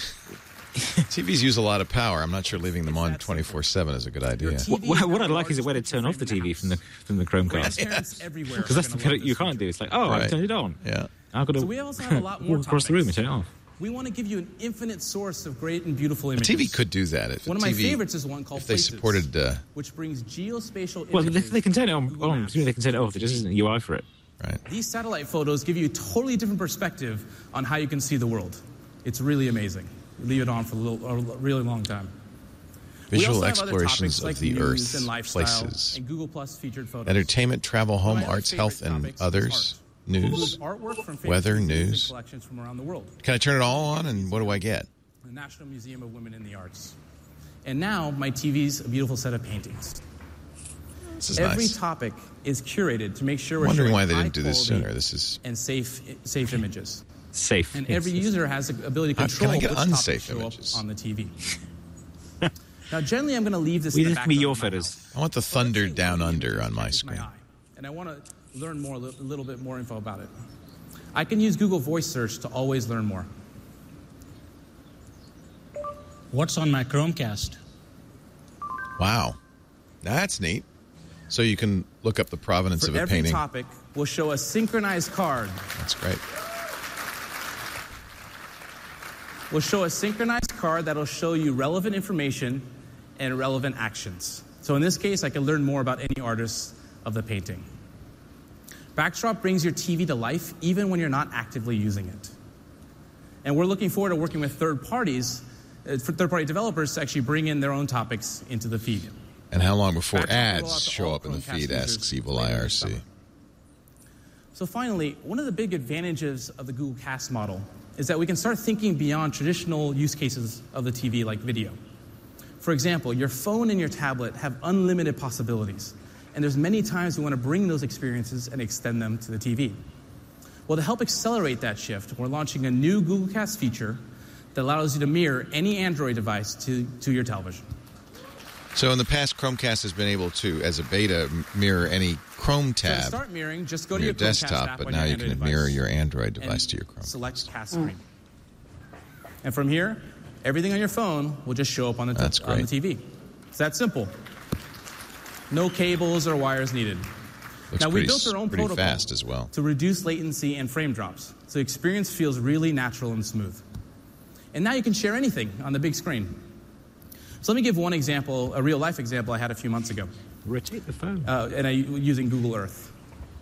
TVs use a lot of power. I'm not sure leaving them on 24/7 is a good idea. What I'd like is a way to turn off the TV from the Chromecast. Grandparents everywhere Because that's are the gonna bit love you this can't feature. do. It's like, oh, Right. I've turned it on. Yeah. I've got to So we also have a lot more walk across the room and topics. turn it off. We want to give you an infinite source of great and beautiful A images. TV could do that. If One a of my TV, favorites is one called if they Places, supported. which brings geospatial Well, images. they can turn it on. Presumably they can turn it off. There just isn't a UI for it. Right. These satellite photos give you a totally different perspective on how you can see the world. It's really amazing. Leave it on for a really long time. Visual We also have other explorations topics like of the news Earth, and lifestyle, places, and Google Plus featured photos. entertainment, travel, home, One of my arts, favorite health, and topics is others, art. news, Includes artwork from famous weather, museums and news. collections from around the world. Can I turn it all on, and what do I get? The National Museum of Women in the Arts. And now my TV's a beautiful set of paintings. This is Every nice. topic is curated to make sure we're Wondering showing why they high didn't do this quality sooner. This is and safe images. Safe. And every user has the ability to Can control I get which unsafe topics show images? up on the TV. Now, generally, I'm going to leave this We in the just be background your of my photos. house. I want the thunder down under on my Catches screen. eye, and I want to learn more, a little bit more info about it. I can use Google Voice Search to always learn more. What's on my Chromecast? Wow, that's neat. So you can look up the provenance For of a every painting. topic, we'll show a synchronized card. That's great. We'll show a synchronized card that'll show you relevant information and relevant actions. So in this case, I can learn more about any artist of the painting. Backdrop brings your TV to life even when you're not actively using it. And we're looking forward to working with third parties, for third-party developers to actually bring in their own topics into the feed. And how long before Backdrop will roll out ads to show all up in the Chromecast feed? users Asks Evil later this IRC. summer. So finally, one of the big advantages of the Google Cast model is that we can start thinking beyond traditional use cases of the TV like video. For example, your phone and your tablet have unlimited possibilities, and there's many times we want to bring those experiences and extend them to the TV. Well, to help accelerate that shift, we're launching a new Google Cast feature that allows you to mirror any Android device to your television. So in the past, Chromecast has been able to, as a beta, mirror any Chrome So to tab start mirroring, just go on to your your Chromecast desktop, app but on now your you Android can device mirror your Android device and to your Chrome. select Cast Screen. And from here, everything on your phone will just show up on the TV. It's that simple. No cables or wires needed. Looks now, we pretty, built our own pretty protocol fast as well. to reduce latency and frame drops, so the experience feels really natural and smooth. And now you can share anything on the big screen. So let me give one example, a real-life example I had a few months ago. Rotate the phone. Using Google Earth.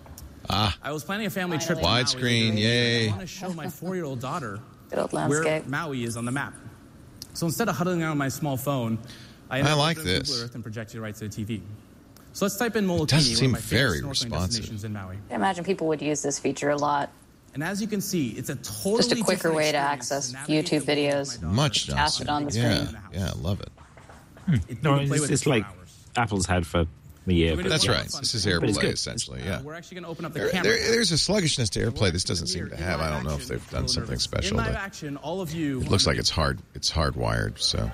I was planning a family trip to Maui. Widescreen, yay. I want to show my 4-year-old daughter Good old where landscape. Maui is on the map. So instead of huddling on my small phone, I like opened this. Google Earth and projected it right to the TV. So let's type in Molokini, doesn't one seem of my favorite very snorkeling responsive. destinations in Maui. I imagine people would use this feature a lot. And as you can see, it's a totally Just a quicker different way to experience access navigate YouTube the world videos. with my daughter. Much Cast it on the yeah, screen. yeah, I love it. No, can play with it's it for like hours. Apple's had for a year. But But That's Yeah. right. This is But it's AirPlay, good. essentially, yeah. We're actually going to open up the There, camera. there's a sluggishness to AirPlay this doesn't seem We're- to in have. live I don't know if action, they've done it's a little something nervous. special. In live But action, all of you. it looks like it's hardwired. So,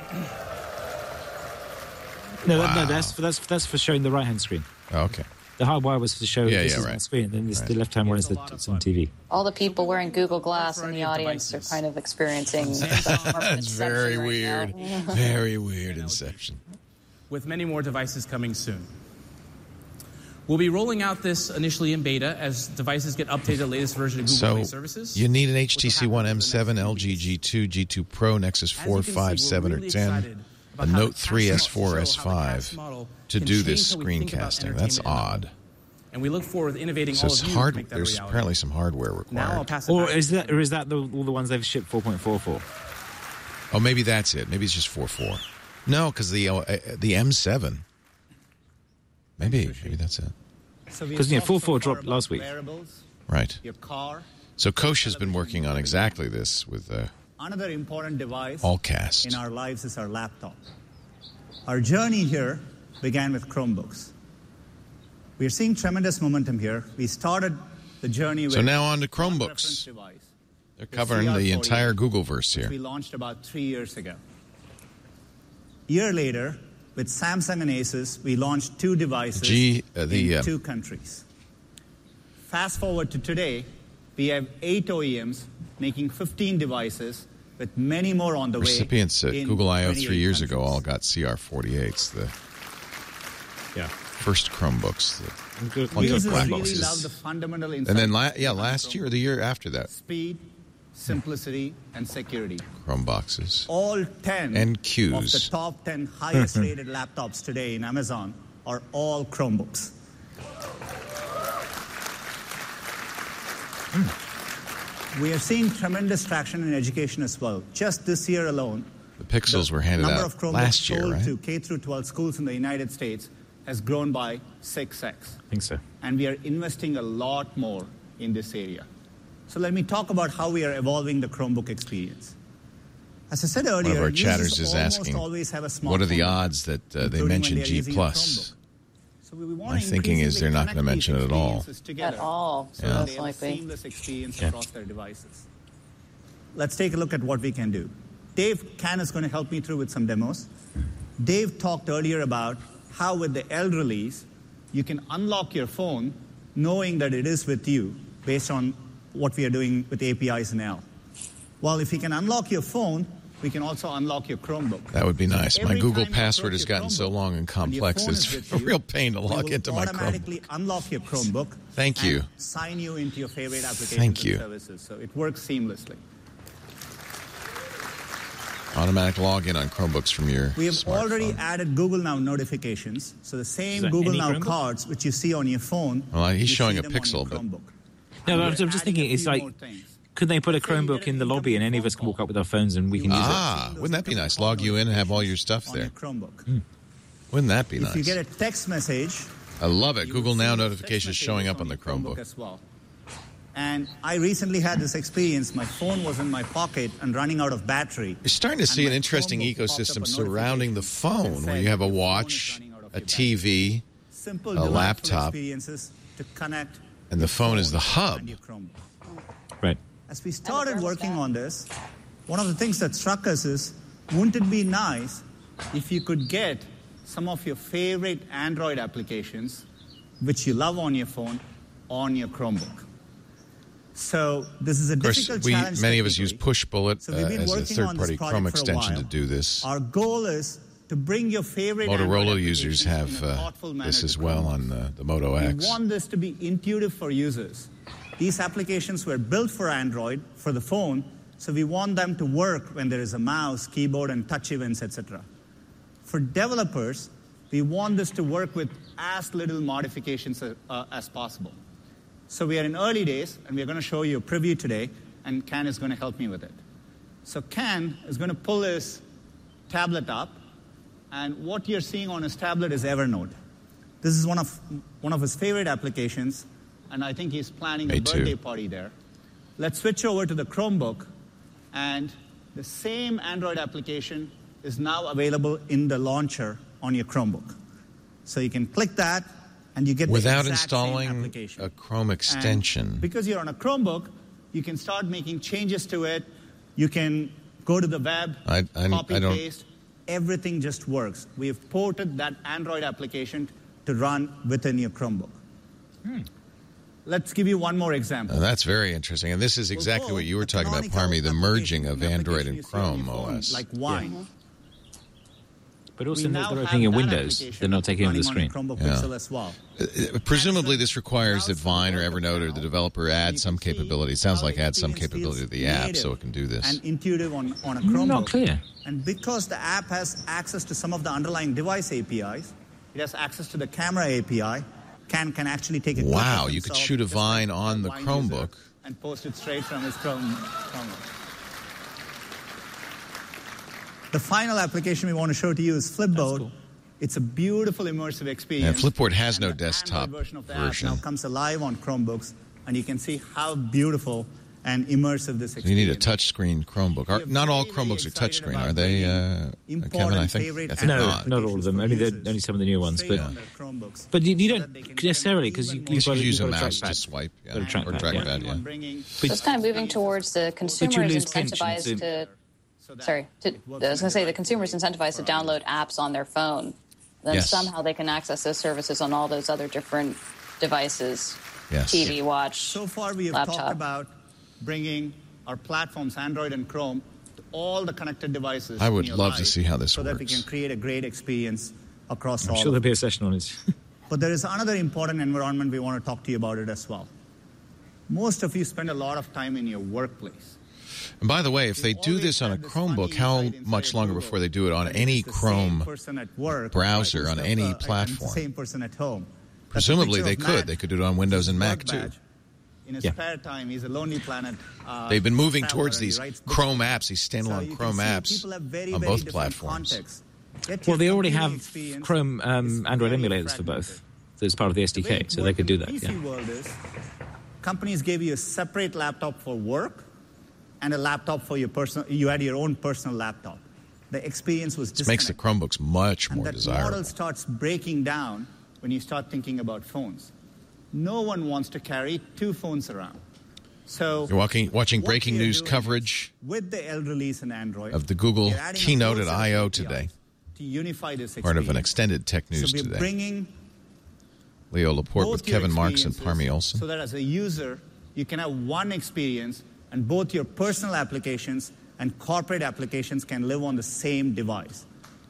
no, Wow. that's for showing the right-hand screen. oh, okay. The hardwire was to show Yeah, this yeah, is on right. the screen, then Right. the left-hand one is it's on TV. All the people wearing Google Glass in variety the of audience are devices. kind of experiencing That's very right weird. now. Very weird inception. With many more devices coming soon. We'll be rolling out this initially in beta as devices get updated to the latest version of Google So Play services. you need an which will HTC happen One over the next M7, few LG weeks. G2, G2 Pro, Nexus As 4, you can see, 5, we're 7, or really 10, excited a about how Note the 3, Cast S4, model- show how the Cast S5 model to can do change this how we think about screencasting. That's entertainment in the odd. home. And we look forward to innovating So all it's of you to hard. make that There's reality. apparently some hardware Now I'll required. pass it Or back. is that all the ones they've shipped 4.4 for? Oh, maybe that's it. Maybe it's just 4.4. No, because the M7. Maybe that's it. So we 'Cause, talked 4.4 so far dropped about last week. Wearables, Right. your car. So Kosh has been working on exactly this with Another important device Allcast. in our lives is our laptop. Our journey here began with Chromebooks. We are seeing tremendous momentum here. We started the journey with So now on to one Chromebooks. reference device, They're covering the entire Googleverse which we here. launched about 3 years ago. A year later, with Samsung and Asus, we launched 2 devices in 2 countries. Fast forward to today, we have 8 OEMs making 15 devices, with many more on the way. Recipients at in Google I/O 28 3 years ago countries. all got CR48s, the first Chromebooks that Users really boxes. love the fundamental And insight. then, last year or the year after that, Speed, simplicity, and security. Chrome boxes. All 10 And of Qs. the top 10 highest rated laptops today in Amazon are all Chromebooks. We are seeing tremendous traction in education as well. Just this year alone, The Pixels were handed number out of Chromebooks last year, sold right? to K through 12 schools in the United States has grown by 6x. I think so. And we are investing a lot more in this area. So let me talk about how we are evolving the Chromebook experience. As I said earlier, One of our users chatters is almost asking, always have a what are the smartphone, odds that they including when mention they're G+. using a Chromebook. So we want My to thinking is they're not going to increasingly mention it at all. experiences together At all, so Yeah. that most they have a likely. seamless experience Yeah. across their devices. Let's take a look at what we can do. Dave Can is going to help me through with some demos. Dave talked earlier about how with the L release, you can unlock your phone knowing that it is with you based on what we are doing with APIs in L. Well, if you can unlock your phone, we can also unlock your Chromebook. That would be nice. My Every Google time you password approach has your gotten so Chromebook, long and when your complex, phone is it's with a you, real pain to we log will into my Chromebook. automatically unlock your Chromebook. Thank you. And sign you into your favorite applications Thank you. and services. So it works seamlessly. Automatic login on Chromebooks from your We have smartphone. already added Google Now notifications. So the Is same that Google any Now Chromebook? cards which you see on your phone. Well, he's you showing see a them on your Pixel, but Chromebook. No, And I'm we're just thinking, adding a it's few like, more things. could they put a Say you Chromebook get in the an lobby and any of us can walk up with our phones and we can use it? Wouldn't that be nice? Log you in and have all your stuff on there. your Chromebook. Wouldn't that be If you nice? get a text message, I love it. you Google will Now see notifications text showing up messages on the your Chromebook. as well. And I recently had this experience. My phone was in my pocket and running out of battery. You're starting to And see an my interesting Chromebook popped up ecosystem a surrounding the notification phone, that where said you have a your phone is watch, running out of a your battery. TV, Simple, a delightful laptop, experiences to connect and the phone is the hub. and your Chromebook. Right. As we started working on this, one of the things that struck us is, wouldn't it be nice if you could get some of your favorite Android applications, which you love on your phone, on your Chromebook? So this is a Of course, difficult challenge. many of us use technically. PushBullet So we've been as a working on this third-party project Chrome for a extension while. to do this. Our goal is to bring your favorite Android Motorola users applications have in a thoughtful manner this to as well Chromebooks. on the Moto X. We want this to be intuitive for users. These applications were built for Android, for the phone, so we want them to work when there is a mouse, keyboard, and touch events, etc. For developers, we want this to work with as little modifications as possible. So we are in early days, and we're going to show you a preview today, and Can is going to help me with it. So Can is going to pull his tablet up, and what you're seeing on his tablet is Evernote. This is one of his favorite applications, and I think he's planning Me a birthday too. party there. Let's switch over to the Chromebook, and the same Android application is now available in the launcher on your Chromebook. So you can click that, and you get Without the exact same installing application. a Chrome And extension. because you're on a Chromebook, you can start making changes to it. You can go to the web, I copy, don't- paste. Everything just works. We have ported that Android application to run within your Chromebook. Let's give you one more example. That's very interesting. And this is exactly what you were talking about, Parmi, the merging of Android and Chrome OS. Like wine. But also We note now they're have opening in that Windows. application They're not taking over the running screen. on a Chromebook Yeah. Pixel as well. Presumably, this requires that Vine or Evernote or the developer add some capability. It sounds like add some capability to the app so it can do this. And intuitive on a Chromebook. Not clear. And because the app has access to some of the underlying device APIs, it has access to the camera API, can actually take a clip Wow, of you could himself, shoot a just like Vine on the Vine Chromebook. user, and post it straight from his Chromebook. The final application we want to show to you is Flipboard. Cool. It's a beautiful immersive experience. And Flipboard has no And the desktop Android version of the version. app now comes alive on Chromebooks, and you can see how beautiful and immersive this experience You need a touchscreen Chromebook. We are Not all very, very Chromebooks are excited touchscreen, about are they, bringing Kevin? I important think favorite not. No, applications not all of them. for Only users only some of the new ones. straight But on their Chromebooks. but you so don't that they can necessarily spend because even You should use a you've got mouse trackpad. to swipe, Got a or trackpad, trackpad, yeah. yeah. So it's kind of moving towards the consumers lose pinch incentivized into- to. I was going to say the consumers incentivized to download apps on their phone. Then Yes. somehow they can access those services on all those other different devices. Yes. TV, watch, So far, we have laptop. talked about bringing our platforms, Android and Chrome, to all the connected devices. I would in your love to life see how this so that we works. can create a great experience across I'm all sure of there'll them. be a session on it. But there is another important environment we want to talk to you about it as well. Most of you spend a lot of time in your workplace. And by the way, if they do this on a Chromebook, how much longer before they do it on any Chrome browser, on any platform? Same person at home. Presumably they could. They could do it on Windows and Mac, too. In his spare time, he's a Lonely Planet. They've been moving towards these Chrome apps, these standalone Chrome apps on both platforms. Well, they already have Chrome Android emulators for both. So it's part of the SDK, so they could do that. PC world is, companies gave you a separate laptop for work and a laptop for your personal. You had your own personal laptop. The experience was disconnected. It makes the Chromebooks much more desirable. The model starts breaking down when you start thinking about phones. No one wants to carry two phones around. So you're watching breaking news coverage with the L release in Android of the Google keynote at I/O today. To unify this part of an extended tech news so we're today. Bringing Leo Laporte with Kevin Marks and Parmi Olson. So that as a user, you can have one experience, and both your personal applications and corporate applications can live on the same device.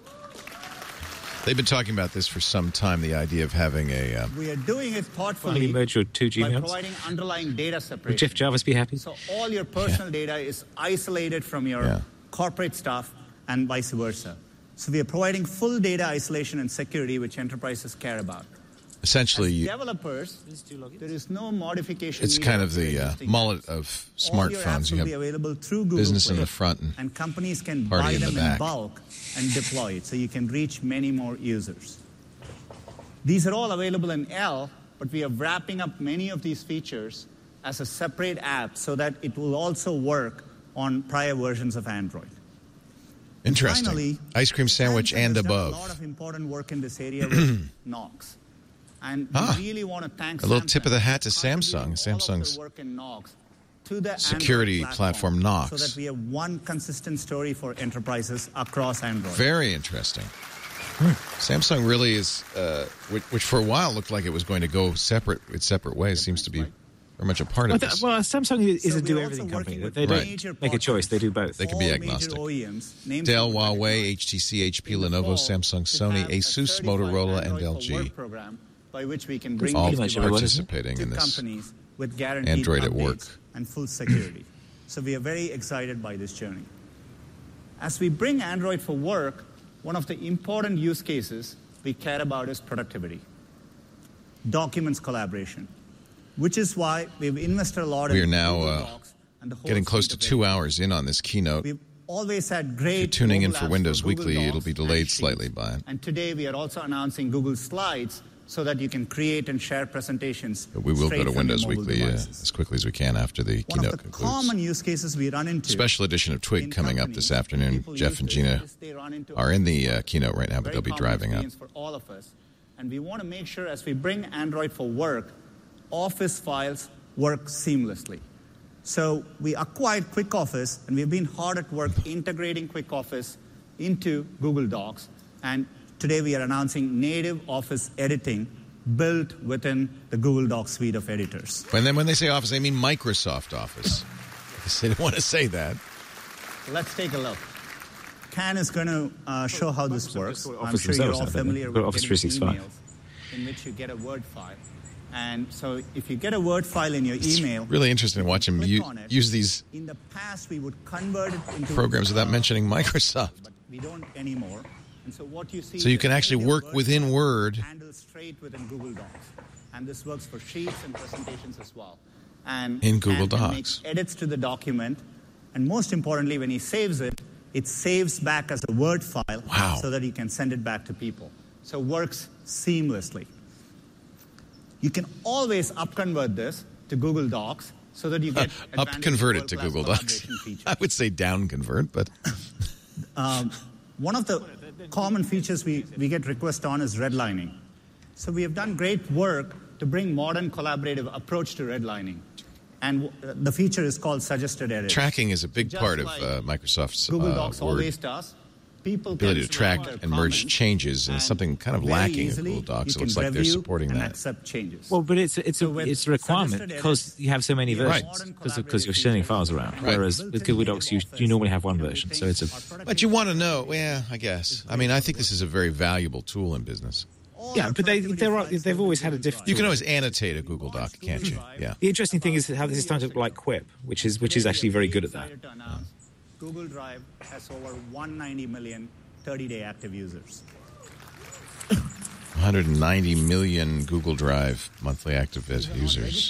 They've been talking about this for some time, the idea of having a... we are doing it thoughtfully merge your two by Gmails. providing underlying data separation. Would Jeff Jarvis be happy? So all your personal data is isolated from your corporate stuff and vice versa. So we are providing full data isolation and security, which enterprises care about. Essentially, as developers, there is no modification. It's kind of the mullet of smartphones. You have available through Google business Play, in the front and companies can party buy in them the back. in bulk and deploy it, so you can reach many more users. These are all available in L, but we are wrapping up many of these features as a separate app so that it will also work on prior versions of Android. Interesting. Finally, ice cream sandwich and above. A lot of important work in this area with Knox. And we really want to thank a little Samsung tip of the hat to Samsung. Samsung's work in Knox to the security Android platform Knox. So that we have one consistent story for enterprises across Android. Very interesting. Samsung really is, which for a while looked like it was going to go separate ways, seems to be very much a part of this. Well, Samsung is a do-everything company. They don't make a choice. They do both. They can be agnostic. Dell, Huawei, HTC, HP, Lenovo, Samsung, Sony, Asus, Motorola, and LG. By which we can bring all these participating in this companies with guaranteed Android at work and full security. So we are very excited by this journey. As we bring Android for work, one of the important use cases we care about is productivity, documents collaboration, which is why we've invested a lot in Google Docs and the whole getting close to 2 hours in on this keynote. We've always had great. If you're tuning in for Windows for Weekly, Docs it'll be delayed slightly by it. And today we are also announcing Google Slides so that you can create and share presentations. But we will go to Windows Weekly as quickly as we can after the keynote concludes. Common use cases we run into. Special edition of Twig coming up this afternoon. Jeff and Gina are in the keynote right now, but they'll be driving up. For all of us. And we want to make sure as we bring Android for work, Office files work seamlessly. So we acquired Quick Office, and we've been hard at work integrating Quick Office into Google Docs. And today we are announcing native Office editing built within the Google Docs suite of editors. And then when they say Office, they mean Microsoft Office. They didn't want to say that. Let's take a look. Ken is going to show how this works. I'm sure you're all familiar with Office 365. Emails in which you get a Word file. And so if you get a Word file in your email... Really interesting to watch him use these in the past, we would convert it into programs without mentioning Microsoft. But we don't anymore. And so what you see... So you can actually work within Word. Handle straight within Google Docs. And this works for sheets and presentations as well. And in Google Docs. Makes edits to the document. And most importantly, when he saves it, it saves back as a Word file so that you can send it back to people. So it works seamlessly. You can always upconvert this to Google Docs so that you get upconvert it to Google Docs. I would say downconvert, but one of the common features we get requests on is redlining. So we have done great work to bring modern collaborative approach to redlining. And the feature is called suggested edit. Tracking is a big part of Microsoft's Google Docs Word. always does. People ability to track and merge changes, and something kind of lacking in Google Docs. It looks like they're supporting that. Accept changes. Well, but it's a requirement because you have so many versions, because you're sending files around. Whereas with Google Docs, you normally have one version. So But you want to know, I guess. I mean, I think this is a very valuable tool in business. Yeah, but they've always had a different. You can always annotate a Google Doc, can't you? Yeah. The interesting thing is how this is starting to look like Quip, which is actually very good at that. Google Drive has over 190 million 30-day active users. 190 million Google Drive monthly active users.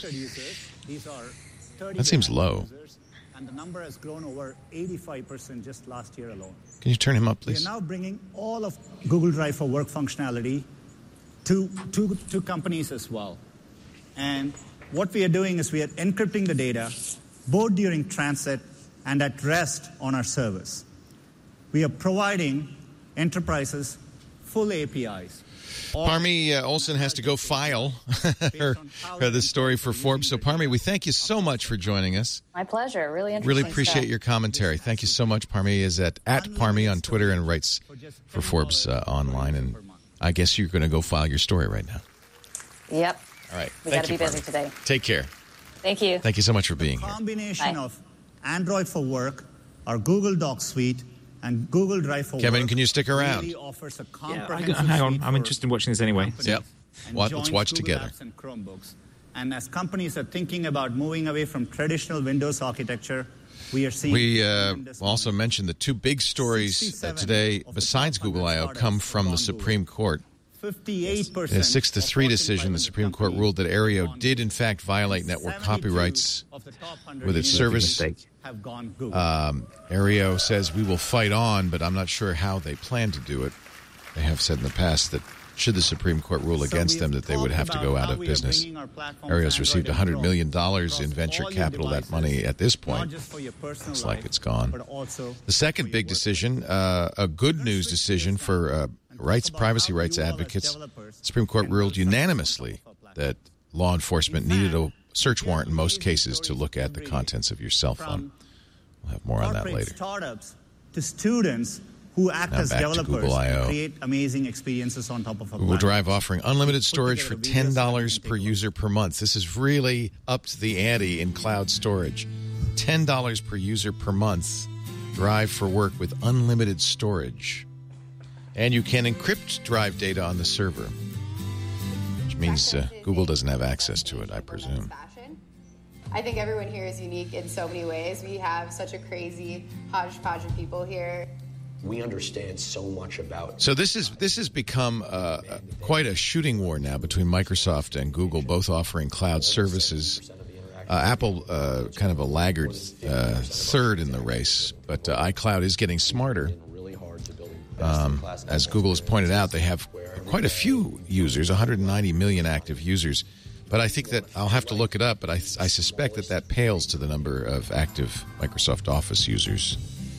That seems low. And the number has grown over 85% just last year alone. Can you turn him up, please? We are now bringing all of Google Drive for Work functionality to companies as well. And what we are doing is we are encrypting the data both during transit and at rest on our service. We are providing enterprises full APIs. Parmi Olson has to go file this story for Forbes. So, Parmi, we thank you so much for joining us. My pleasure. Really interesting. Really appreciate your commentary. Thank you so much. Parmi is at Parmi on Twitter and writes for Forbes online. And I guess you're going to go file your story right now. Yep. All right. We got to be busy today. Take care. Thank you. Thank you so much for being here. Combination of Android for Work, our Google Docs suite, and Google Drive for Kevin, Work can you stick around? Really offers a Hang on. I'm interested in watching this anyway. Yep. Let's watch together. And Chromebooks. And as companies are thinking about moving away from traditional Windows architecture, we are seeing... We also mentioned the two big stories today, besides Google I.O., come from the Supreme Court. 58%. In a 6-3 decision, the Supreme Court ruled that Aereo did, in fact, violate network copyrights with its service. Aereo says we will fight on, but I'm not sure how they plan to do it. They have said in the past that should the Supreme Court rule against them, that they would have to go out of business. Aereo's received $100 million in venture capital. That money, at this point, looks like it's gone. The second big decision, a good news decision for privacy rights advocates. The Supreme Court ruled unanimously that law enforcement needed a search warrant in most cases to look at the contents of your cell phone. We'll have more on that later. Startups to students who act as developers to create amazing experiences on top of a Google Drive offering unlimited storage for $10 per user per month. This is really upped the ante in cloud storage. $10 per user per month. Drive for Work with unlimited storage. And you can encrypt Drive data on the server, which means Google doesn't have access to it, I presume. I think everyone here is unique in so many ways. We have such a crazy hodgepodge of people here. We understand so much about. So this has become quite a shooting war now between Microsoft and Google, both offering cloud services. Apple, kind of a laggard third in the race, but iCloud is getting smarter. As Google has pointed out, they have quite a few users, 190 million active users. But I think that I'll have to look it up, but I suspect that pales to the number of active Microsoft Office users.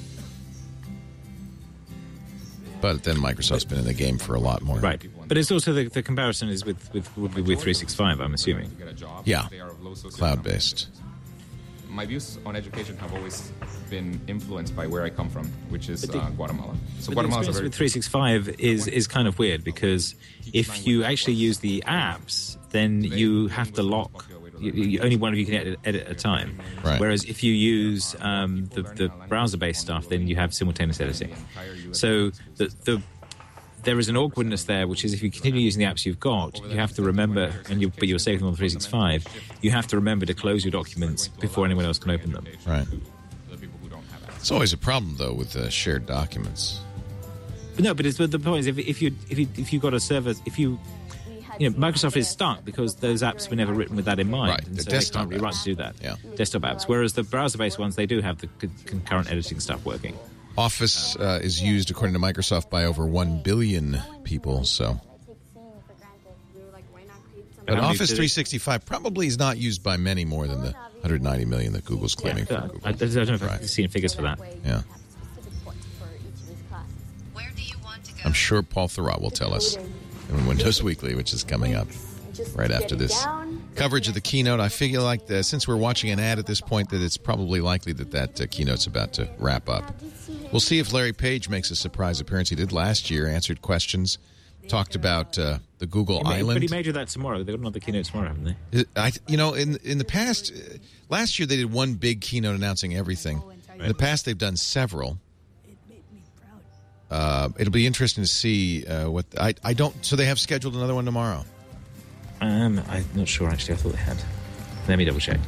But then Microsoft's been in the game for a lot more. Right. But it's also the comparison is with 365, I'm assuming. Yeah. Cloud-based. My views on education have always been influenced by where I come from, which is Guatemala. So Guatemala's with 365 is kind of weird because if you actually use the apps, then you have to lock. Only one of you can edit at a time. Right. Whereas if you use the browser-based stuff, then you have simultaneous editing. So there is an awkwardness there, which is if you continue using the apps you've got, you have to remember, but you're saving them on 365, you have to remember to close your documents before anyone else can open them. Right. It's always a problem, though, with shared documents. But the point is, if you've got a server, Microsoft is stuck because those apps were never written with that in mind. Right, and the so desktop they can't rewrite to do that. Yeah. Desktop apps. Whereas the browser-based ones, they do have the concurrent editing stuff working. Office is used, according to Microsoft, by over 1 billion people. So, but Office 365 probably is not used by many more than the 190 million that Google's claiming for Google. I don't know if I've seen figures for that. Yeah. I'm sure Paul Thurrott will tell us in Windows Weekly, which is coming up right after this coverage of the keynote. I feel like since we're watching an ad at this point, that it's probably likely that keynote's about to wrap up. We'll see if Larry Page makes a surprise appearance. He did last year, answered questions, talked about the Google Island. But he may do that tomorrow. They've got another keynote tomorrow, haven't they? In the past, last year they did one big keynote announcing everything. In the past, they've done several. It'll be interesting to see what I don't. So they have scheduled another one tomorrow. I'm not sure actually. I thought they had. Let me double check.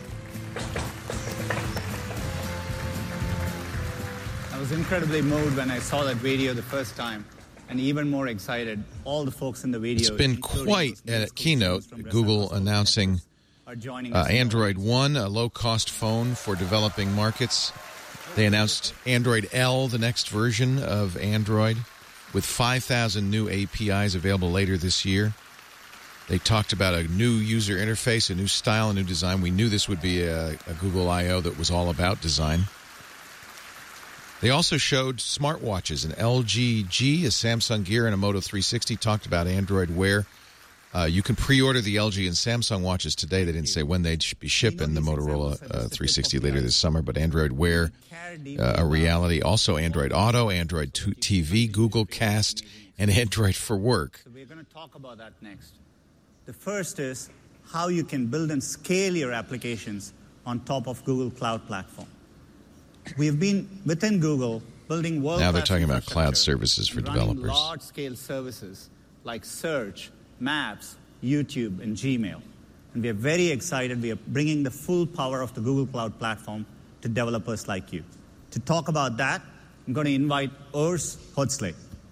I was incredibly moved when I saw that video the first time, and even more excited. All the folks in the video. It's been quite a keynote. Google announcing Android One, a low-cost phone for developing markets. They announced Android L, the next version of Android, with 5,000 new APIs available later this year. They talked about a new user interface, a new style, a new design. We knew this would be a Google I/O that was all about design. They also showed smartwatches, an LG G, a Samsung Gear, and a Moto 360. Talked about Android Wear. You can pre-order the LG and Samsung watches today. They didn't say when they'd be shipping the Motorola 360 later this summer, but Android Wear, a reality. Also Android Auto, Android TV, Google Cast, and Android for Work. So we're going to talk about that next. The first is how you can build and scale your applications on top of Google Cloud Platform. We've been, within Google, building world-class Now they're talking about infrastructure cloud services for and running developers. large-scale services like Search, Maps, YouTube, and Gmail. And we are very excited. We are bringing the full power of the Google Cloud Platform to developers like you. To talk about that, I'm going to invite Urs Hölzle.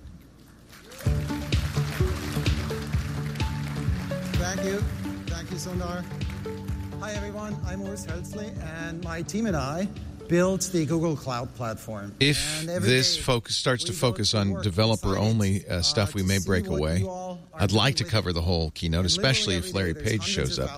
Thank you. Thank you, Sundar. Hi, everyone. I'm Urs Hölzle, and my team and I built the Google Cloud Platform. If this starts to focus on developer-only stuff, we may break away. I'd like to cover the whole keynote, especially if Larry Page shows up.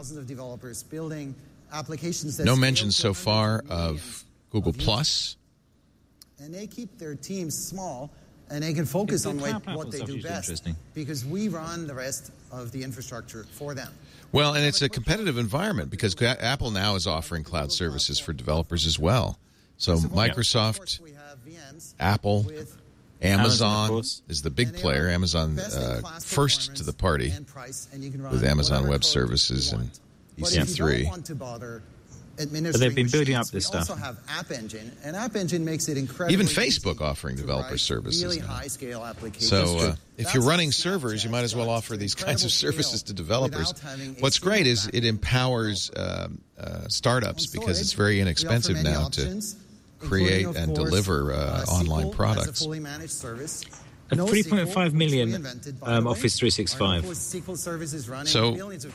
No mention so far of Google Plus. And they keep their teams small, and they can focus on what they do best, because we run the rest of the infrastructure for them. Well, and it's a competitive environment because Apple now is offering cloud services for developers as well. So Microsoft, Apple, Amazon is the big player. Amazon first to the party with Amazon Web Services and EC3. But they've been building up this stuff. We also have App Engine, and App Engine makes it incredibly Even Facebook offering developer services. Really high-scale applications. So if you're running servers, you might as well offer these kinds of services to developers. What's great is it empowers startups because it's very inexpensive now to create and deliver online products. Fully managed service. 3.5 million Office 365. So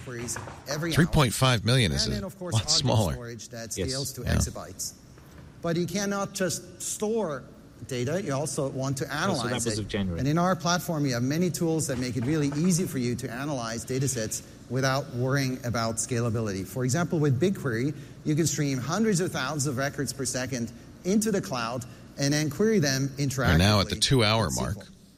3.5 million is a lot smaller. That scales to exabytes. But you cannot just store data. You also want to analyze that was it. Of January. And in our platform, you have many tools that make it really easy for you to analyze data sets without worrying about scalability. For example, with BigQuery, you can stream hundreds of thousands of records per second into the cloud and then query them interactively. We're now at the 2-hour mark.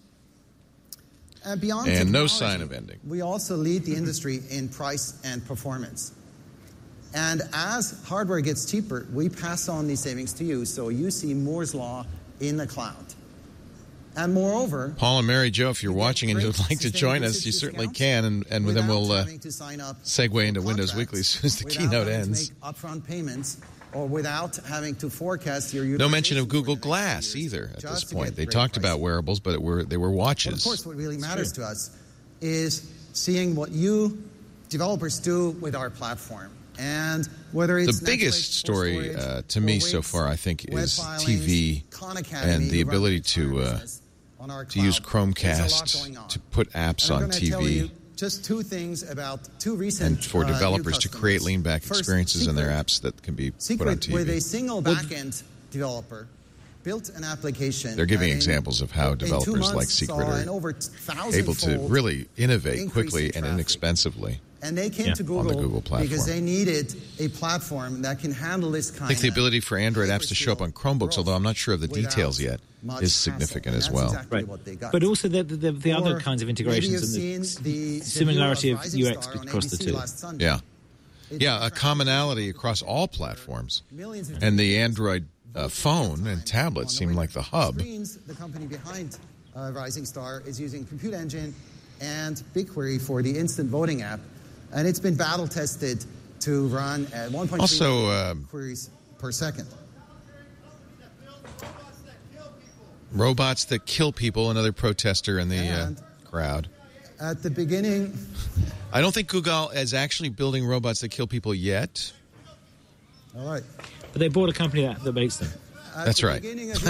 And beyond no sign of ending. We also lead the industry in price and performance. And as hardware gets cheaper, we pass on these savings to you, so you see Moore's Law in the cloud. And moreover, Paul and Mary Jo, if you're watching and you'd like to join us, you certainly can, and then we'll segue into Windows Weekly as soon as the keynote ends. Make upfront payments, or without having to forecast your No mention of Google Glass either at this point. They talked about wearables, but they were watches. But of course, what really matters to us is seeing what you developers do with our platform. And whether it's the biggest story to me so far, I think, is TV and the ability to use Chromecast to put apps on TV. Just two things about two recent and for developers to create lean-back experiences in their apps that can be put on TV. With a single back-end developer built an application. They're giving examples of how developers like Secret are able to really innovate quickly and inexpensively. And they came to Google on the Google platform because they needed a platform that can handle this kind of... I think the ability for Android apps to show up on Chromebooks, although I'm not sure of the details yet, is significant as well. Exactly But also the other kinds of integrations and the similarity of UX across the two. Yeah, a commonality across all platforms. And the Android phone and tablet seem like the hub. The company behind Rising Star is using Compute Engine and BigQuery for the instant voting app. And it's been battle tested to run at 1.3 queries per second. Robots that kill people, another protester in the crowd. At the beginning... I don't think Google is actually building robots that kill people yet. All right. But they bought a company that makes them. That's right.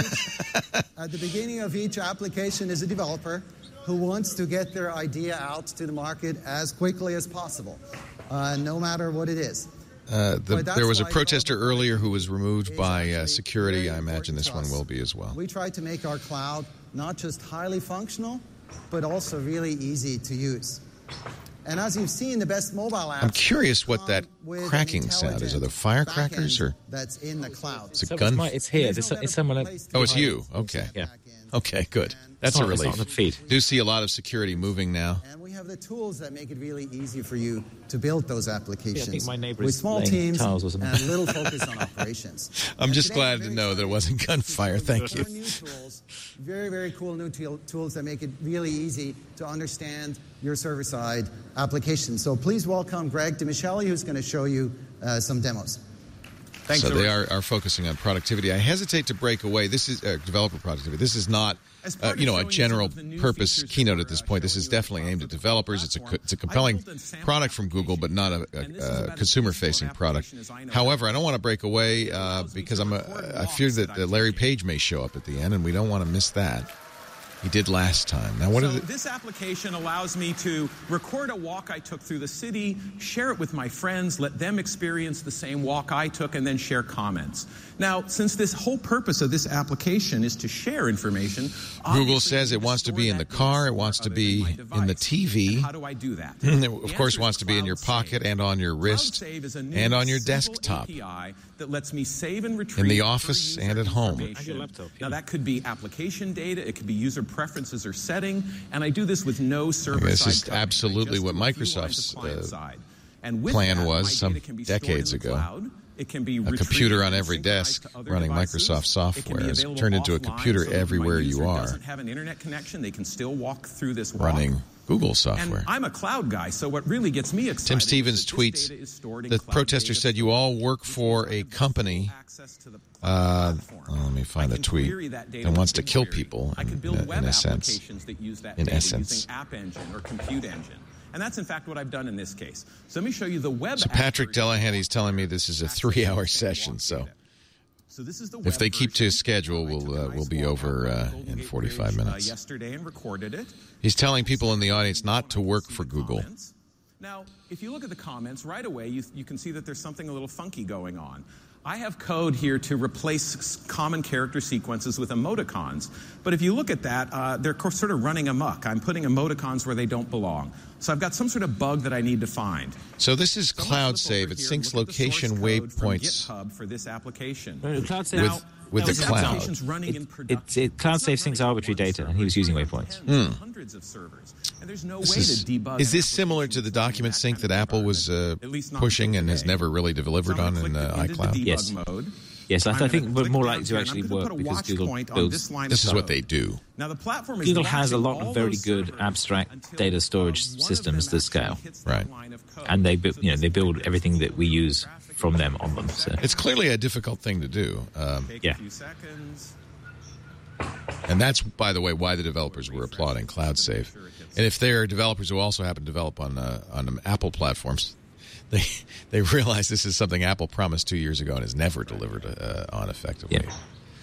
At the beginning of each application is a developer who wants to get their idea out to the market as quickly as possible, no matter what it is. There was a protester earlier who was removed by security. I imagine this one will be as well. We try to make our cloud not just highly functional, but also really easy to use. And as you've seen, the best mobile apps... I'm curious what that cracking sound is. Are there firecrackers or... That's in the cloud. It's a gun? It's here. It's someone else. Oh, it's you. Okay. Yeah. Okay, good. That's a relief. It's not the feed. Do see a lot of security moving now. And we have the tools that make it really easy for you to build those applications. Yeah, I think my neighbor with is small laying teams tiles or something. and little focus on operations. I'm just glad to know there wasn't gunfire. Thank you. New tools, very, very cool new tools that make it really easy to understand your server-side application. So please welcome Greg DeMichele, who's going to show you some demos. Thanks, so they are focusing on productivity. I hesitate to break away. This is developer productivity. This is not, a general purpose keynote at this point. This is definitely aimed at developers. It's a compelling product from Google, but not a consumer-facing product. However, I don't want to break away because I fear that Larry Page may show up at the end, and we don't want to miss that. He did last time. Now, this application allows me to record a walk I took through the city, share it with my friends, let them experience the same walk I took, and then share comments. Now, since this whole purpose of this application is to share information, Google says it wants to be in the car, it wants to be in the TV. How do I do that? It, of course, wants to be in your pocket and on your wrist and on your desktop. That lets me save and retrieve in the office and at home. Now, that could be application data, it could be user preferences or setting, and I do this with no server-side. This is absolutely what Microsoft's plan was some decades ago. It can be a computer on every desk running Microsoft software has turned into a computer everywhere you are. Doesn't have an internet connection, they can still walk through this walk. Running Google software. And I'm a cloud guy, so what really gets me excited. Tim Stevens tweets, the protester said you all work for a company, let me find the tweet, and wants to kill people in a sense. In essence. App Engine or Compute Engine. And that's, in fact, what I've done in this case. So let me show you the web. So Patrick Delahanty's telling me this is a 3-hour session, so if they keep to schedule, we'll be over in 45 minutes. Yesterday and recorded it. He's telling people in the audience not to work for Google. Now, if you look at the comments, right away you can see that there's something a little funky going on. I have code here to replace common character sequences with emoticons. But if you look at that, they're sort of running amok. I'm putting emoticons where they don't belong. So I've got some sort of bug that I need to find. So this is Cloud Save. It syncs location waypoints GitHub for this application. Cloud Save with the cloud. Cloud Save syncs arbitrary data, and he was using waypoints. Hundreds of servers. And there's no way to debug. Is this similar to the document sync that Apple was pushing and has never really delivered on in iCloud? Yes. Yes, I think we're more likely to actually work because Google builds. This is what they do. Now the platform is Google has a lot of very good abstract data storage systems that scale, right? And they build everything that we use from them on them. So it's clearly a difficult thing to do. Yeah. And that's, by the way, why the developers were applauding Cloud Save. And if they're developers who also happen to develop on Apple platforms, they realize this is something Apple promised 2 years ago and has never delivered on effectively. Yeah.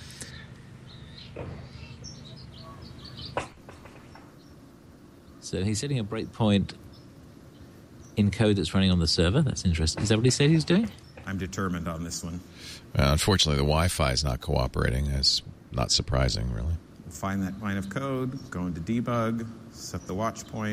So he's setting a breakpoint in code that's running on the server. That's interesting. Is that what he said he's doing? I'm determined on this one. Unfortunately, the Wi-Fi is not cooperating. It's not surprising, really. Find that line of code, go into debug, set the watch point.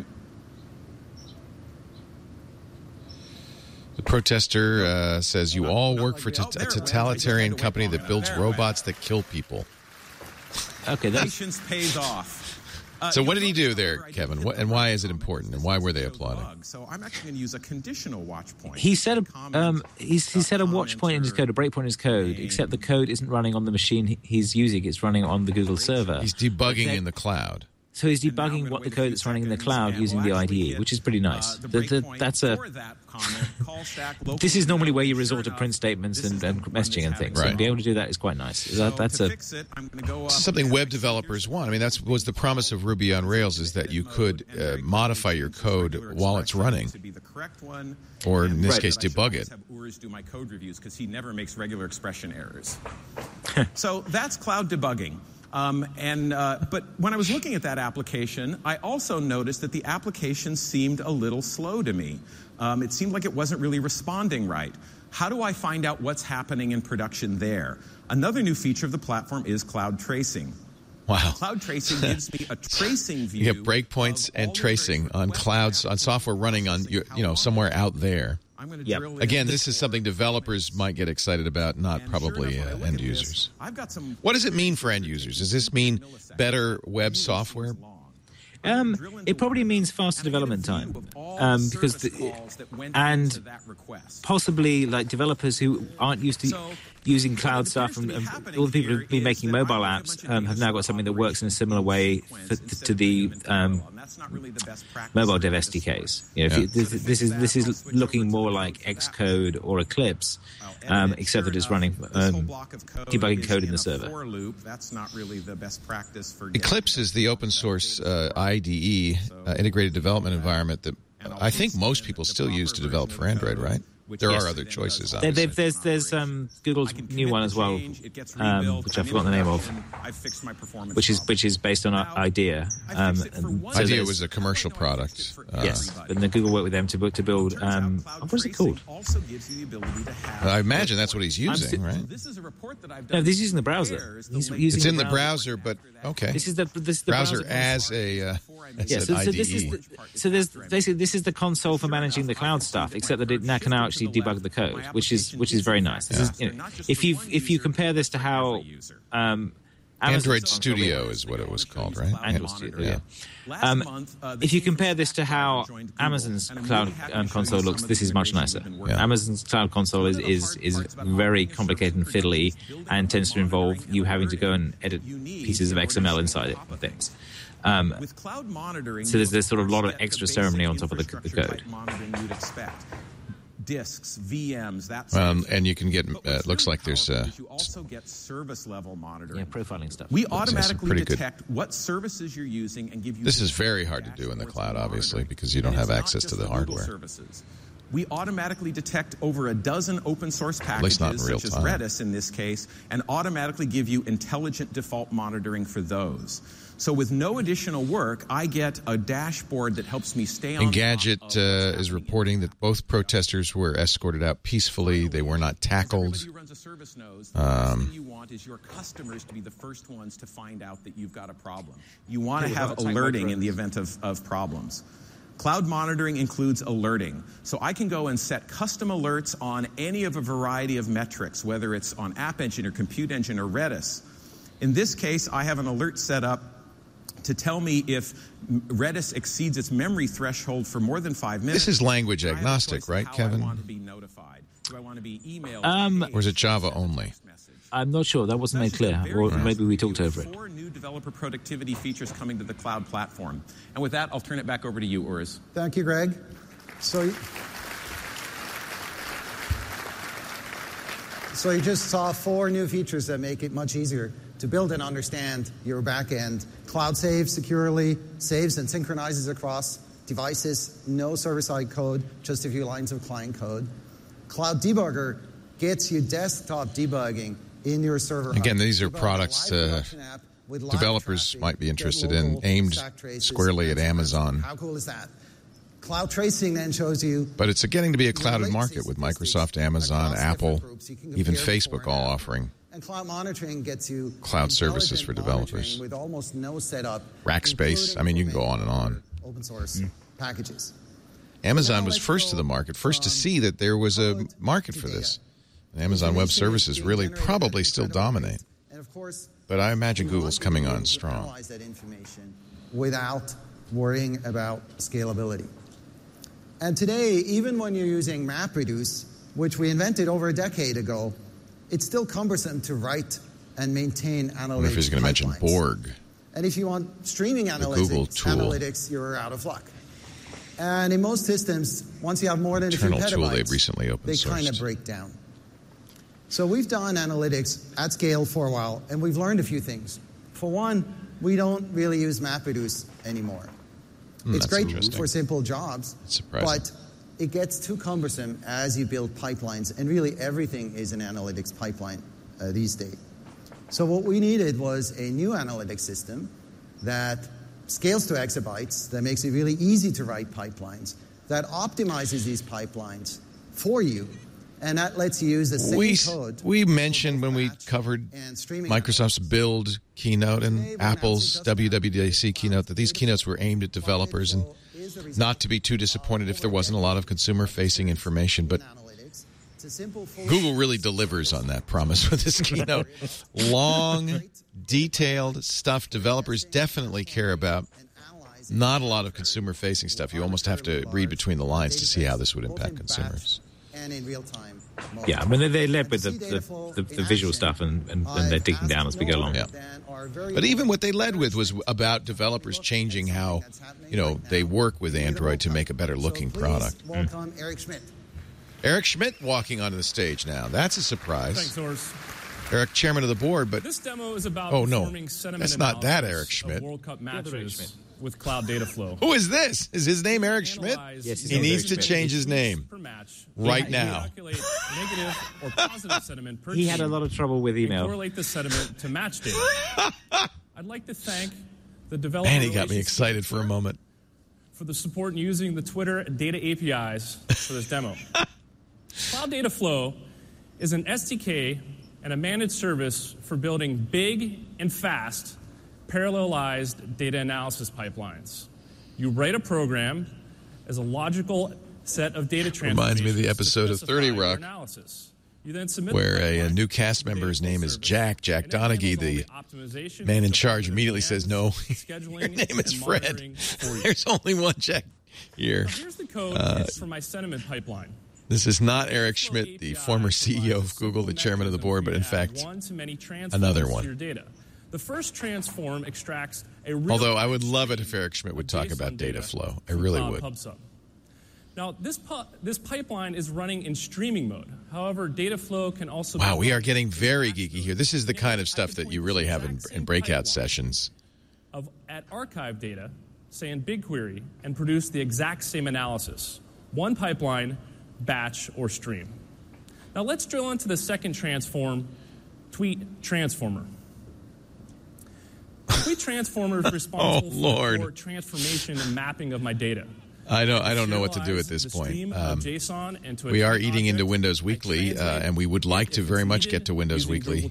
The protester says you all work for a totalitarian company that builds robots that kill people. Okay, patience pays off. So what did he do there, Kevin? And why is it important? And why were they applauding? So I'm actually going to use a conditional watch point. He set he set a watch point in his code, a breakpoint in his code, except the code isn't running on the machine he's using. It's running on the Google server. He's debugging in the cloud. So he's debugging what the code that's running in the cloud using the IDE, which is pretty nice. That's a. This is normally where you resort to print statements and messaging and things. Right. So to be able to do that is quite nice. That's something web developers want. I mean, that was the promise of Ruby on Rails, is that you could modify your code while it's running, or in this case, debug it. Have Urs do my code reviews because he never makes regular expression errors. So that's cloud debugging. But when I was looking at that application, I also noticed that the application seemed a little slow to me. It seemed like it wasn't really responding right. How do I find out what's happening in production there? Another new feature of the platform is cloud tracing. Wow. Cloud tracing gives me a tracing view. You have breakpoints and tracing on clouds, on software running on somewhere out there. Again, this is something developers might get excited about, not probably end users. What does it mean for end users? Does this mean better web software? It probably means faster development time, and possibly like developers who aren't used to using cloud stuff, and all the people who've been making mobile apps have now got something that works in a similar way to the mobile dev SDKs. This is looking more like Xcode or Eclipse, except that it's running debugging code in the server. That's not really the best practice for Eclipse is the open source IDE, integrated development environment, that I think most people still use to develop for Android, right? There are other choices. There's Google's new one as well, which I've forgotten the name of, which is based on Idea. Idea was a commercial product. Yes, and then Google worked with them to build. What is it called? I imagine that's what he's using, right? No, he's using the browser. It's in the browser, but okay. This is the browser as a an IDE. So there's basically this is the console for managing the cloud stuff, except that it now can actually debug the code, which is very nice. This is, if you compare this to how Android Studio is what it was called, right? Android Studio, yeah. If you compare this to how Amazon's cloud console looks, this is much nicer. Yeah. Amazon's cloud console is very complicated and fiddly, and tends to involve you having to go and edit pieces of XML inside it and things. With cloud monitoring, so there's sort of a lot of extra ceremony on top of the code. Disks, VMs, that and you can get, looks like there's you also get service level monitoring. Yeah, profiling stuff. We automatically detect what services you're using and give you. This is very hard to do in the cloud, obviously, because you don't have access to the hardware. Services. We automatically detect over a dozen open source packages, such as Redis in this case, and automatically give you intelligent default monitoring for those. So with no additional work, I get a dashboard that helps me stay on. Engadget is reporting that both protesters were escorted out peacefully. They were not tackled. Everybody who runs a service knows the last thing you want is your customers to be the first ones to find out that you've got a problem. You want to have alerting in the event of problems. Cloud monitoring includes alerting. So I can go and set custom alerts on any of a variety of metrics, whether it's on App Engine or Compute Engine or Redis. In this case, I have an alert set up to tell me if Redis exceeds its memory threshold for more than 5 minutes. This is language agnostic, right, Kevin? I want to be notified. Do I want to be emailed? Or is it Java only? I'm not sure. That wasn't made clear. Or maybe we talked over it. 4 new developer productivity features coming to the cloud platform. And with that, I'll turn it back over to you, Urs. Thank you, Greg. So you just saw 4 new features that make it much easier to build and understand your backend. Cloud saves securely, saves and synchronizes across devices, no server-side code, just a few lines of client code. Cloud Debugger gets you desktop debugging in your server. Again, these are products developers might be interested in, aimed squarely at Amazon. How cool is that? Cloud tracing then shows you... But it's getting to be a clouded market with Microsoft, Amazon, Apple, even Facebook all offering and cloud monitoring gets you cloud services for developers. With almost no setup. Rackspace. I mean, you can go on and on. Open source packages. Amazon was first to the market, first to see that there was a market for this. And Amazon Web Services really probably still dominate. And of course, but I imagine Google's coming on strong. Analyze that information without worrying about scalability. And today, even when you're using MapReduce, which we invented over a decade ago, it's still cumbersome to write and maintain analytics. I wonder if he's going to mention Borg. And if you want streaming Google tool. analytics, you're out of luck. And in most systems, once you have more than a few Internal tool petabytes, they've recently open they sourced. kind of break down. So we've done analytics at scale for a while, and we've learned a few things. For one, we don't really use MapReduce anymore. It's great for simple jobs, but it gets too cumbersome as you build pipelines, and really everything is an analytics pipeline these days. So what we needed was a new analytics system that scales to exabytes, that makes it really easy to write pipelines, that optimizes these pipelines for you, and that lets you use the same code. We mentioned when we covered Microsoft's Build keynote and Apple's WWDC keynote that these keynotes were aimed at developers and not to be too disappointed if there wasn't a lot of consumer-facing information. But Google really delivers on that promise with this keynote. Long, detailed stuff developers definitely care about. Not a lot of consumer-facing stuff. You almost have to read between the lines to see how this would impact consumers. And in real time. Yeah, I mean, they led with the visual stuff, and they're digging down as we go along. Yeah. But even what they led with was about developers changing how, they work with Android to make a better-looking product. Welcome Eric Schmidt. Eric Schmidt walking onto the stage now. That's a surprise. Thanks, Urs. Eric, chairman of the board, but this demo is about performing sentiment that's not that Eric Schmidt. World Cup matches with Cloud Data Flow. Who is this? Is his name Eric Schmidt? Yes, he needs to change his name right now. Negative or positive sentiment per he had a lot of trouble with email. Correlate the sentiment to match data. I'd like to thank the developer. Man, he got me excited for a moment. For the support in using the Twitter data APIs for this demo. Cloud Data Flow is an SDK and a managed service for building big and fast parallelized data analysis pipelines. You write a program as a logical set of data transformations. Reminds me of the episode of 30 Rock You then submit where a new cast member's name is Jack Donaghy, the man in charge, immediately says, no, your name is Fred. There's only one Jack here. Now here's the code for my sentiment pipeline. This is not Eric Schmidt, the former CEO of Google, the chairman of the board, but in fact, another one. The first transform extracts a although I would love it if Eric Schmidt would talk about data flow. I really would. Now, this pipeline is running in streaming mode. However, data flow can also Wow, we are getting very geeky here. This is the kind of stuff that you really have in breakout sessions. At archive data, say in BigQuery, and produce the exact same analysis. One pipeline, batch, or stream. Now let's drill into the second transform, Tweet Transformer. Tweet Transformer is responsible for transformation and mapping of my data. I don't know what to do at this point. We are eating into Windows Weekly, and we would like to very much get to Windows Weekly.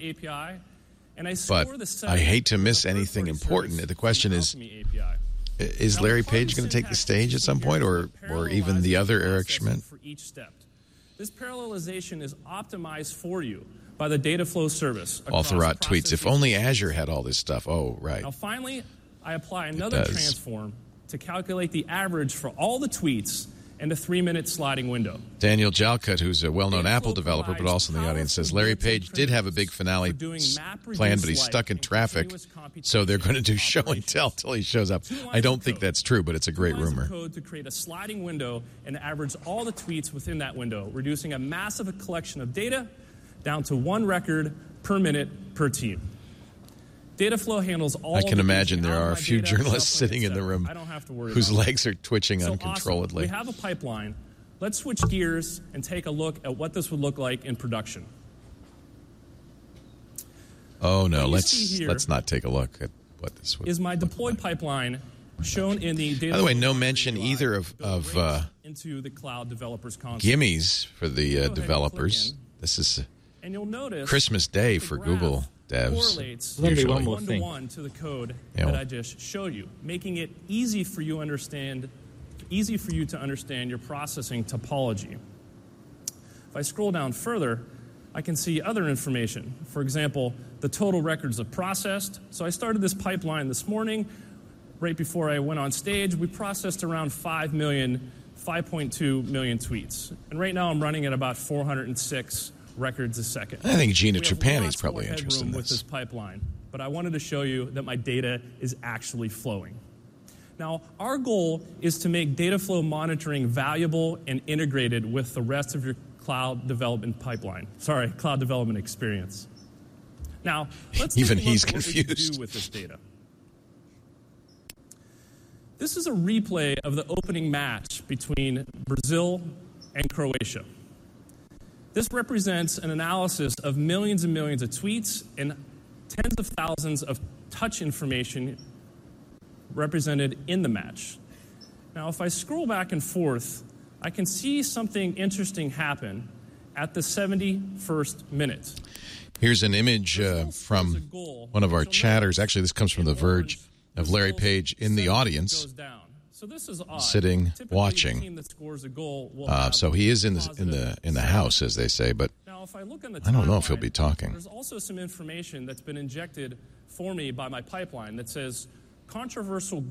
But I hate to miss anything important. The question is Larry Page going to take the stage at some point, or even the other Eric Schmidt? This parallelization is optimized for you by the data flow service. Authorot tweets, if only Azure had all this stuff. Oh, right. Now, finally, I apply another transform to calculate the average for all the tweets and a 3-minute sliding window. Daniel Jalkut, who's a well-known Apple developer, but also in the audience, says Larry Page did have a big finale planned, but he's stuck in traffic, so they're going to do show and tell till he shows up. I don't think that's true, but it's a great rumor. Code to create a sliding window and average all the tweets within that window, reducing a massive collection of data down to 1 record per minute per team. Data flow handles all. I can imagine there are a few journalists sitting in the room whose legs are twitching uncontrollably. Awesome. We have a pipeline. Let's switch gears and take a look at what this would look like in production. Oh no, let's not take a look at what this would. Is my deployed pipeline shown in the data? By the way, no mention either of into the cloud developers console. Gimmies for the developers. This is Christmas Day for Google devs. Correlates one more thing. 1-to-1 to the code that I just showed you, making it easy for you to understand your processing topology. If I scroll down further, I can see other information. For example, the total records of processed. So I started this pipeline this morning. Right before I went on stage, we processed around 5.2 million tweets. And right now I'm running at about 406 records a second. I think Gina Trapani's probably interested in with this pipeline. but I wanted to show you that my data is actually flowing. Now, our goal is to make data flow monitoring valuable and integrated with the rest of your cloud development experience. Now, let's take a look at what we can do with this data. This is a replay of the opening match between Brazil and Croatia. This represents an analysis of millions and millions of tweets and tens of thousands of touch information represented in the match. Now, if I scroll back and forth, I can see something interesting happen at the 71st minute. Here's an image from one of our chatters. Actually, this comes from The Verge, of Larry Page in the audience, sitting, watching. So he is in the house, as they say, but I don't know if he'll be talking. There's also some information that's been injected for me by my pipeline that says controversial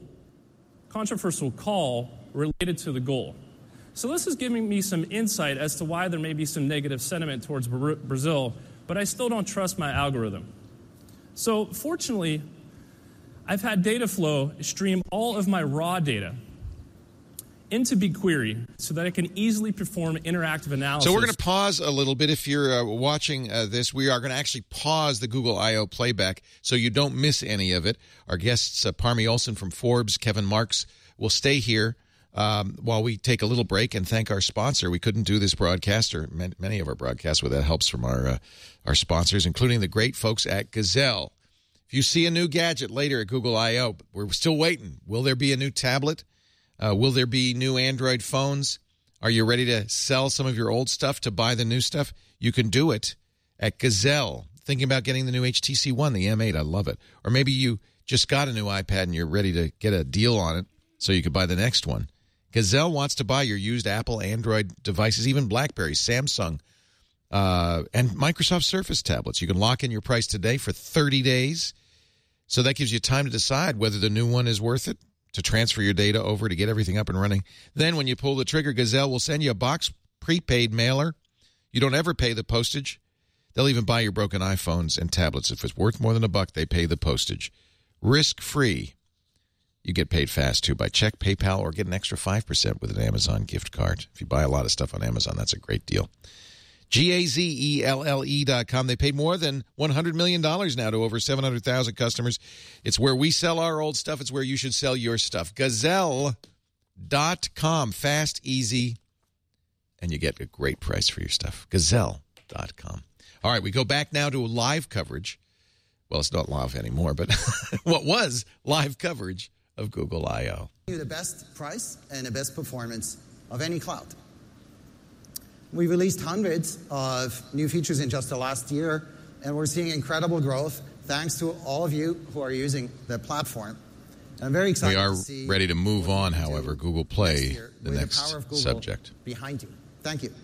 call related to the goal. So this is giving me some insight as to why there may be some negative sentiment towards Brazil, but I still don't trust my algorithm. So fortunately, I've had Dataflow stream all of my raw data into BigQuery so that I can easily perform interactive analysis. So we're going to pause a little bit. If you're watching this, we are going to actually pause the Google I.O. playback so you don't miss any of it. Our guests, Parmi Olson from Forbes, Kevin Marks, will stay here while we take a little break and thank our sponsor. We couldn't do this broadcast or many of our broadcasts without helps from our sponsors, including the great folks at Gazelle. If you see a new gadget later at Google I.O., we're still waiting. Will there be a new tablet? Will there be new Android phones? Are you ready to sell some of your old stuff to buy the new stuff? You can do it at Gazelle. Thinking about getting the new HTC One, the M8. I love it. Or maybe you just got a new iPad and you're ready to get a deal on it so you could buy the next one. Gazelle wants to buy your used Apple, Android devices, even BlackBerry, Samsung, and Microsoft Surface tablets. You can lock in your price today for 30 days. So that gives you time to decide whether the new one is worth it, to transfer your data over, to get everything up and running. Then when you pull the trigger, Gazelle will send you a box prepaid mailer. You don't ever pay the postage. They'll even buy your broken iPhones and tablets. If it's worth more than $1, they pay the postage. Risk-free. You get paid fast, too, by check, PayPal, or get an extra 5% with an Amazon gift card. If you buy a lot of stuff on Amazon, that's a great deal. GAZELLE.com. They paid more than $100 million now to over 700,000 customers. It's where we sell our old stuff. It's where you should sell your stuff. Gazelle.com. Fast, easy, and you get a great price for your stuff. Gazelle.com. All right, we go back now to live coverage. Well, it's not live anymore, but what was live coverage of Google I.O. The best price and the best performance of any cloud. We released hundreds of new features in just the last year, and we're seeing incredible growth thanks to all of you who are using the platform. And I'm very excited to see. We are ready to move on, however, Google Play, the next subject. Behind you. Thank you.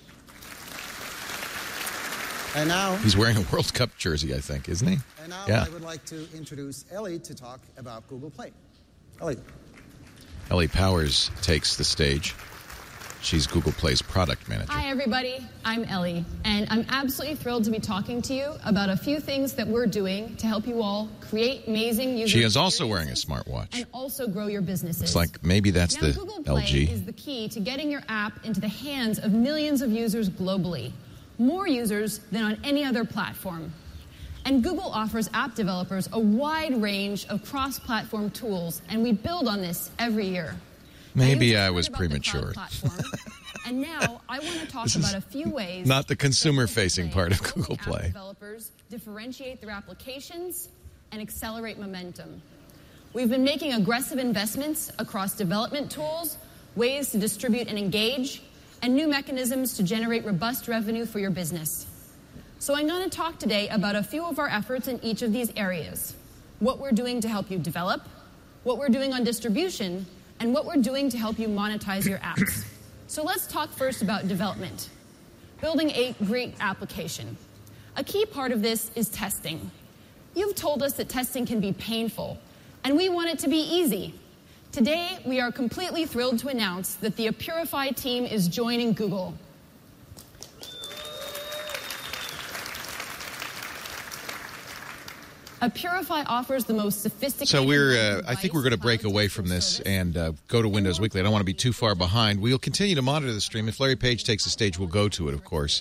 And now he's wearing a World Cup jersey, I think, isn't he? And now yeah. I would like to introduce Ellie to talk about Google Play. Ellie. Ellie Powers takes the stage. She's Google Play's product manager. Hi, everybody. I'm Ellie, and I'm absolutely thrilled to be talking to you about a few things that we're doing to help you all create amazing user She is also wearing a smartwatch. And also grow your businesses. It's like maybe that's the Google Play LG. Is the key to getting your app into the hands of millions of users globally. More users than on any other platform. And Google offers app developers a wide range of cross-platform tools, and we build on this every year. Maybe I was premature. And now I want to talk about a few ways. Not the consumer-facing part of Google Play. App developers differentiate their applications and accelerate momentum. We've been making aggressive investments across development tools, ways to distribute and engage, and new mechanisms to generate robust revenue for your business. So I'm going to talk today about a few of our efforts in each of these areas. What we're doing to help you develop, what we're doing on distribution, and what we're doing to help you monetize your apps. So let's talk first about development. Building a great application. A key part of this is testing. You've told us that testing can be painful, and we want it to be easy. Today, we are completely thrilled to announce that the Apurify team is joining Google. Purify offers the most sophisticated... So I think we're going to break away from this and go to Windows Weekly. I don't want to be too far behind. We'll continue to monitor the stream. If Larry Page takes the stage, we'll go to it, of course.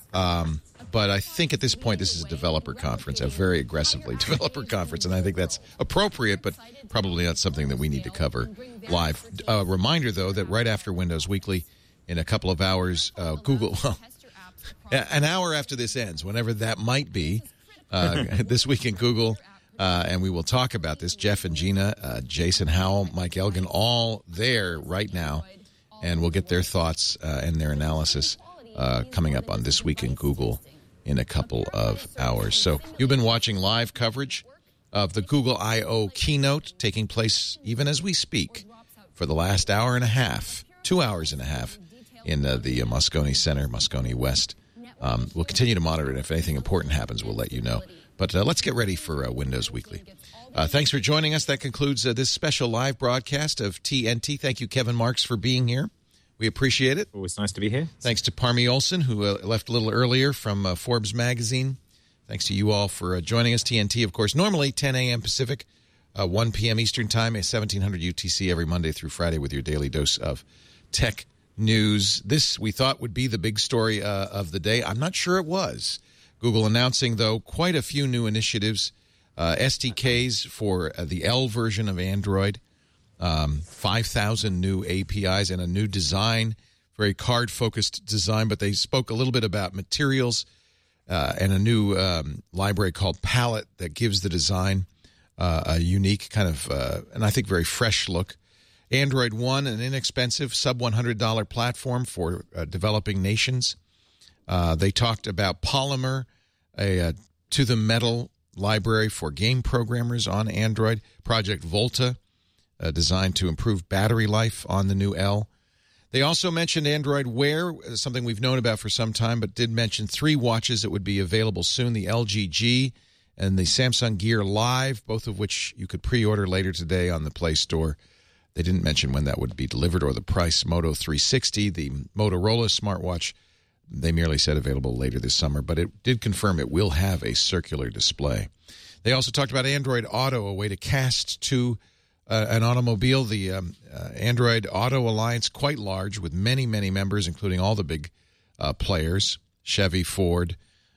But I think at this point, this is a developer conference, a very aggressively developer conference, and I think that's appropriate, but probably not something that we need to cover live. A reminder, though, that right after Windows Weekly, in a couple of hours, Google, an hour after this ends, whenever that might be, This Week in Google, and we will talk about this. Jeff and Gina, Jason Howell, Mike Elgin, all there right now, and we'll get their thoughts and their analysis coming up on This Week in Google in a couple of hours. So you've been watching live coverage of the Google I/O keynote taking place even as we speak for the last hour and a half, 2 hours and a half in the Moscone Center, Moscone West. We'll continue to monitor it. If anything important happens, we'll let you know. But let's get ready for Windows Weekly. Thanks for joining us. That concludes this special live broadcast of TNT. Thank you, Kevin Marks, for being here. We appreciate it. Always nice to be here. Thanks to Parmi Olson, who left a little earlier from Forbes magazine. Thanks to you all for joining us. TNT, of course, normally 10 a.m. Pacific, 1 p.m. Eastern Time, 1700 UTC every Monday through Friday with your daily dose of tech news. This, we thought, would be the big story of the day. I'm not sure it was. Google announcing, though, quite a few new initiatives, SDKs for the L version of Android, 5,000 new APIs, and a new design, very card-focused design, but they spoke a little bit about materials and a new library called Palette that gives the design a unique kind of, and I think very fresh look. Android One, an inexpensive sub-$100 platform for developing nations. They talked about Polymer, a To the Metal library for game programmers on Android. Project Volta, designed to improve battery life on the new L. They also mentioned Android Wear, something we've known about for some time, but did mention 3 watches that would be available soon, the LG G and the Samsung Gear Live, both of which you could pre-order later today on the Play Store. They didn't mention when that would be delivered or the price. Moto 360, the Motorola smartwatch, they merely said available later this summer, but it did confirm it will have a circular display. They also talked about Android Auto, a way to cast to an automobile. The Android Auto Alliance, quite large, with many, many members, including all the big players, Chevy, Ford,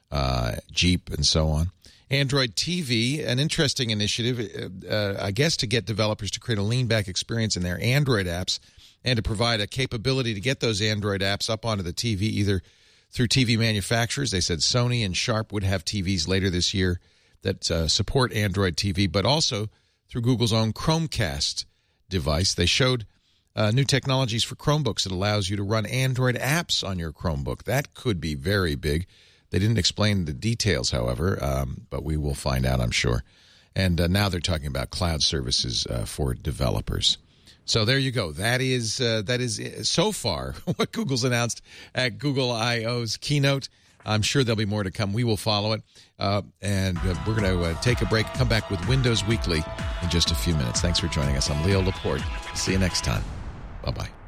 Jeep, and so on. Android TV, an interesting initiative, I guess, to get developers to create a lean-back experience in their Android apps and to provide a capability to get those Android apps up onto the TV, either through TV manufacturers. They said Sony and Sharp would have TVs later this year that support Android TV, but also through Google's own Chromecast device. They showed new technologies for Chromebooks that allows you to run Android apps on your Chromebook. That could be very big. They didn't explain the details, however, but we will find out, I'm sure. And now they're talking about cloud services for developers. So there you go. That is so far what Google's announced at Google I/O's keynote. I'm sure there'll be more to come. We will follow it. And we're going to take a break, come back with Windows Weekly in just a few minutes. Thanks for joining us. I'm Leo Laporte. See you next time. Bye-bye.